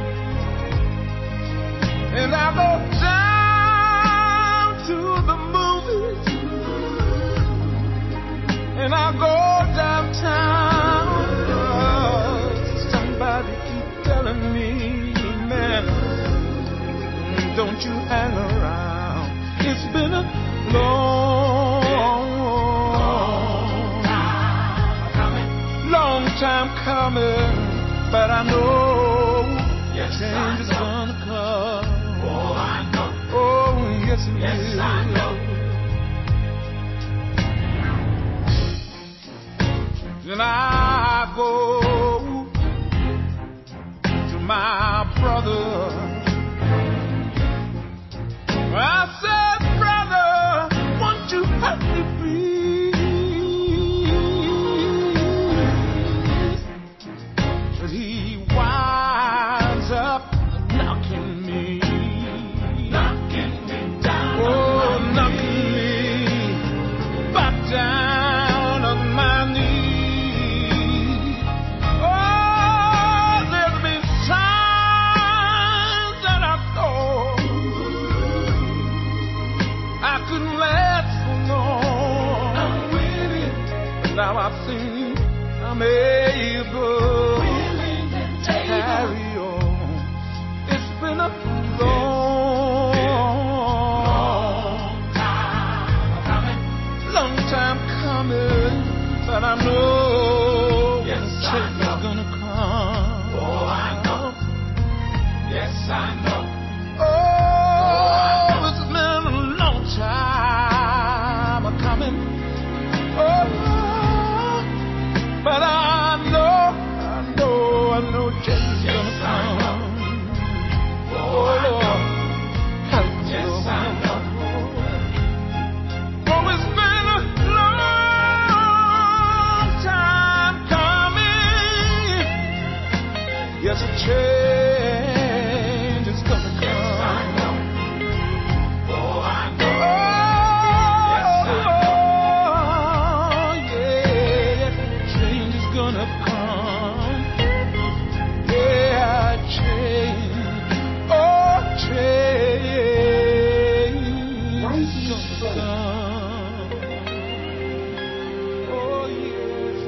And I go down to the movies, and I go downtown. Somebody keep telling me, man, don't you hang around. It's been a long, long time coming, long time coming, but I know yes, change is gonna come. Oh, I know. Oh, yes, it yes, will. I know. Then I go to my brother. I said, brother, won't you help me please? But he winds up knocking me, knocking me down. Oh, I'm able to carry on. It's been a long, long time coming, long time coming, but I know yes, change is gonna come. Oh, I know. Yes, I know. Oh, it's been a long time coming. Oh, but I know, I know, I know change is gonna come. Oh, Lord, help me, yes, I know. Oh, it's been a long time coming. Yes, a change is gonna come. Yes, I know. Oh, I know. Yes, I know. Yeah, change is gonna come. Yeah, change. Oh, change is gonna come. Oh, yes.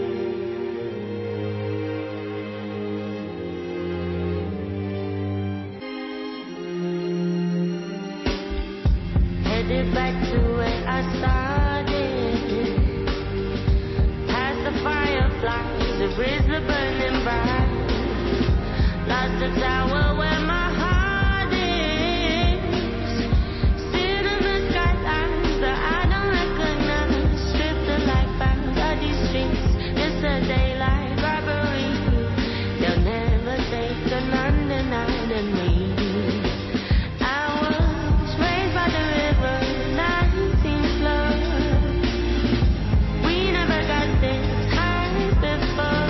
Headed back to where I started. Past the fireflies, the bridge the burning bright. Lost the tower where my heart is. Sit in the skylines that I don't recognize. Strip the life out of these streets. It's a daylight robbery. They'll never take a London out of me. I was raised by the river, nineteen flood. We never got this high before.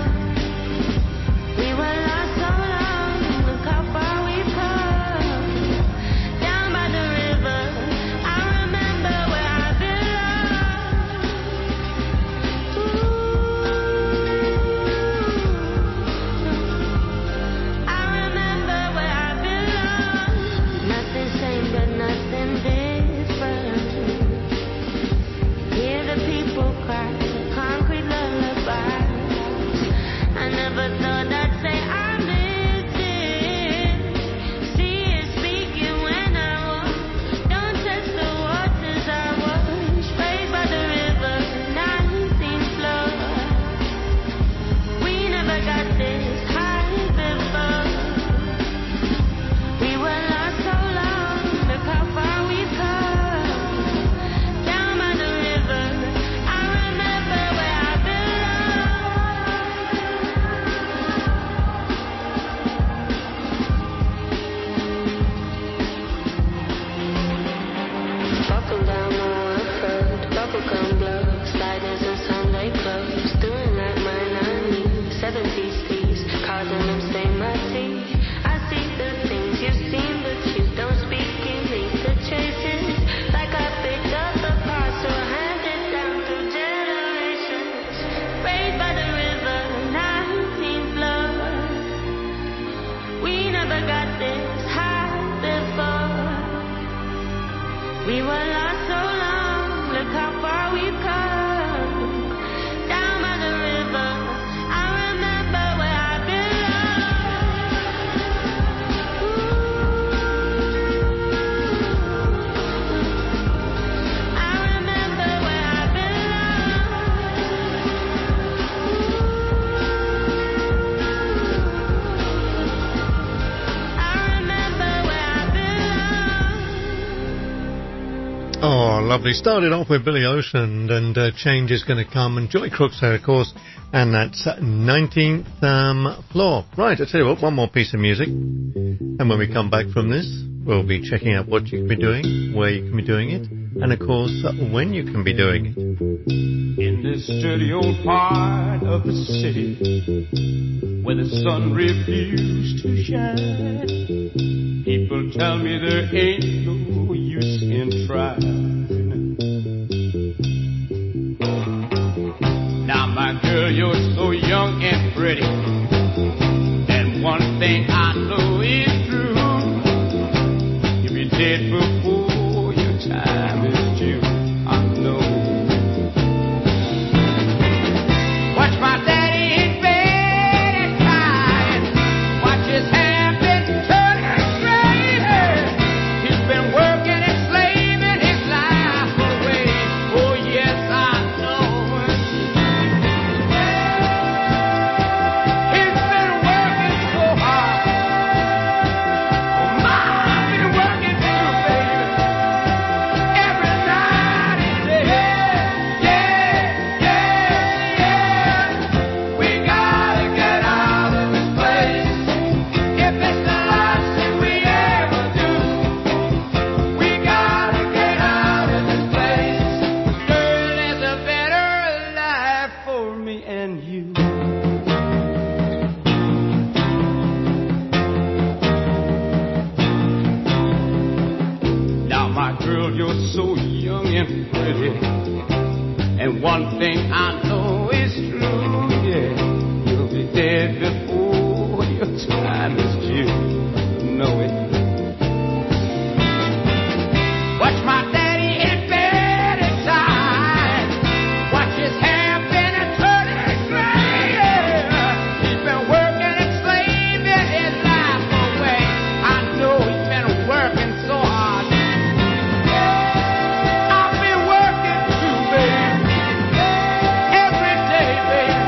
We were lost so long, look how far we've come. Down by the river, I remember where I belong. Ooh, I remember where I belong. Nothing same but nothing different. Hear the people cry, concrete lullabies. I never thought I'd say I miss it. See it speaking when I walk. Don't test the waters I wash. Raised by the river, nineteen flood. We never got this high before. We were lost so long, look how far we've come. Down by the river, I remember where I belong. Buckle down, my world, buckle come gloves, sliders and Sunday clothes, doing like my nanny, seventies sleeves, cards and them stain my teeth. I see the things you've seen, but you don't speak in these situations. Like I picked up the parcel, handed down through generations. Raised by the river, nineteen flood. We never got this high before. We were lost so long, look how far we've come. Down by the river, I remember where I belong. Ooh, I remember where I belong. I remember where I belong. Oh, lovely. Started off with Billy Ocean and uh, Change is Going to Come, and Joy Crooks there, of course, and that's nineteenth um, Floor. Right, I'll tell you what, one more piece of music, and when we come back from this, we'll be checking out what you can be doing, where you can be doing it, and of course, uh, when you can be doing it. In this dirty old part of the city where the sun refused to shine, people tell me there ain't no use in trying. Now, my girl, you're so young and pretty, and one thing I know is true. You'll be dead before your time is due. I know. Watch my being pretty. And one thing I know is true, yeah, you'll be dead before your time is due. Know it. Watch my daddy in bed at time. Watch his hair been a turning gray. He's been working and slaving his life away. I know he's been working so hard. I've been working too, baby. Every day, baby.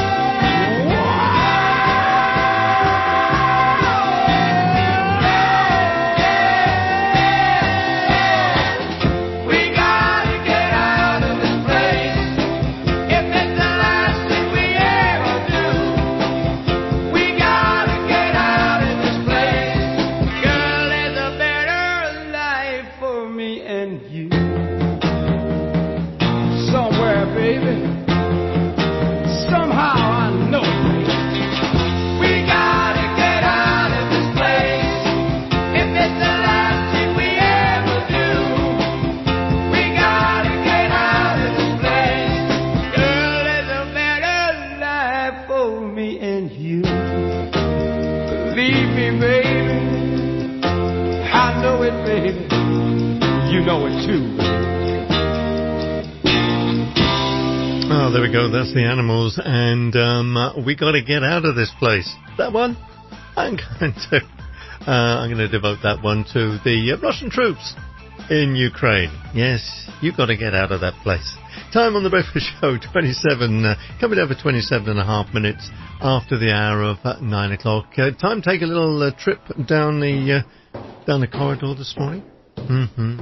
We gotta get out of this place. If it's the last thing we ever do, we gotta get out of this place. Girl, there's a better life for me and you. Somewhere, baby. Somehow I know it. We gotta get out of this place. If it's the last thing we ever do, we gotta get out of this place. Girl, there's a better life for me and you. Believe me, baby. I know it, baby. You know it too. Oh, there we go. That's the Animals, and um, uh, we got to get out of this place. That one, I'm going to, uh, I'm going to devote that one to the uh, Russian troops in Ukraine. Yes, you got to get out of that place. Time on the Breakfast Show, twenty-seven, uh, coming over twenty-seven and a half minutes after the hour of uh, nine o'clock. Uh, time to take a little uh, trip down the uh, down the corridor this morning. Mm-hmm.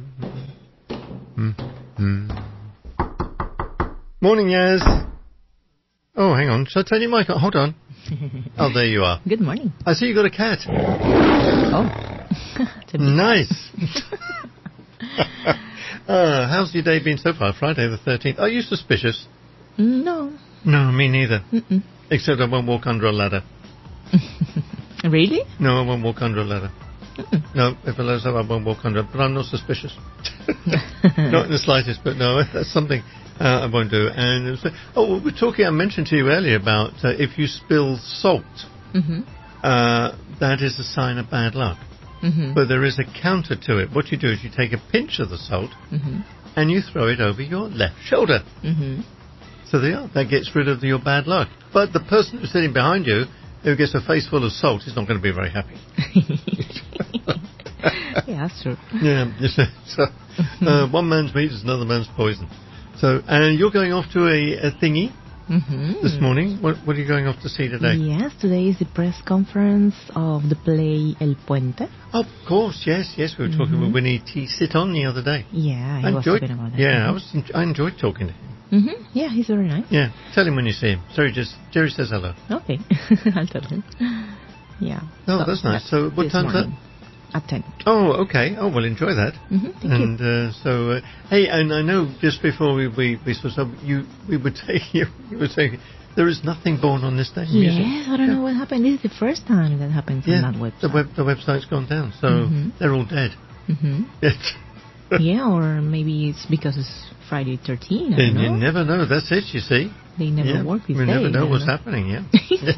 Mm-hmm. Morning, Yaz. Oh, hang on. Shall I turn your mic on? Hold on. Oh, there you are. Good morning. I see you got a cat. Oh. Nice. uh, how's your day been so far? Friday the thirteenth. Are you suspicious? No. No, me neither. Mm-mm. Except I won't walk under a ladder. Really? No, I won't walk under a ladder. Mm-mm. No, if I let up, I won't walk under it. But I'm not suspicious. Not in the slightest, but no, that's something uh, I won't do. And it was, oh, we were talking, I mentioned to you earlier about uh, if you spill salt, Mm-hmm. uh, that is a sign of bad luck. Mm-hmm. But there is a counter to it. What you do is you take a pinch of the salt Mm-hmm. and you throw it over your left shoulder. Mm-hmm. So there you are. That gets rid of your bad luck. But the person who's sitting behind you, who gets a face full of salt, is not going to be very happy. Yeah, that's true. Yeah. So, uh, one man's meat is another man's poison. So, and you're going off to a, a thingy Mm-hmm. this morning. What, what are you going off to see today? Yes, today is the press conference of the play El Puente. Of course, yes, yes. We were talking Mm-hmm. with Winnie T. Sit-on the other day. Yeah, I he was enjoyed, talking about that. Yeah, Mhm. I was. en- I enjoyed talking to him. Mm-hmm. Yeah, he's very nice. Yeah, tell him when you see him. Sorry, just Jerry says hello. Okay, I'll tell him. Yeah. Oh, So, that's nice. So, what this time's that? morning. At ten. Oh, okay. Oh, well, enjoy that. Mm-hmm. Thank and uh, so, uh, hey, and I know just before we we, we saw some, you we were taking you, you were saying there is nothing born on this day. in you. music. Yes, I don't know what happened. This is the first time that happens Yeah, on that website. the web the website's gone down, so Mhm. they're all dead. Mm-hmm. Yeah, or maybe it's because it's Friday thirteen. I don't And know. you never know. That's it. You see, They never yeah. work this We day. never know I what's don't happening. Yeah.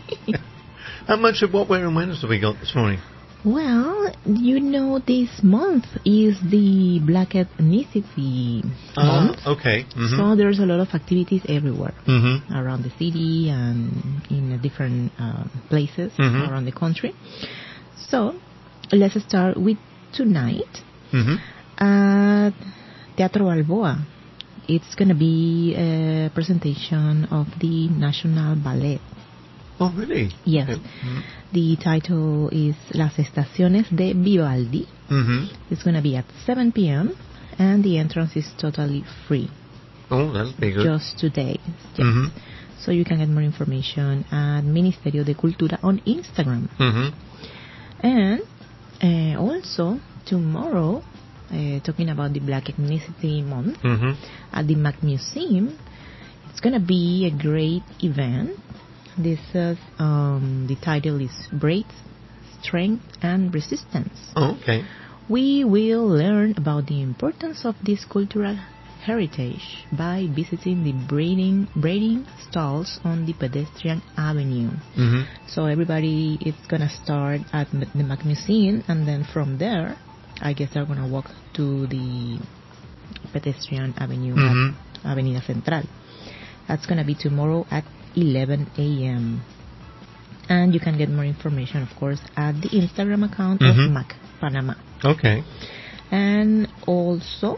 How much of what, where, and when have we got this morning? Well, you know, this month is the Black Ethnicity Ah, Month. okay. Mhm. So there's a lot of activities everywhere Mhm. around the city and in different uh, places Mhm. around the country. So let's start with tonight Mhm. at Teatro Balboa. It's going to be a presentation of the National Ballet. Oh, really? Yes. Mhm. The title is Las Estaciones de Vivaldi. Mhm. It's going to be at seven p.m. and the entrance is totally free. Oh, that'll be good. Just today. Yes. Mhm. So you can get more information at Ministerio de Cultura on Instagram. Mhm. And uh, also tomorrow, uh, talking about the Black Ethnicity Month, Mhm. at the Mac Museum, it's going to be a great event. This is, um, the title is Brains, Strength and Resistance. Oh, okay. we will learn about the importance of this cultural heritage by visiting the braiding, braiding stalls on the pedestrian avenue. Mm-hmm. So everybody is going to start at m- the Mac Museum, and then from there, I guess they're going to walk to the pedestrian avenue Mhm. at Avenida Central. That's going to be tomorrow at eleven a.m. And you can get more information, of course, at the Instagram account Mhm. of Mac Panama. Okay. And also,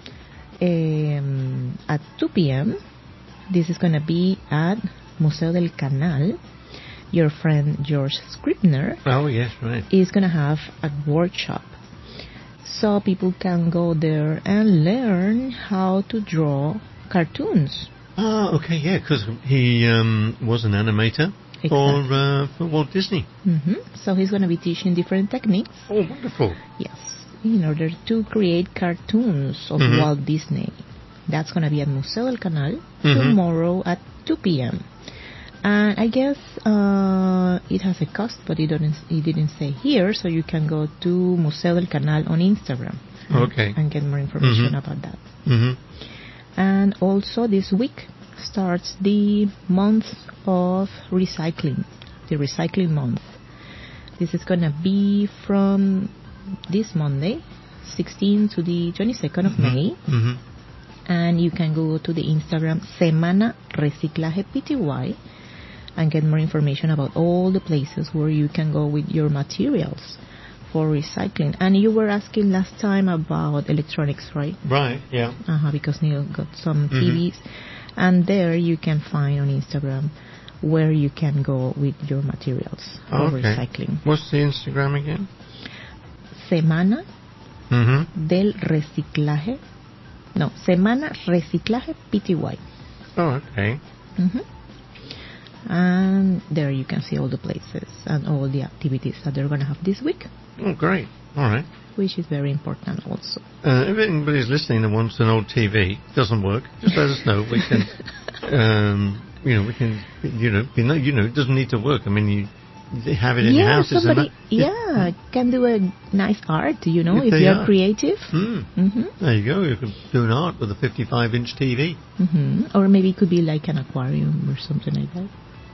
um, at two p.m., this is going to be at Museo del Canal. Your friend George Scribner Oh, yes, right. is going to have a workshop. So people can go there and learn how to draw cartoons. Oh, okay, yeah, because he um, was an animator for, uh, for Walt Disney. hmm So he's going to be teaching different techniques. Oh, wonderful. Yes, in order to create cartoons of Mhm. Walt Disney. That's going to be at Museo del Canal Mhm. tomorrow at two p.m. And I guess uh, it has a cost, but it didn't, it didn't say here, so you can go to Museo del Canal on Instagram and, Okay. and get more information Mhm. about that. Mm-hmm. And also this week starts the month of recycling, the recycling month. This is going to be from this Monday, sixteenth to the twenty-second of May. Mm-hmm. And you can go to the Instagram Semana Reciclaje P T Y and get more information about all the places where you can go with your materials for recycling. And you were asking last time about electronics, right? Right, yeah. Uh-huh, because Neil got some Mhm. T Vs. And there you can find on Instagram where you can go with your materials for Okay. recycling. What's the Instagram again? Semana Mm-hmm. del Reciclaje. No, Semana Reciclaje P T Y. Oh, okay. hmm And there you can see all the places and all the activities that they're going to have this week, Oh, great. All right. which is very important also. Uh, if anybody's listening that wants an old T V, doesn't work, just let us know. We can, um, you know, we can, you know, you know, you know, it doesn't need to work. I mean, you, you have it in your Yeah, house. It's somebody, eno- yeah, can do a nice art, you know, If if they you're are. creative. Mm. hmm There you go. You can do an art with a fifty-five inch T V. hmm Or maybe it could be like an aquarium or something like that.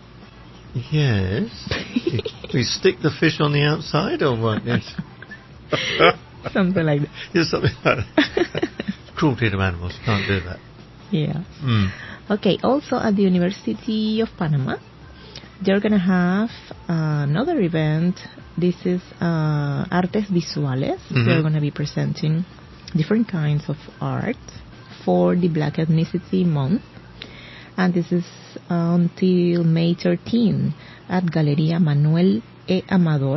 Yes. We stick the fish on the outside or what? Yes. Something like that. Yes, something like that. Cruelty to animals. Can't do that. Yeah. Mm. Okay, also at the University of Panama, they're going to have uh, another event. This is uh, Artes Visuales. Mhm. They're going to be presenting different kinds of art for the Black Ethnicity Month. And this is until May thirteenth at Galería Manuel E. Amador.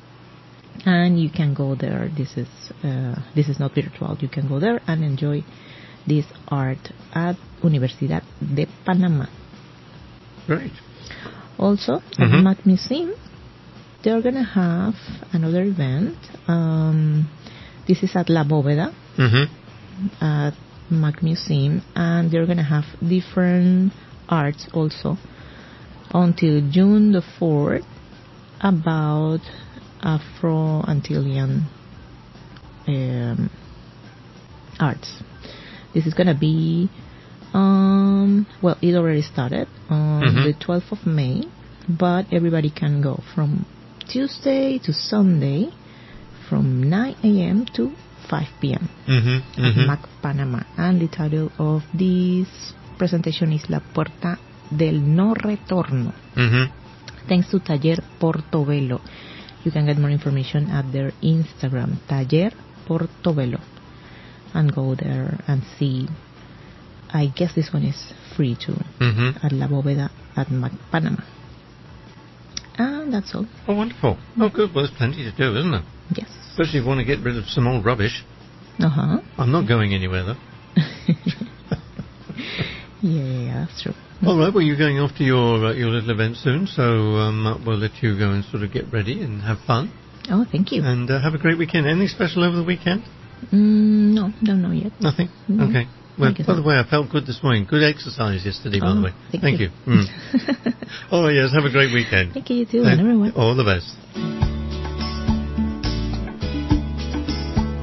And you can go there. This is uh, this is not virtual. You can go there and enjoy this art at Universidad de Panamá. Great. Also, at the Mhm. Mac Museum, they're going to have another event. Um, this is at La Bóveda Mm-hmm. at Mac Museum, and they're going to have different arts also until June the fourth about Afro-Antillean um, arts. This is going to be, um, well, it already started on Mhm. the twelfth of May, but everybody can go from Tuesday to Sunday from nine a.m. to five p.m. Mm-hmm. at Mm-hmm. Mac Panama. And the title of this presentation is La Puerta del No Retorno, Mm-hmm. thanks to Taller Portobello. You can get more information at their Instagram, Taller Portobello, and go there and see. I guess this one is free too, Mm-hmm. at La Bóveda at Mac Panama. And that's all. Oh, wonderful. Oh, good. Well, there's plenty to do, isn't there? Yes. Especially if you want to get rid of some old rubbish. Uh-huh. I'm not going anywhere, though. Yeah, yeah, yeah, that's true. All right, well, you're going off to your uh, your little event soon, so um, we'll let you go and sort of get ready and have fun. Oh, thank you. And uh, have a great weekend. Anything special over the weekend? Mm, no, don't know yet. Nothing? No. Okay. Well, I guess by the not. way, I felt good this morning. Good exercise yesterday, by Oh, the way. thank you. you. Mm. All right, yes, have a great weekend. Thank you, you too, And and everyone. all the best.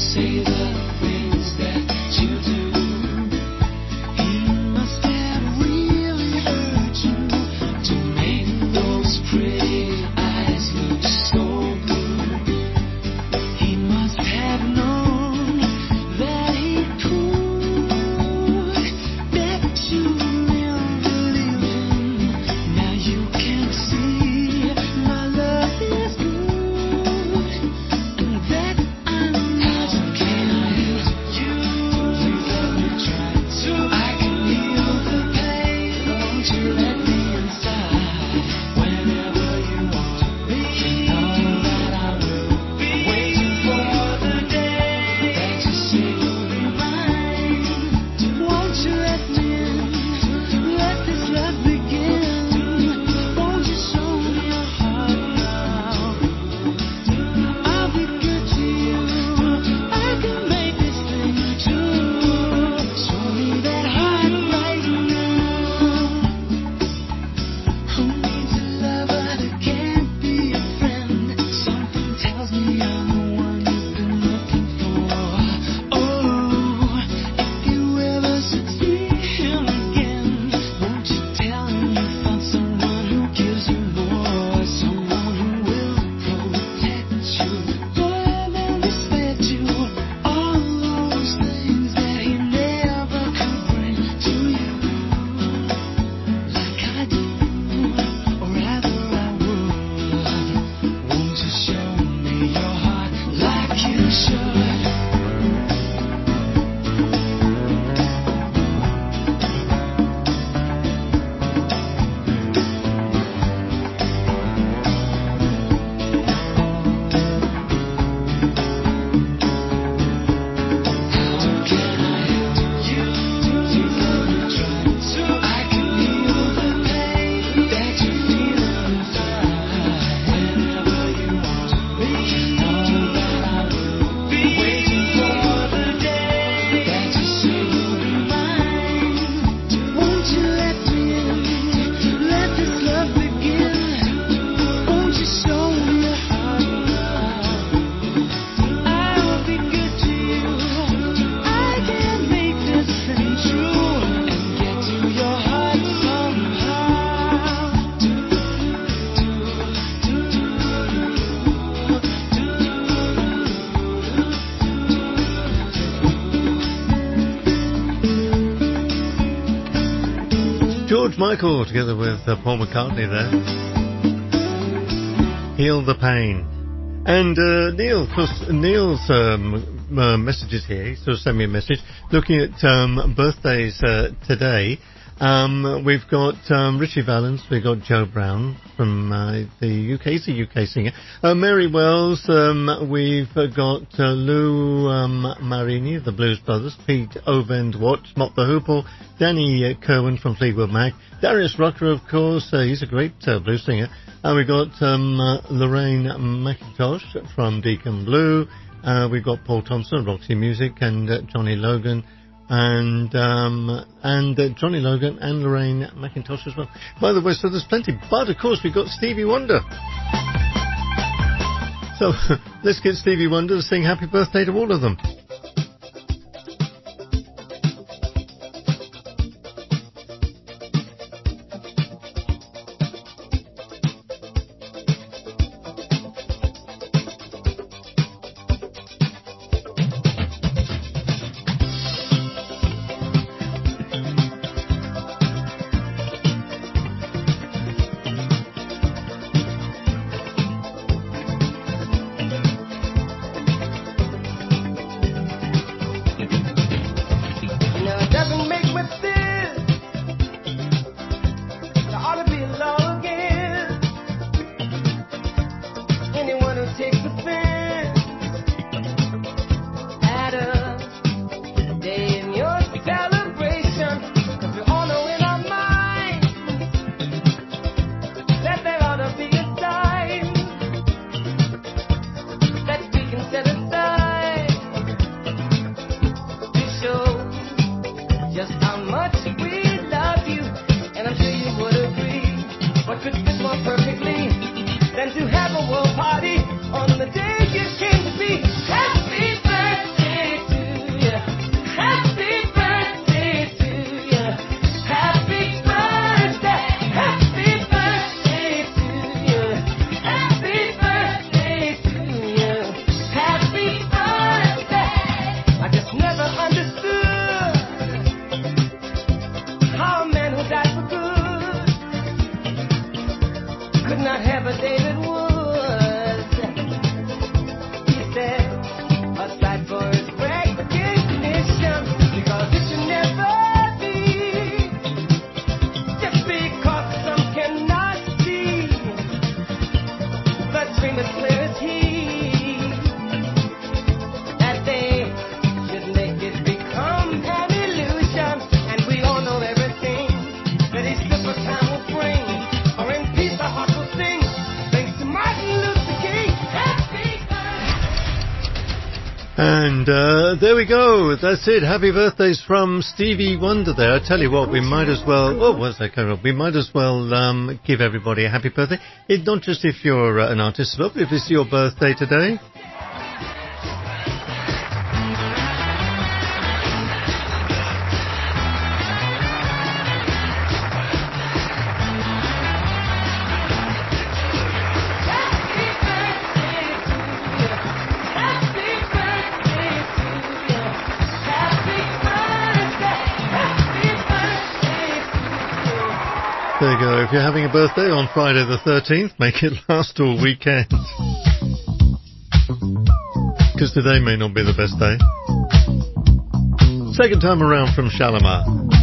say the things that you do. He must have really hurt you to make those pretty eyes look so blue. He must have known that he could, that you never leave him. Now you can see my love is good, and that I know. How can I help you? Please let me try to. I can heal the pain. Won't you let me inside whenever you want me? You know that I will be waiting for the day that you say you'll be mine. Won't you let me in? Let this love begin. Won't you show me your heart now? I'll be good to you. I can make this thing true. Show me that heart right now. Who needs a lover that can't be a friend? Something tells me I'm the one you've been looking for. Oh, if you ever should see him again, won't you tell him you found someone who gives you more, someone who will protect you, love and respect you, all those things that he never could bring to you, like I do, or rather I would. Won't you show me your heart like you should? George Michael together with uh, Paul McCartney there. Heal the Pain. And uh, Neil, of course, Neil's um, uh, messages here. He sort of sent me a message looking at um, birthdays uh, today. Um, we've got um, Richie Valens, we've got Joe Brown from uh, the U K, he's a U K singer. Uh, Mary Wells, um, we've uh, got uh, Lou um, Marini, the Blues Brothers, Pete Ovend Watts, Mott the Hoople, Danny uh, Kerwin from Fleetwood Mac, Darius Rucker, of course, uh, he's a great uh, blues singer. And we've got um, uh, Lorraine McIntosh from Deacon Blue. Uh, we've got Paul Thompson, Roxy Music, and uh, Johnny Logan. And um, and uh, Johnny Logan and Lorraine McIntosh as well. By the way, so there's plenty. But, of course, we've got Stevie Wonder. So let's get Stevie Wonder to sing happy birthday to all of them. And uh, there we go. That's it. Happy birthdays from Stevie Wonder there. I tell you what, we might as well... Oh, what's that coming up? We might as well um, give everybody a happy birthday. It, not just if you're uh, an artist, but if it's your birthday today. There you go. If you're having a birthday on Friday the thirteenth, make it last all weekend. Because today may not be the best day. Second time around from Shalimar.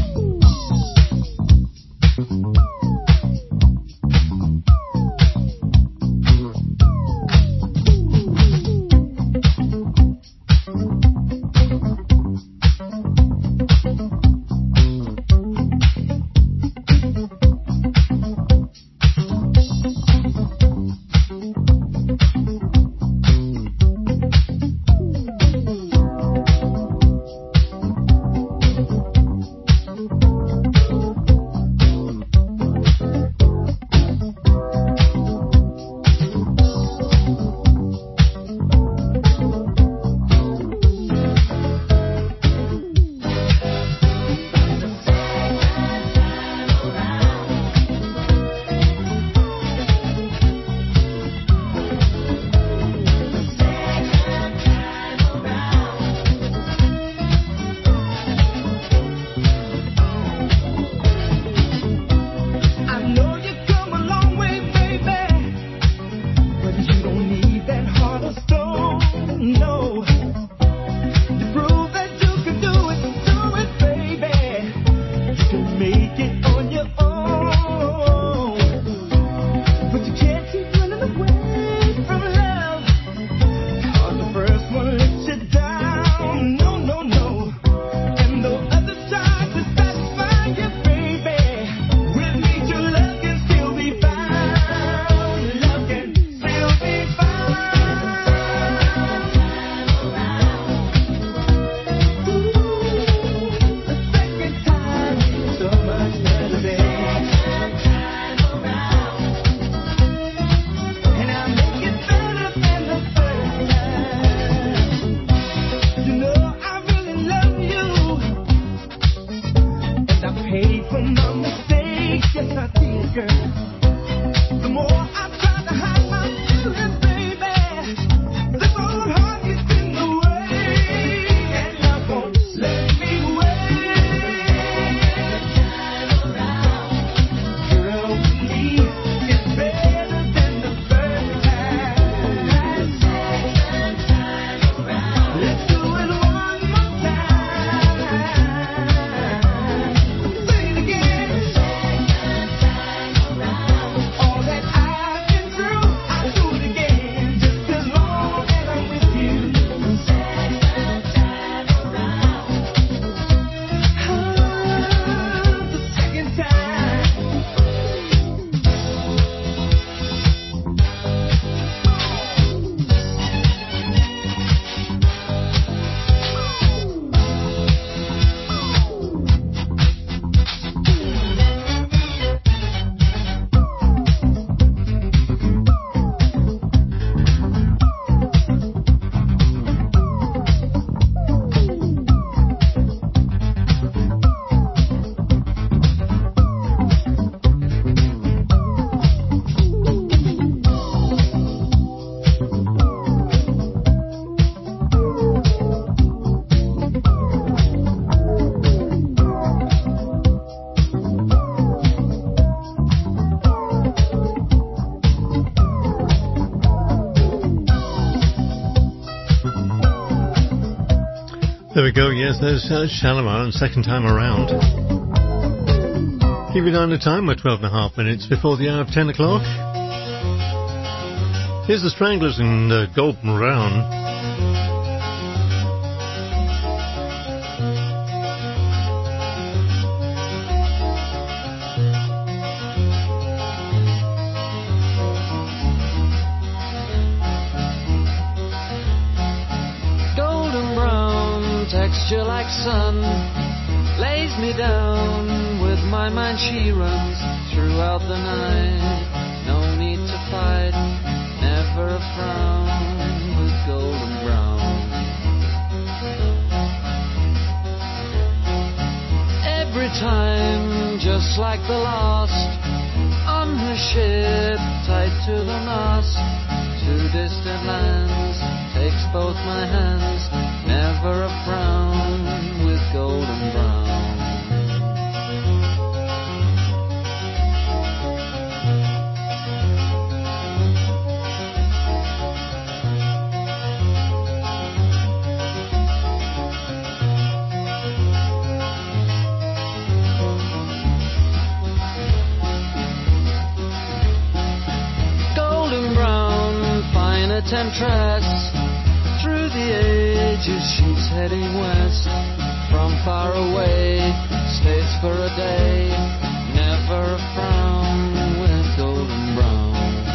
There we go, yes, there's uh, Shalimar, and second time around. Keep it on the time, we're twelve and a half minutes before the hour of ten o'clock. Here's the Stranglers in uh, Golden Brown. Golden brown texture like sun lays me down. With my mind she runs throughout the night. No need to fight, never a frown, with golden brown. Every time, just like the last, on her ship, tied to the mast, to distant lands, takes both my hands, never a frown, with golden brown. Golden brown, fine a temptress. Through the ages she's heading west. From far away, stays for a day. Never a frown, with golden brown.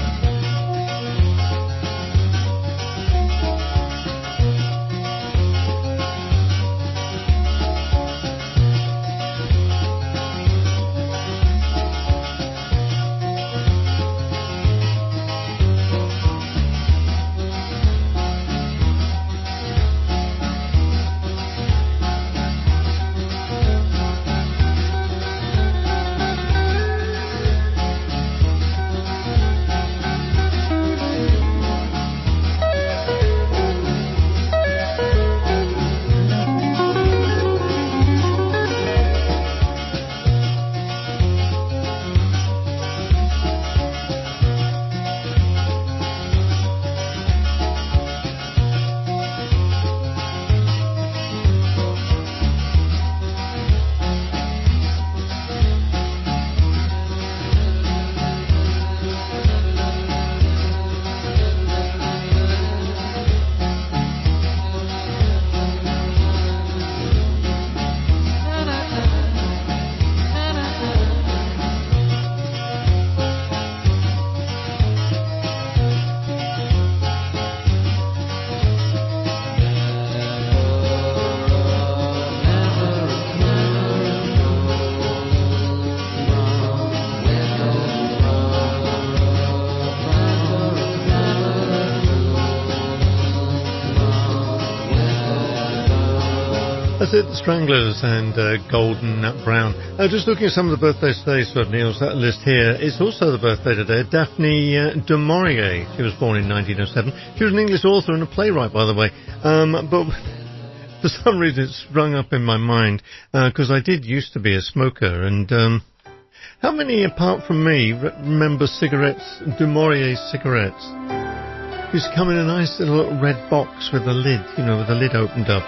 That's it, the Stranglers and uh, Golden Brown. Uh, just looking at some of the birthdays today, so Neil's that list here. It's also the birthday today of Daphne uh, du Maurier. She was born in nineteen oh seven. She was an English author and a playwright, by the way. Um, but for some reason it's sprung up in my mind, because uh, I did used to be a smoker. And um, how many, apart from me, re- remember cigarettes, du Maurier cigarettes? Used to come in a nice little red box with a lid, you know, with the lid opened up.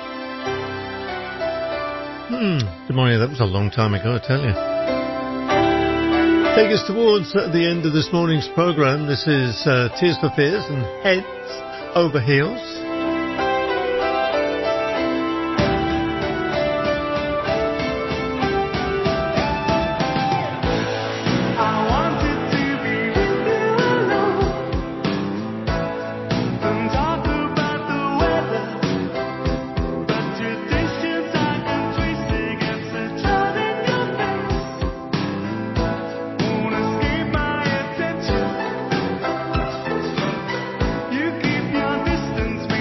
Hmm, du Maurier, that was a long time ago, I tell you. Take us towards uh, the end of this morning's programme. This is uh, Tears for Fears and Heads Over Heels. You keep your distance.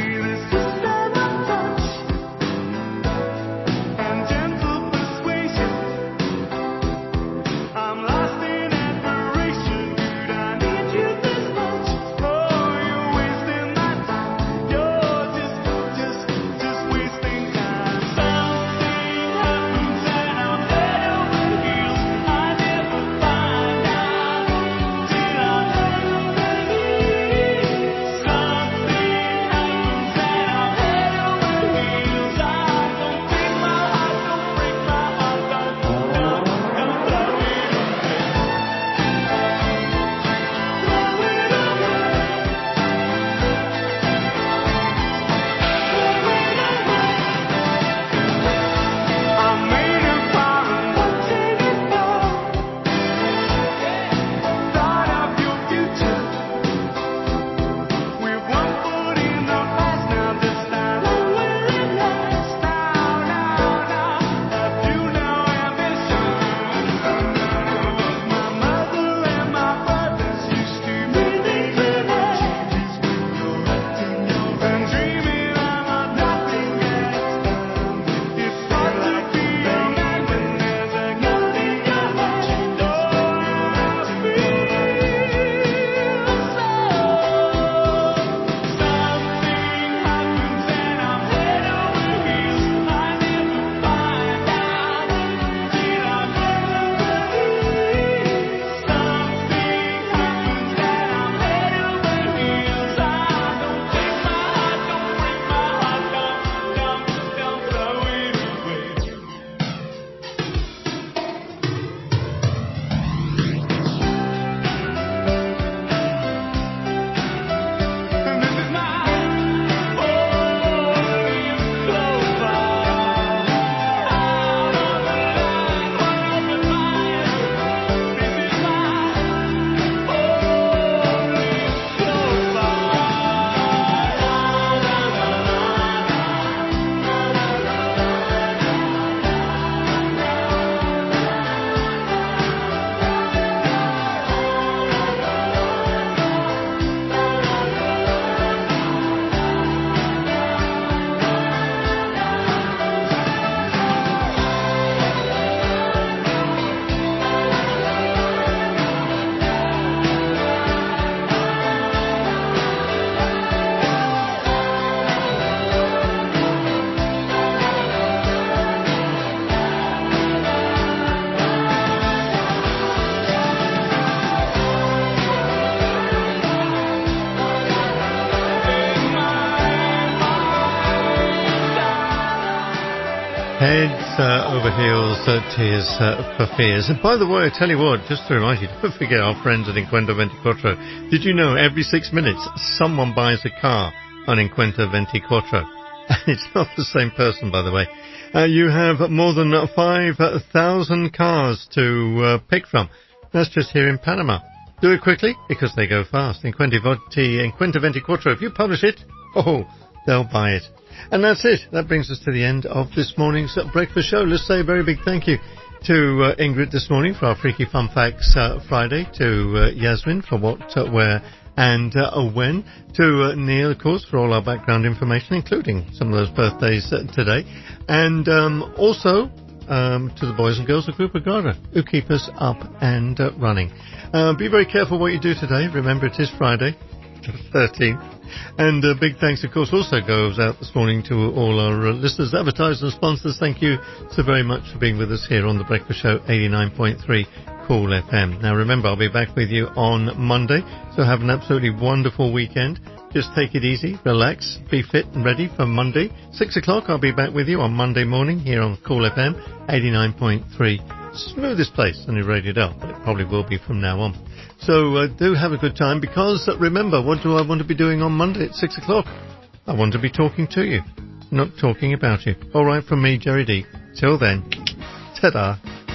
Heads uh, over heels, uh, tears uh, for fears. And by the way, I tell you what, just to remind you, don't forget our friends at Encuentro veinticuatro. Did you know every six minutes someone buys a car on Encuentro veinticuatro? It's not the same person, by the way. Uh, you have more than five thousand cars to uh, pick from. That's just here in Panama. Do it quickly, because they go fast. Encuentro veinticuatro, if you publish it, oh, they'll buy it. And that's it. That brings us to the end of this morning's uh, breakfast show. Let's say a very big thank you to uh, Ingrid this morning for our Freaky Fun Facts uh, Friday, to uh, Yasmin for what, uh, where, and uh, when, to uh, Neil, of course, for all our background information, including some of those birthdays uh, today, and um, also um, to the boys and girls of Group Agrada, who keep us up and uh, running. Uh, be very careful what you do today. Remember, it is Friday, the thirteenth. And a uh, big thanks, of course, also goes out this morning to all our uh, listeners, advertisers and sponsors. Thank you so very much for being with us here on The Breakfast Show, eighty-nine point three Cool F M. Now, remember, I'll be back with you on Monday, so have an absolutely wonderful weekend. Just take it easy, relax, be fit and ready for Monday. Six o'clock, I'll be back with you on Monday morning here on Cool F M, eighty-nine point three. Smoothest place on your radio dial, but it probably will be from now on. So uh, do have a good time, because uh, remember, what do I want to be doing on Monday at six o'clock? I want to be talking to you, not talking about you. All right, from me, Jerry D. Till then, ta-da.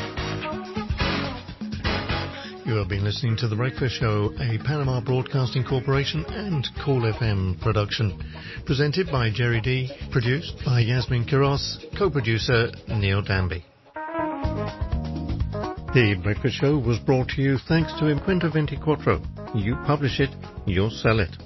You have been listening to The Breakfast Show, a Panama Broadcasting Corporation and Cool F M production. Presented by Jerry D, produced by Yasmin Quiroz, co-producer Neil Danby. The Breakfast Show was brought to you thanks to Encuentro veinticuatro. You publish it, you'll sell it.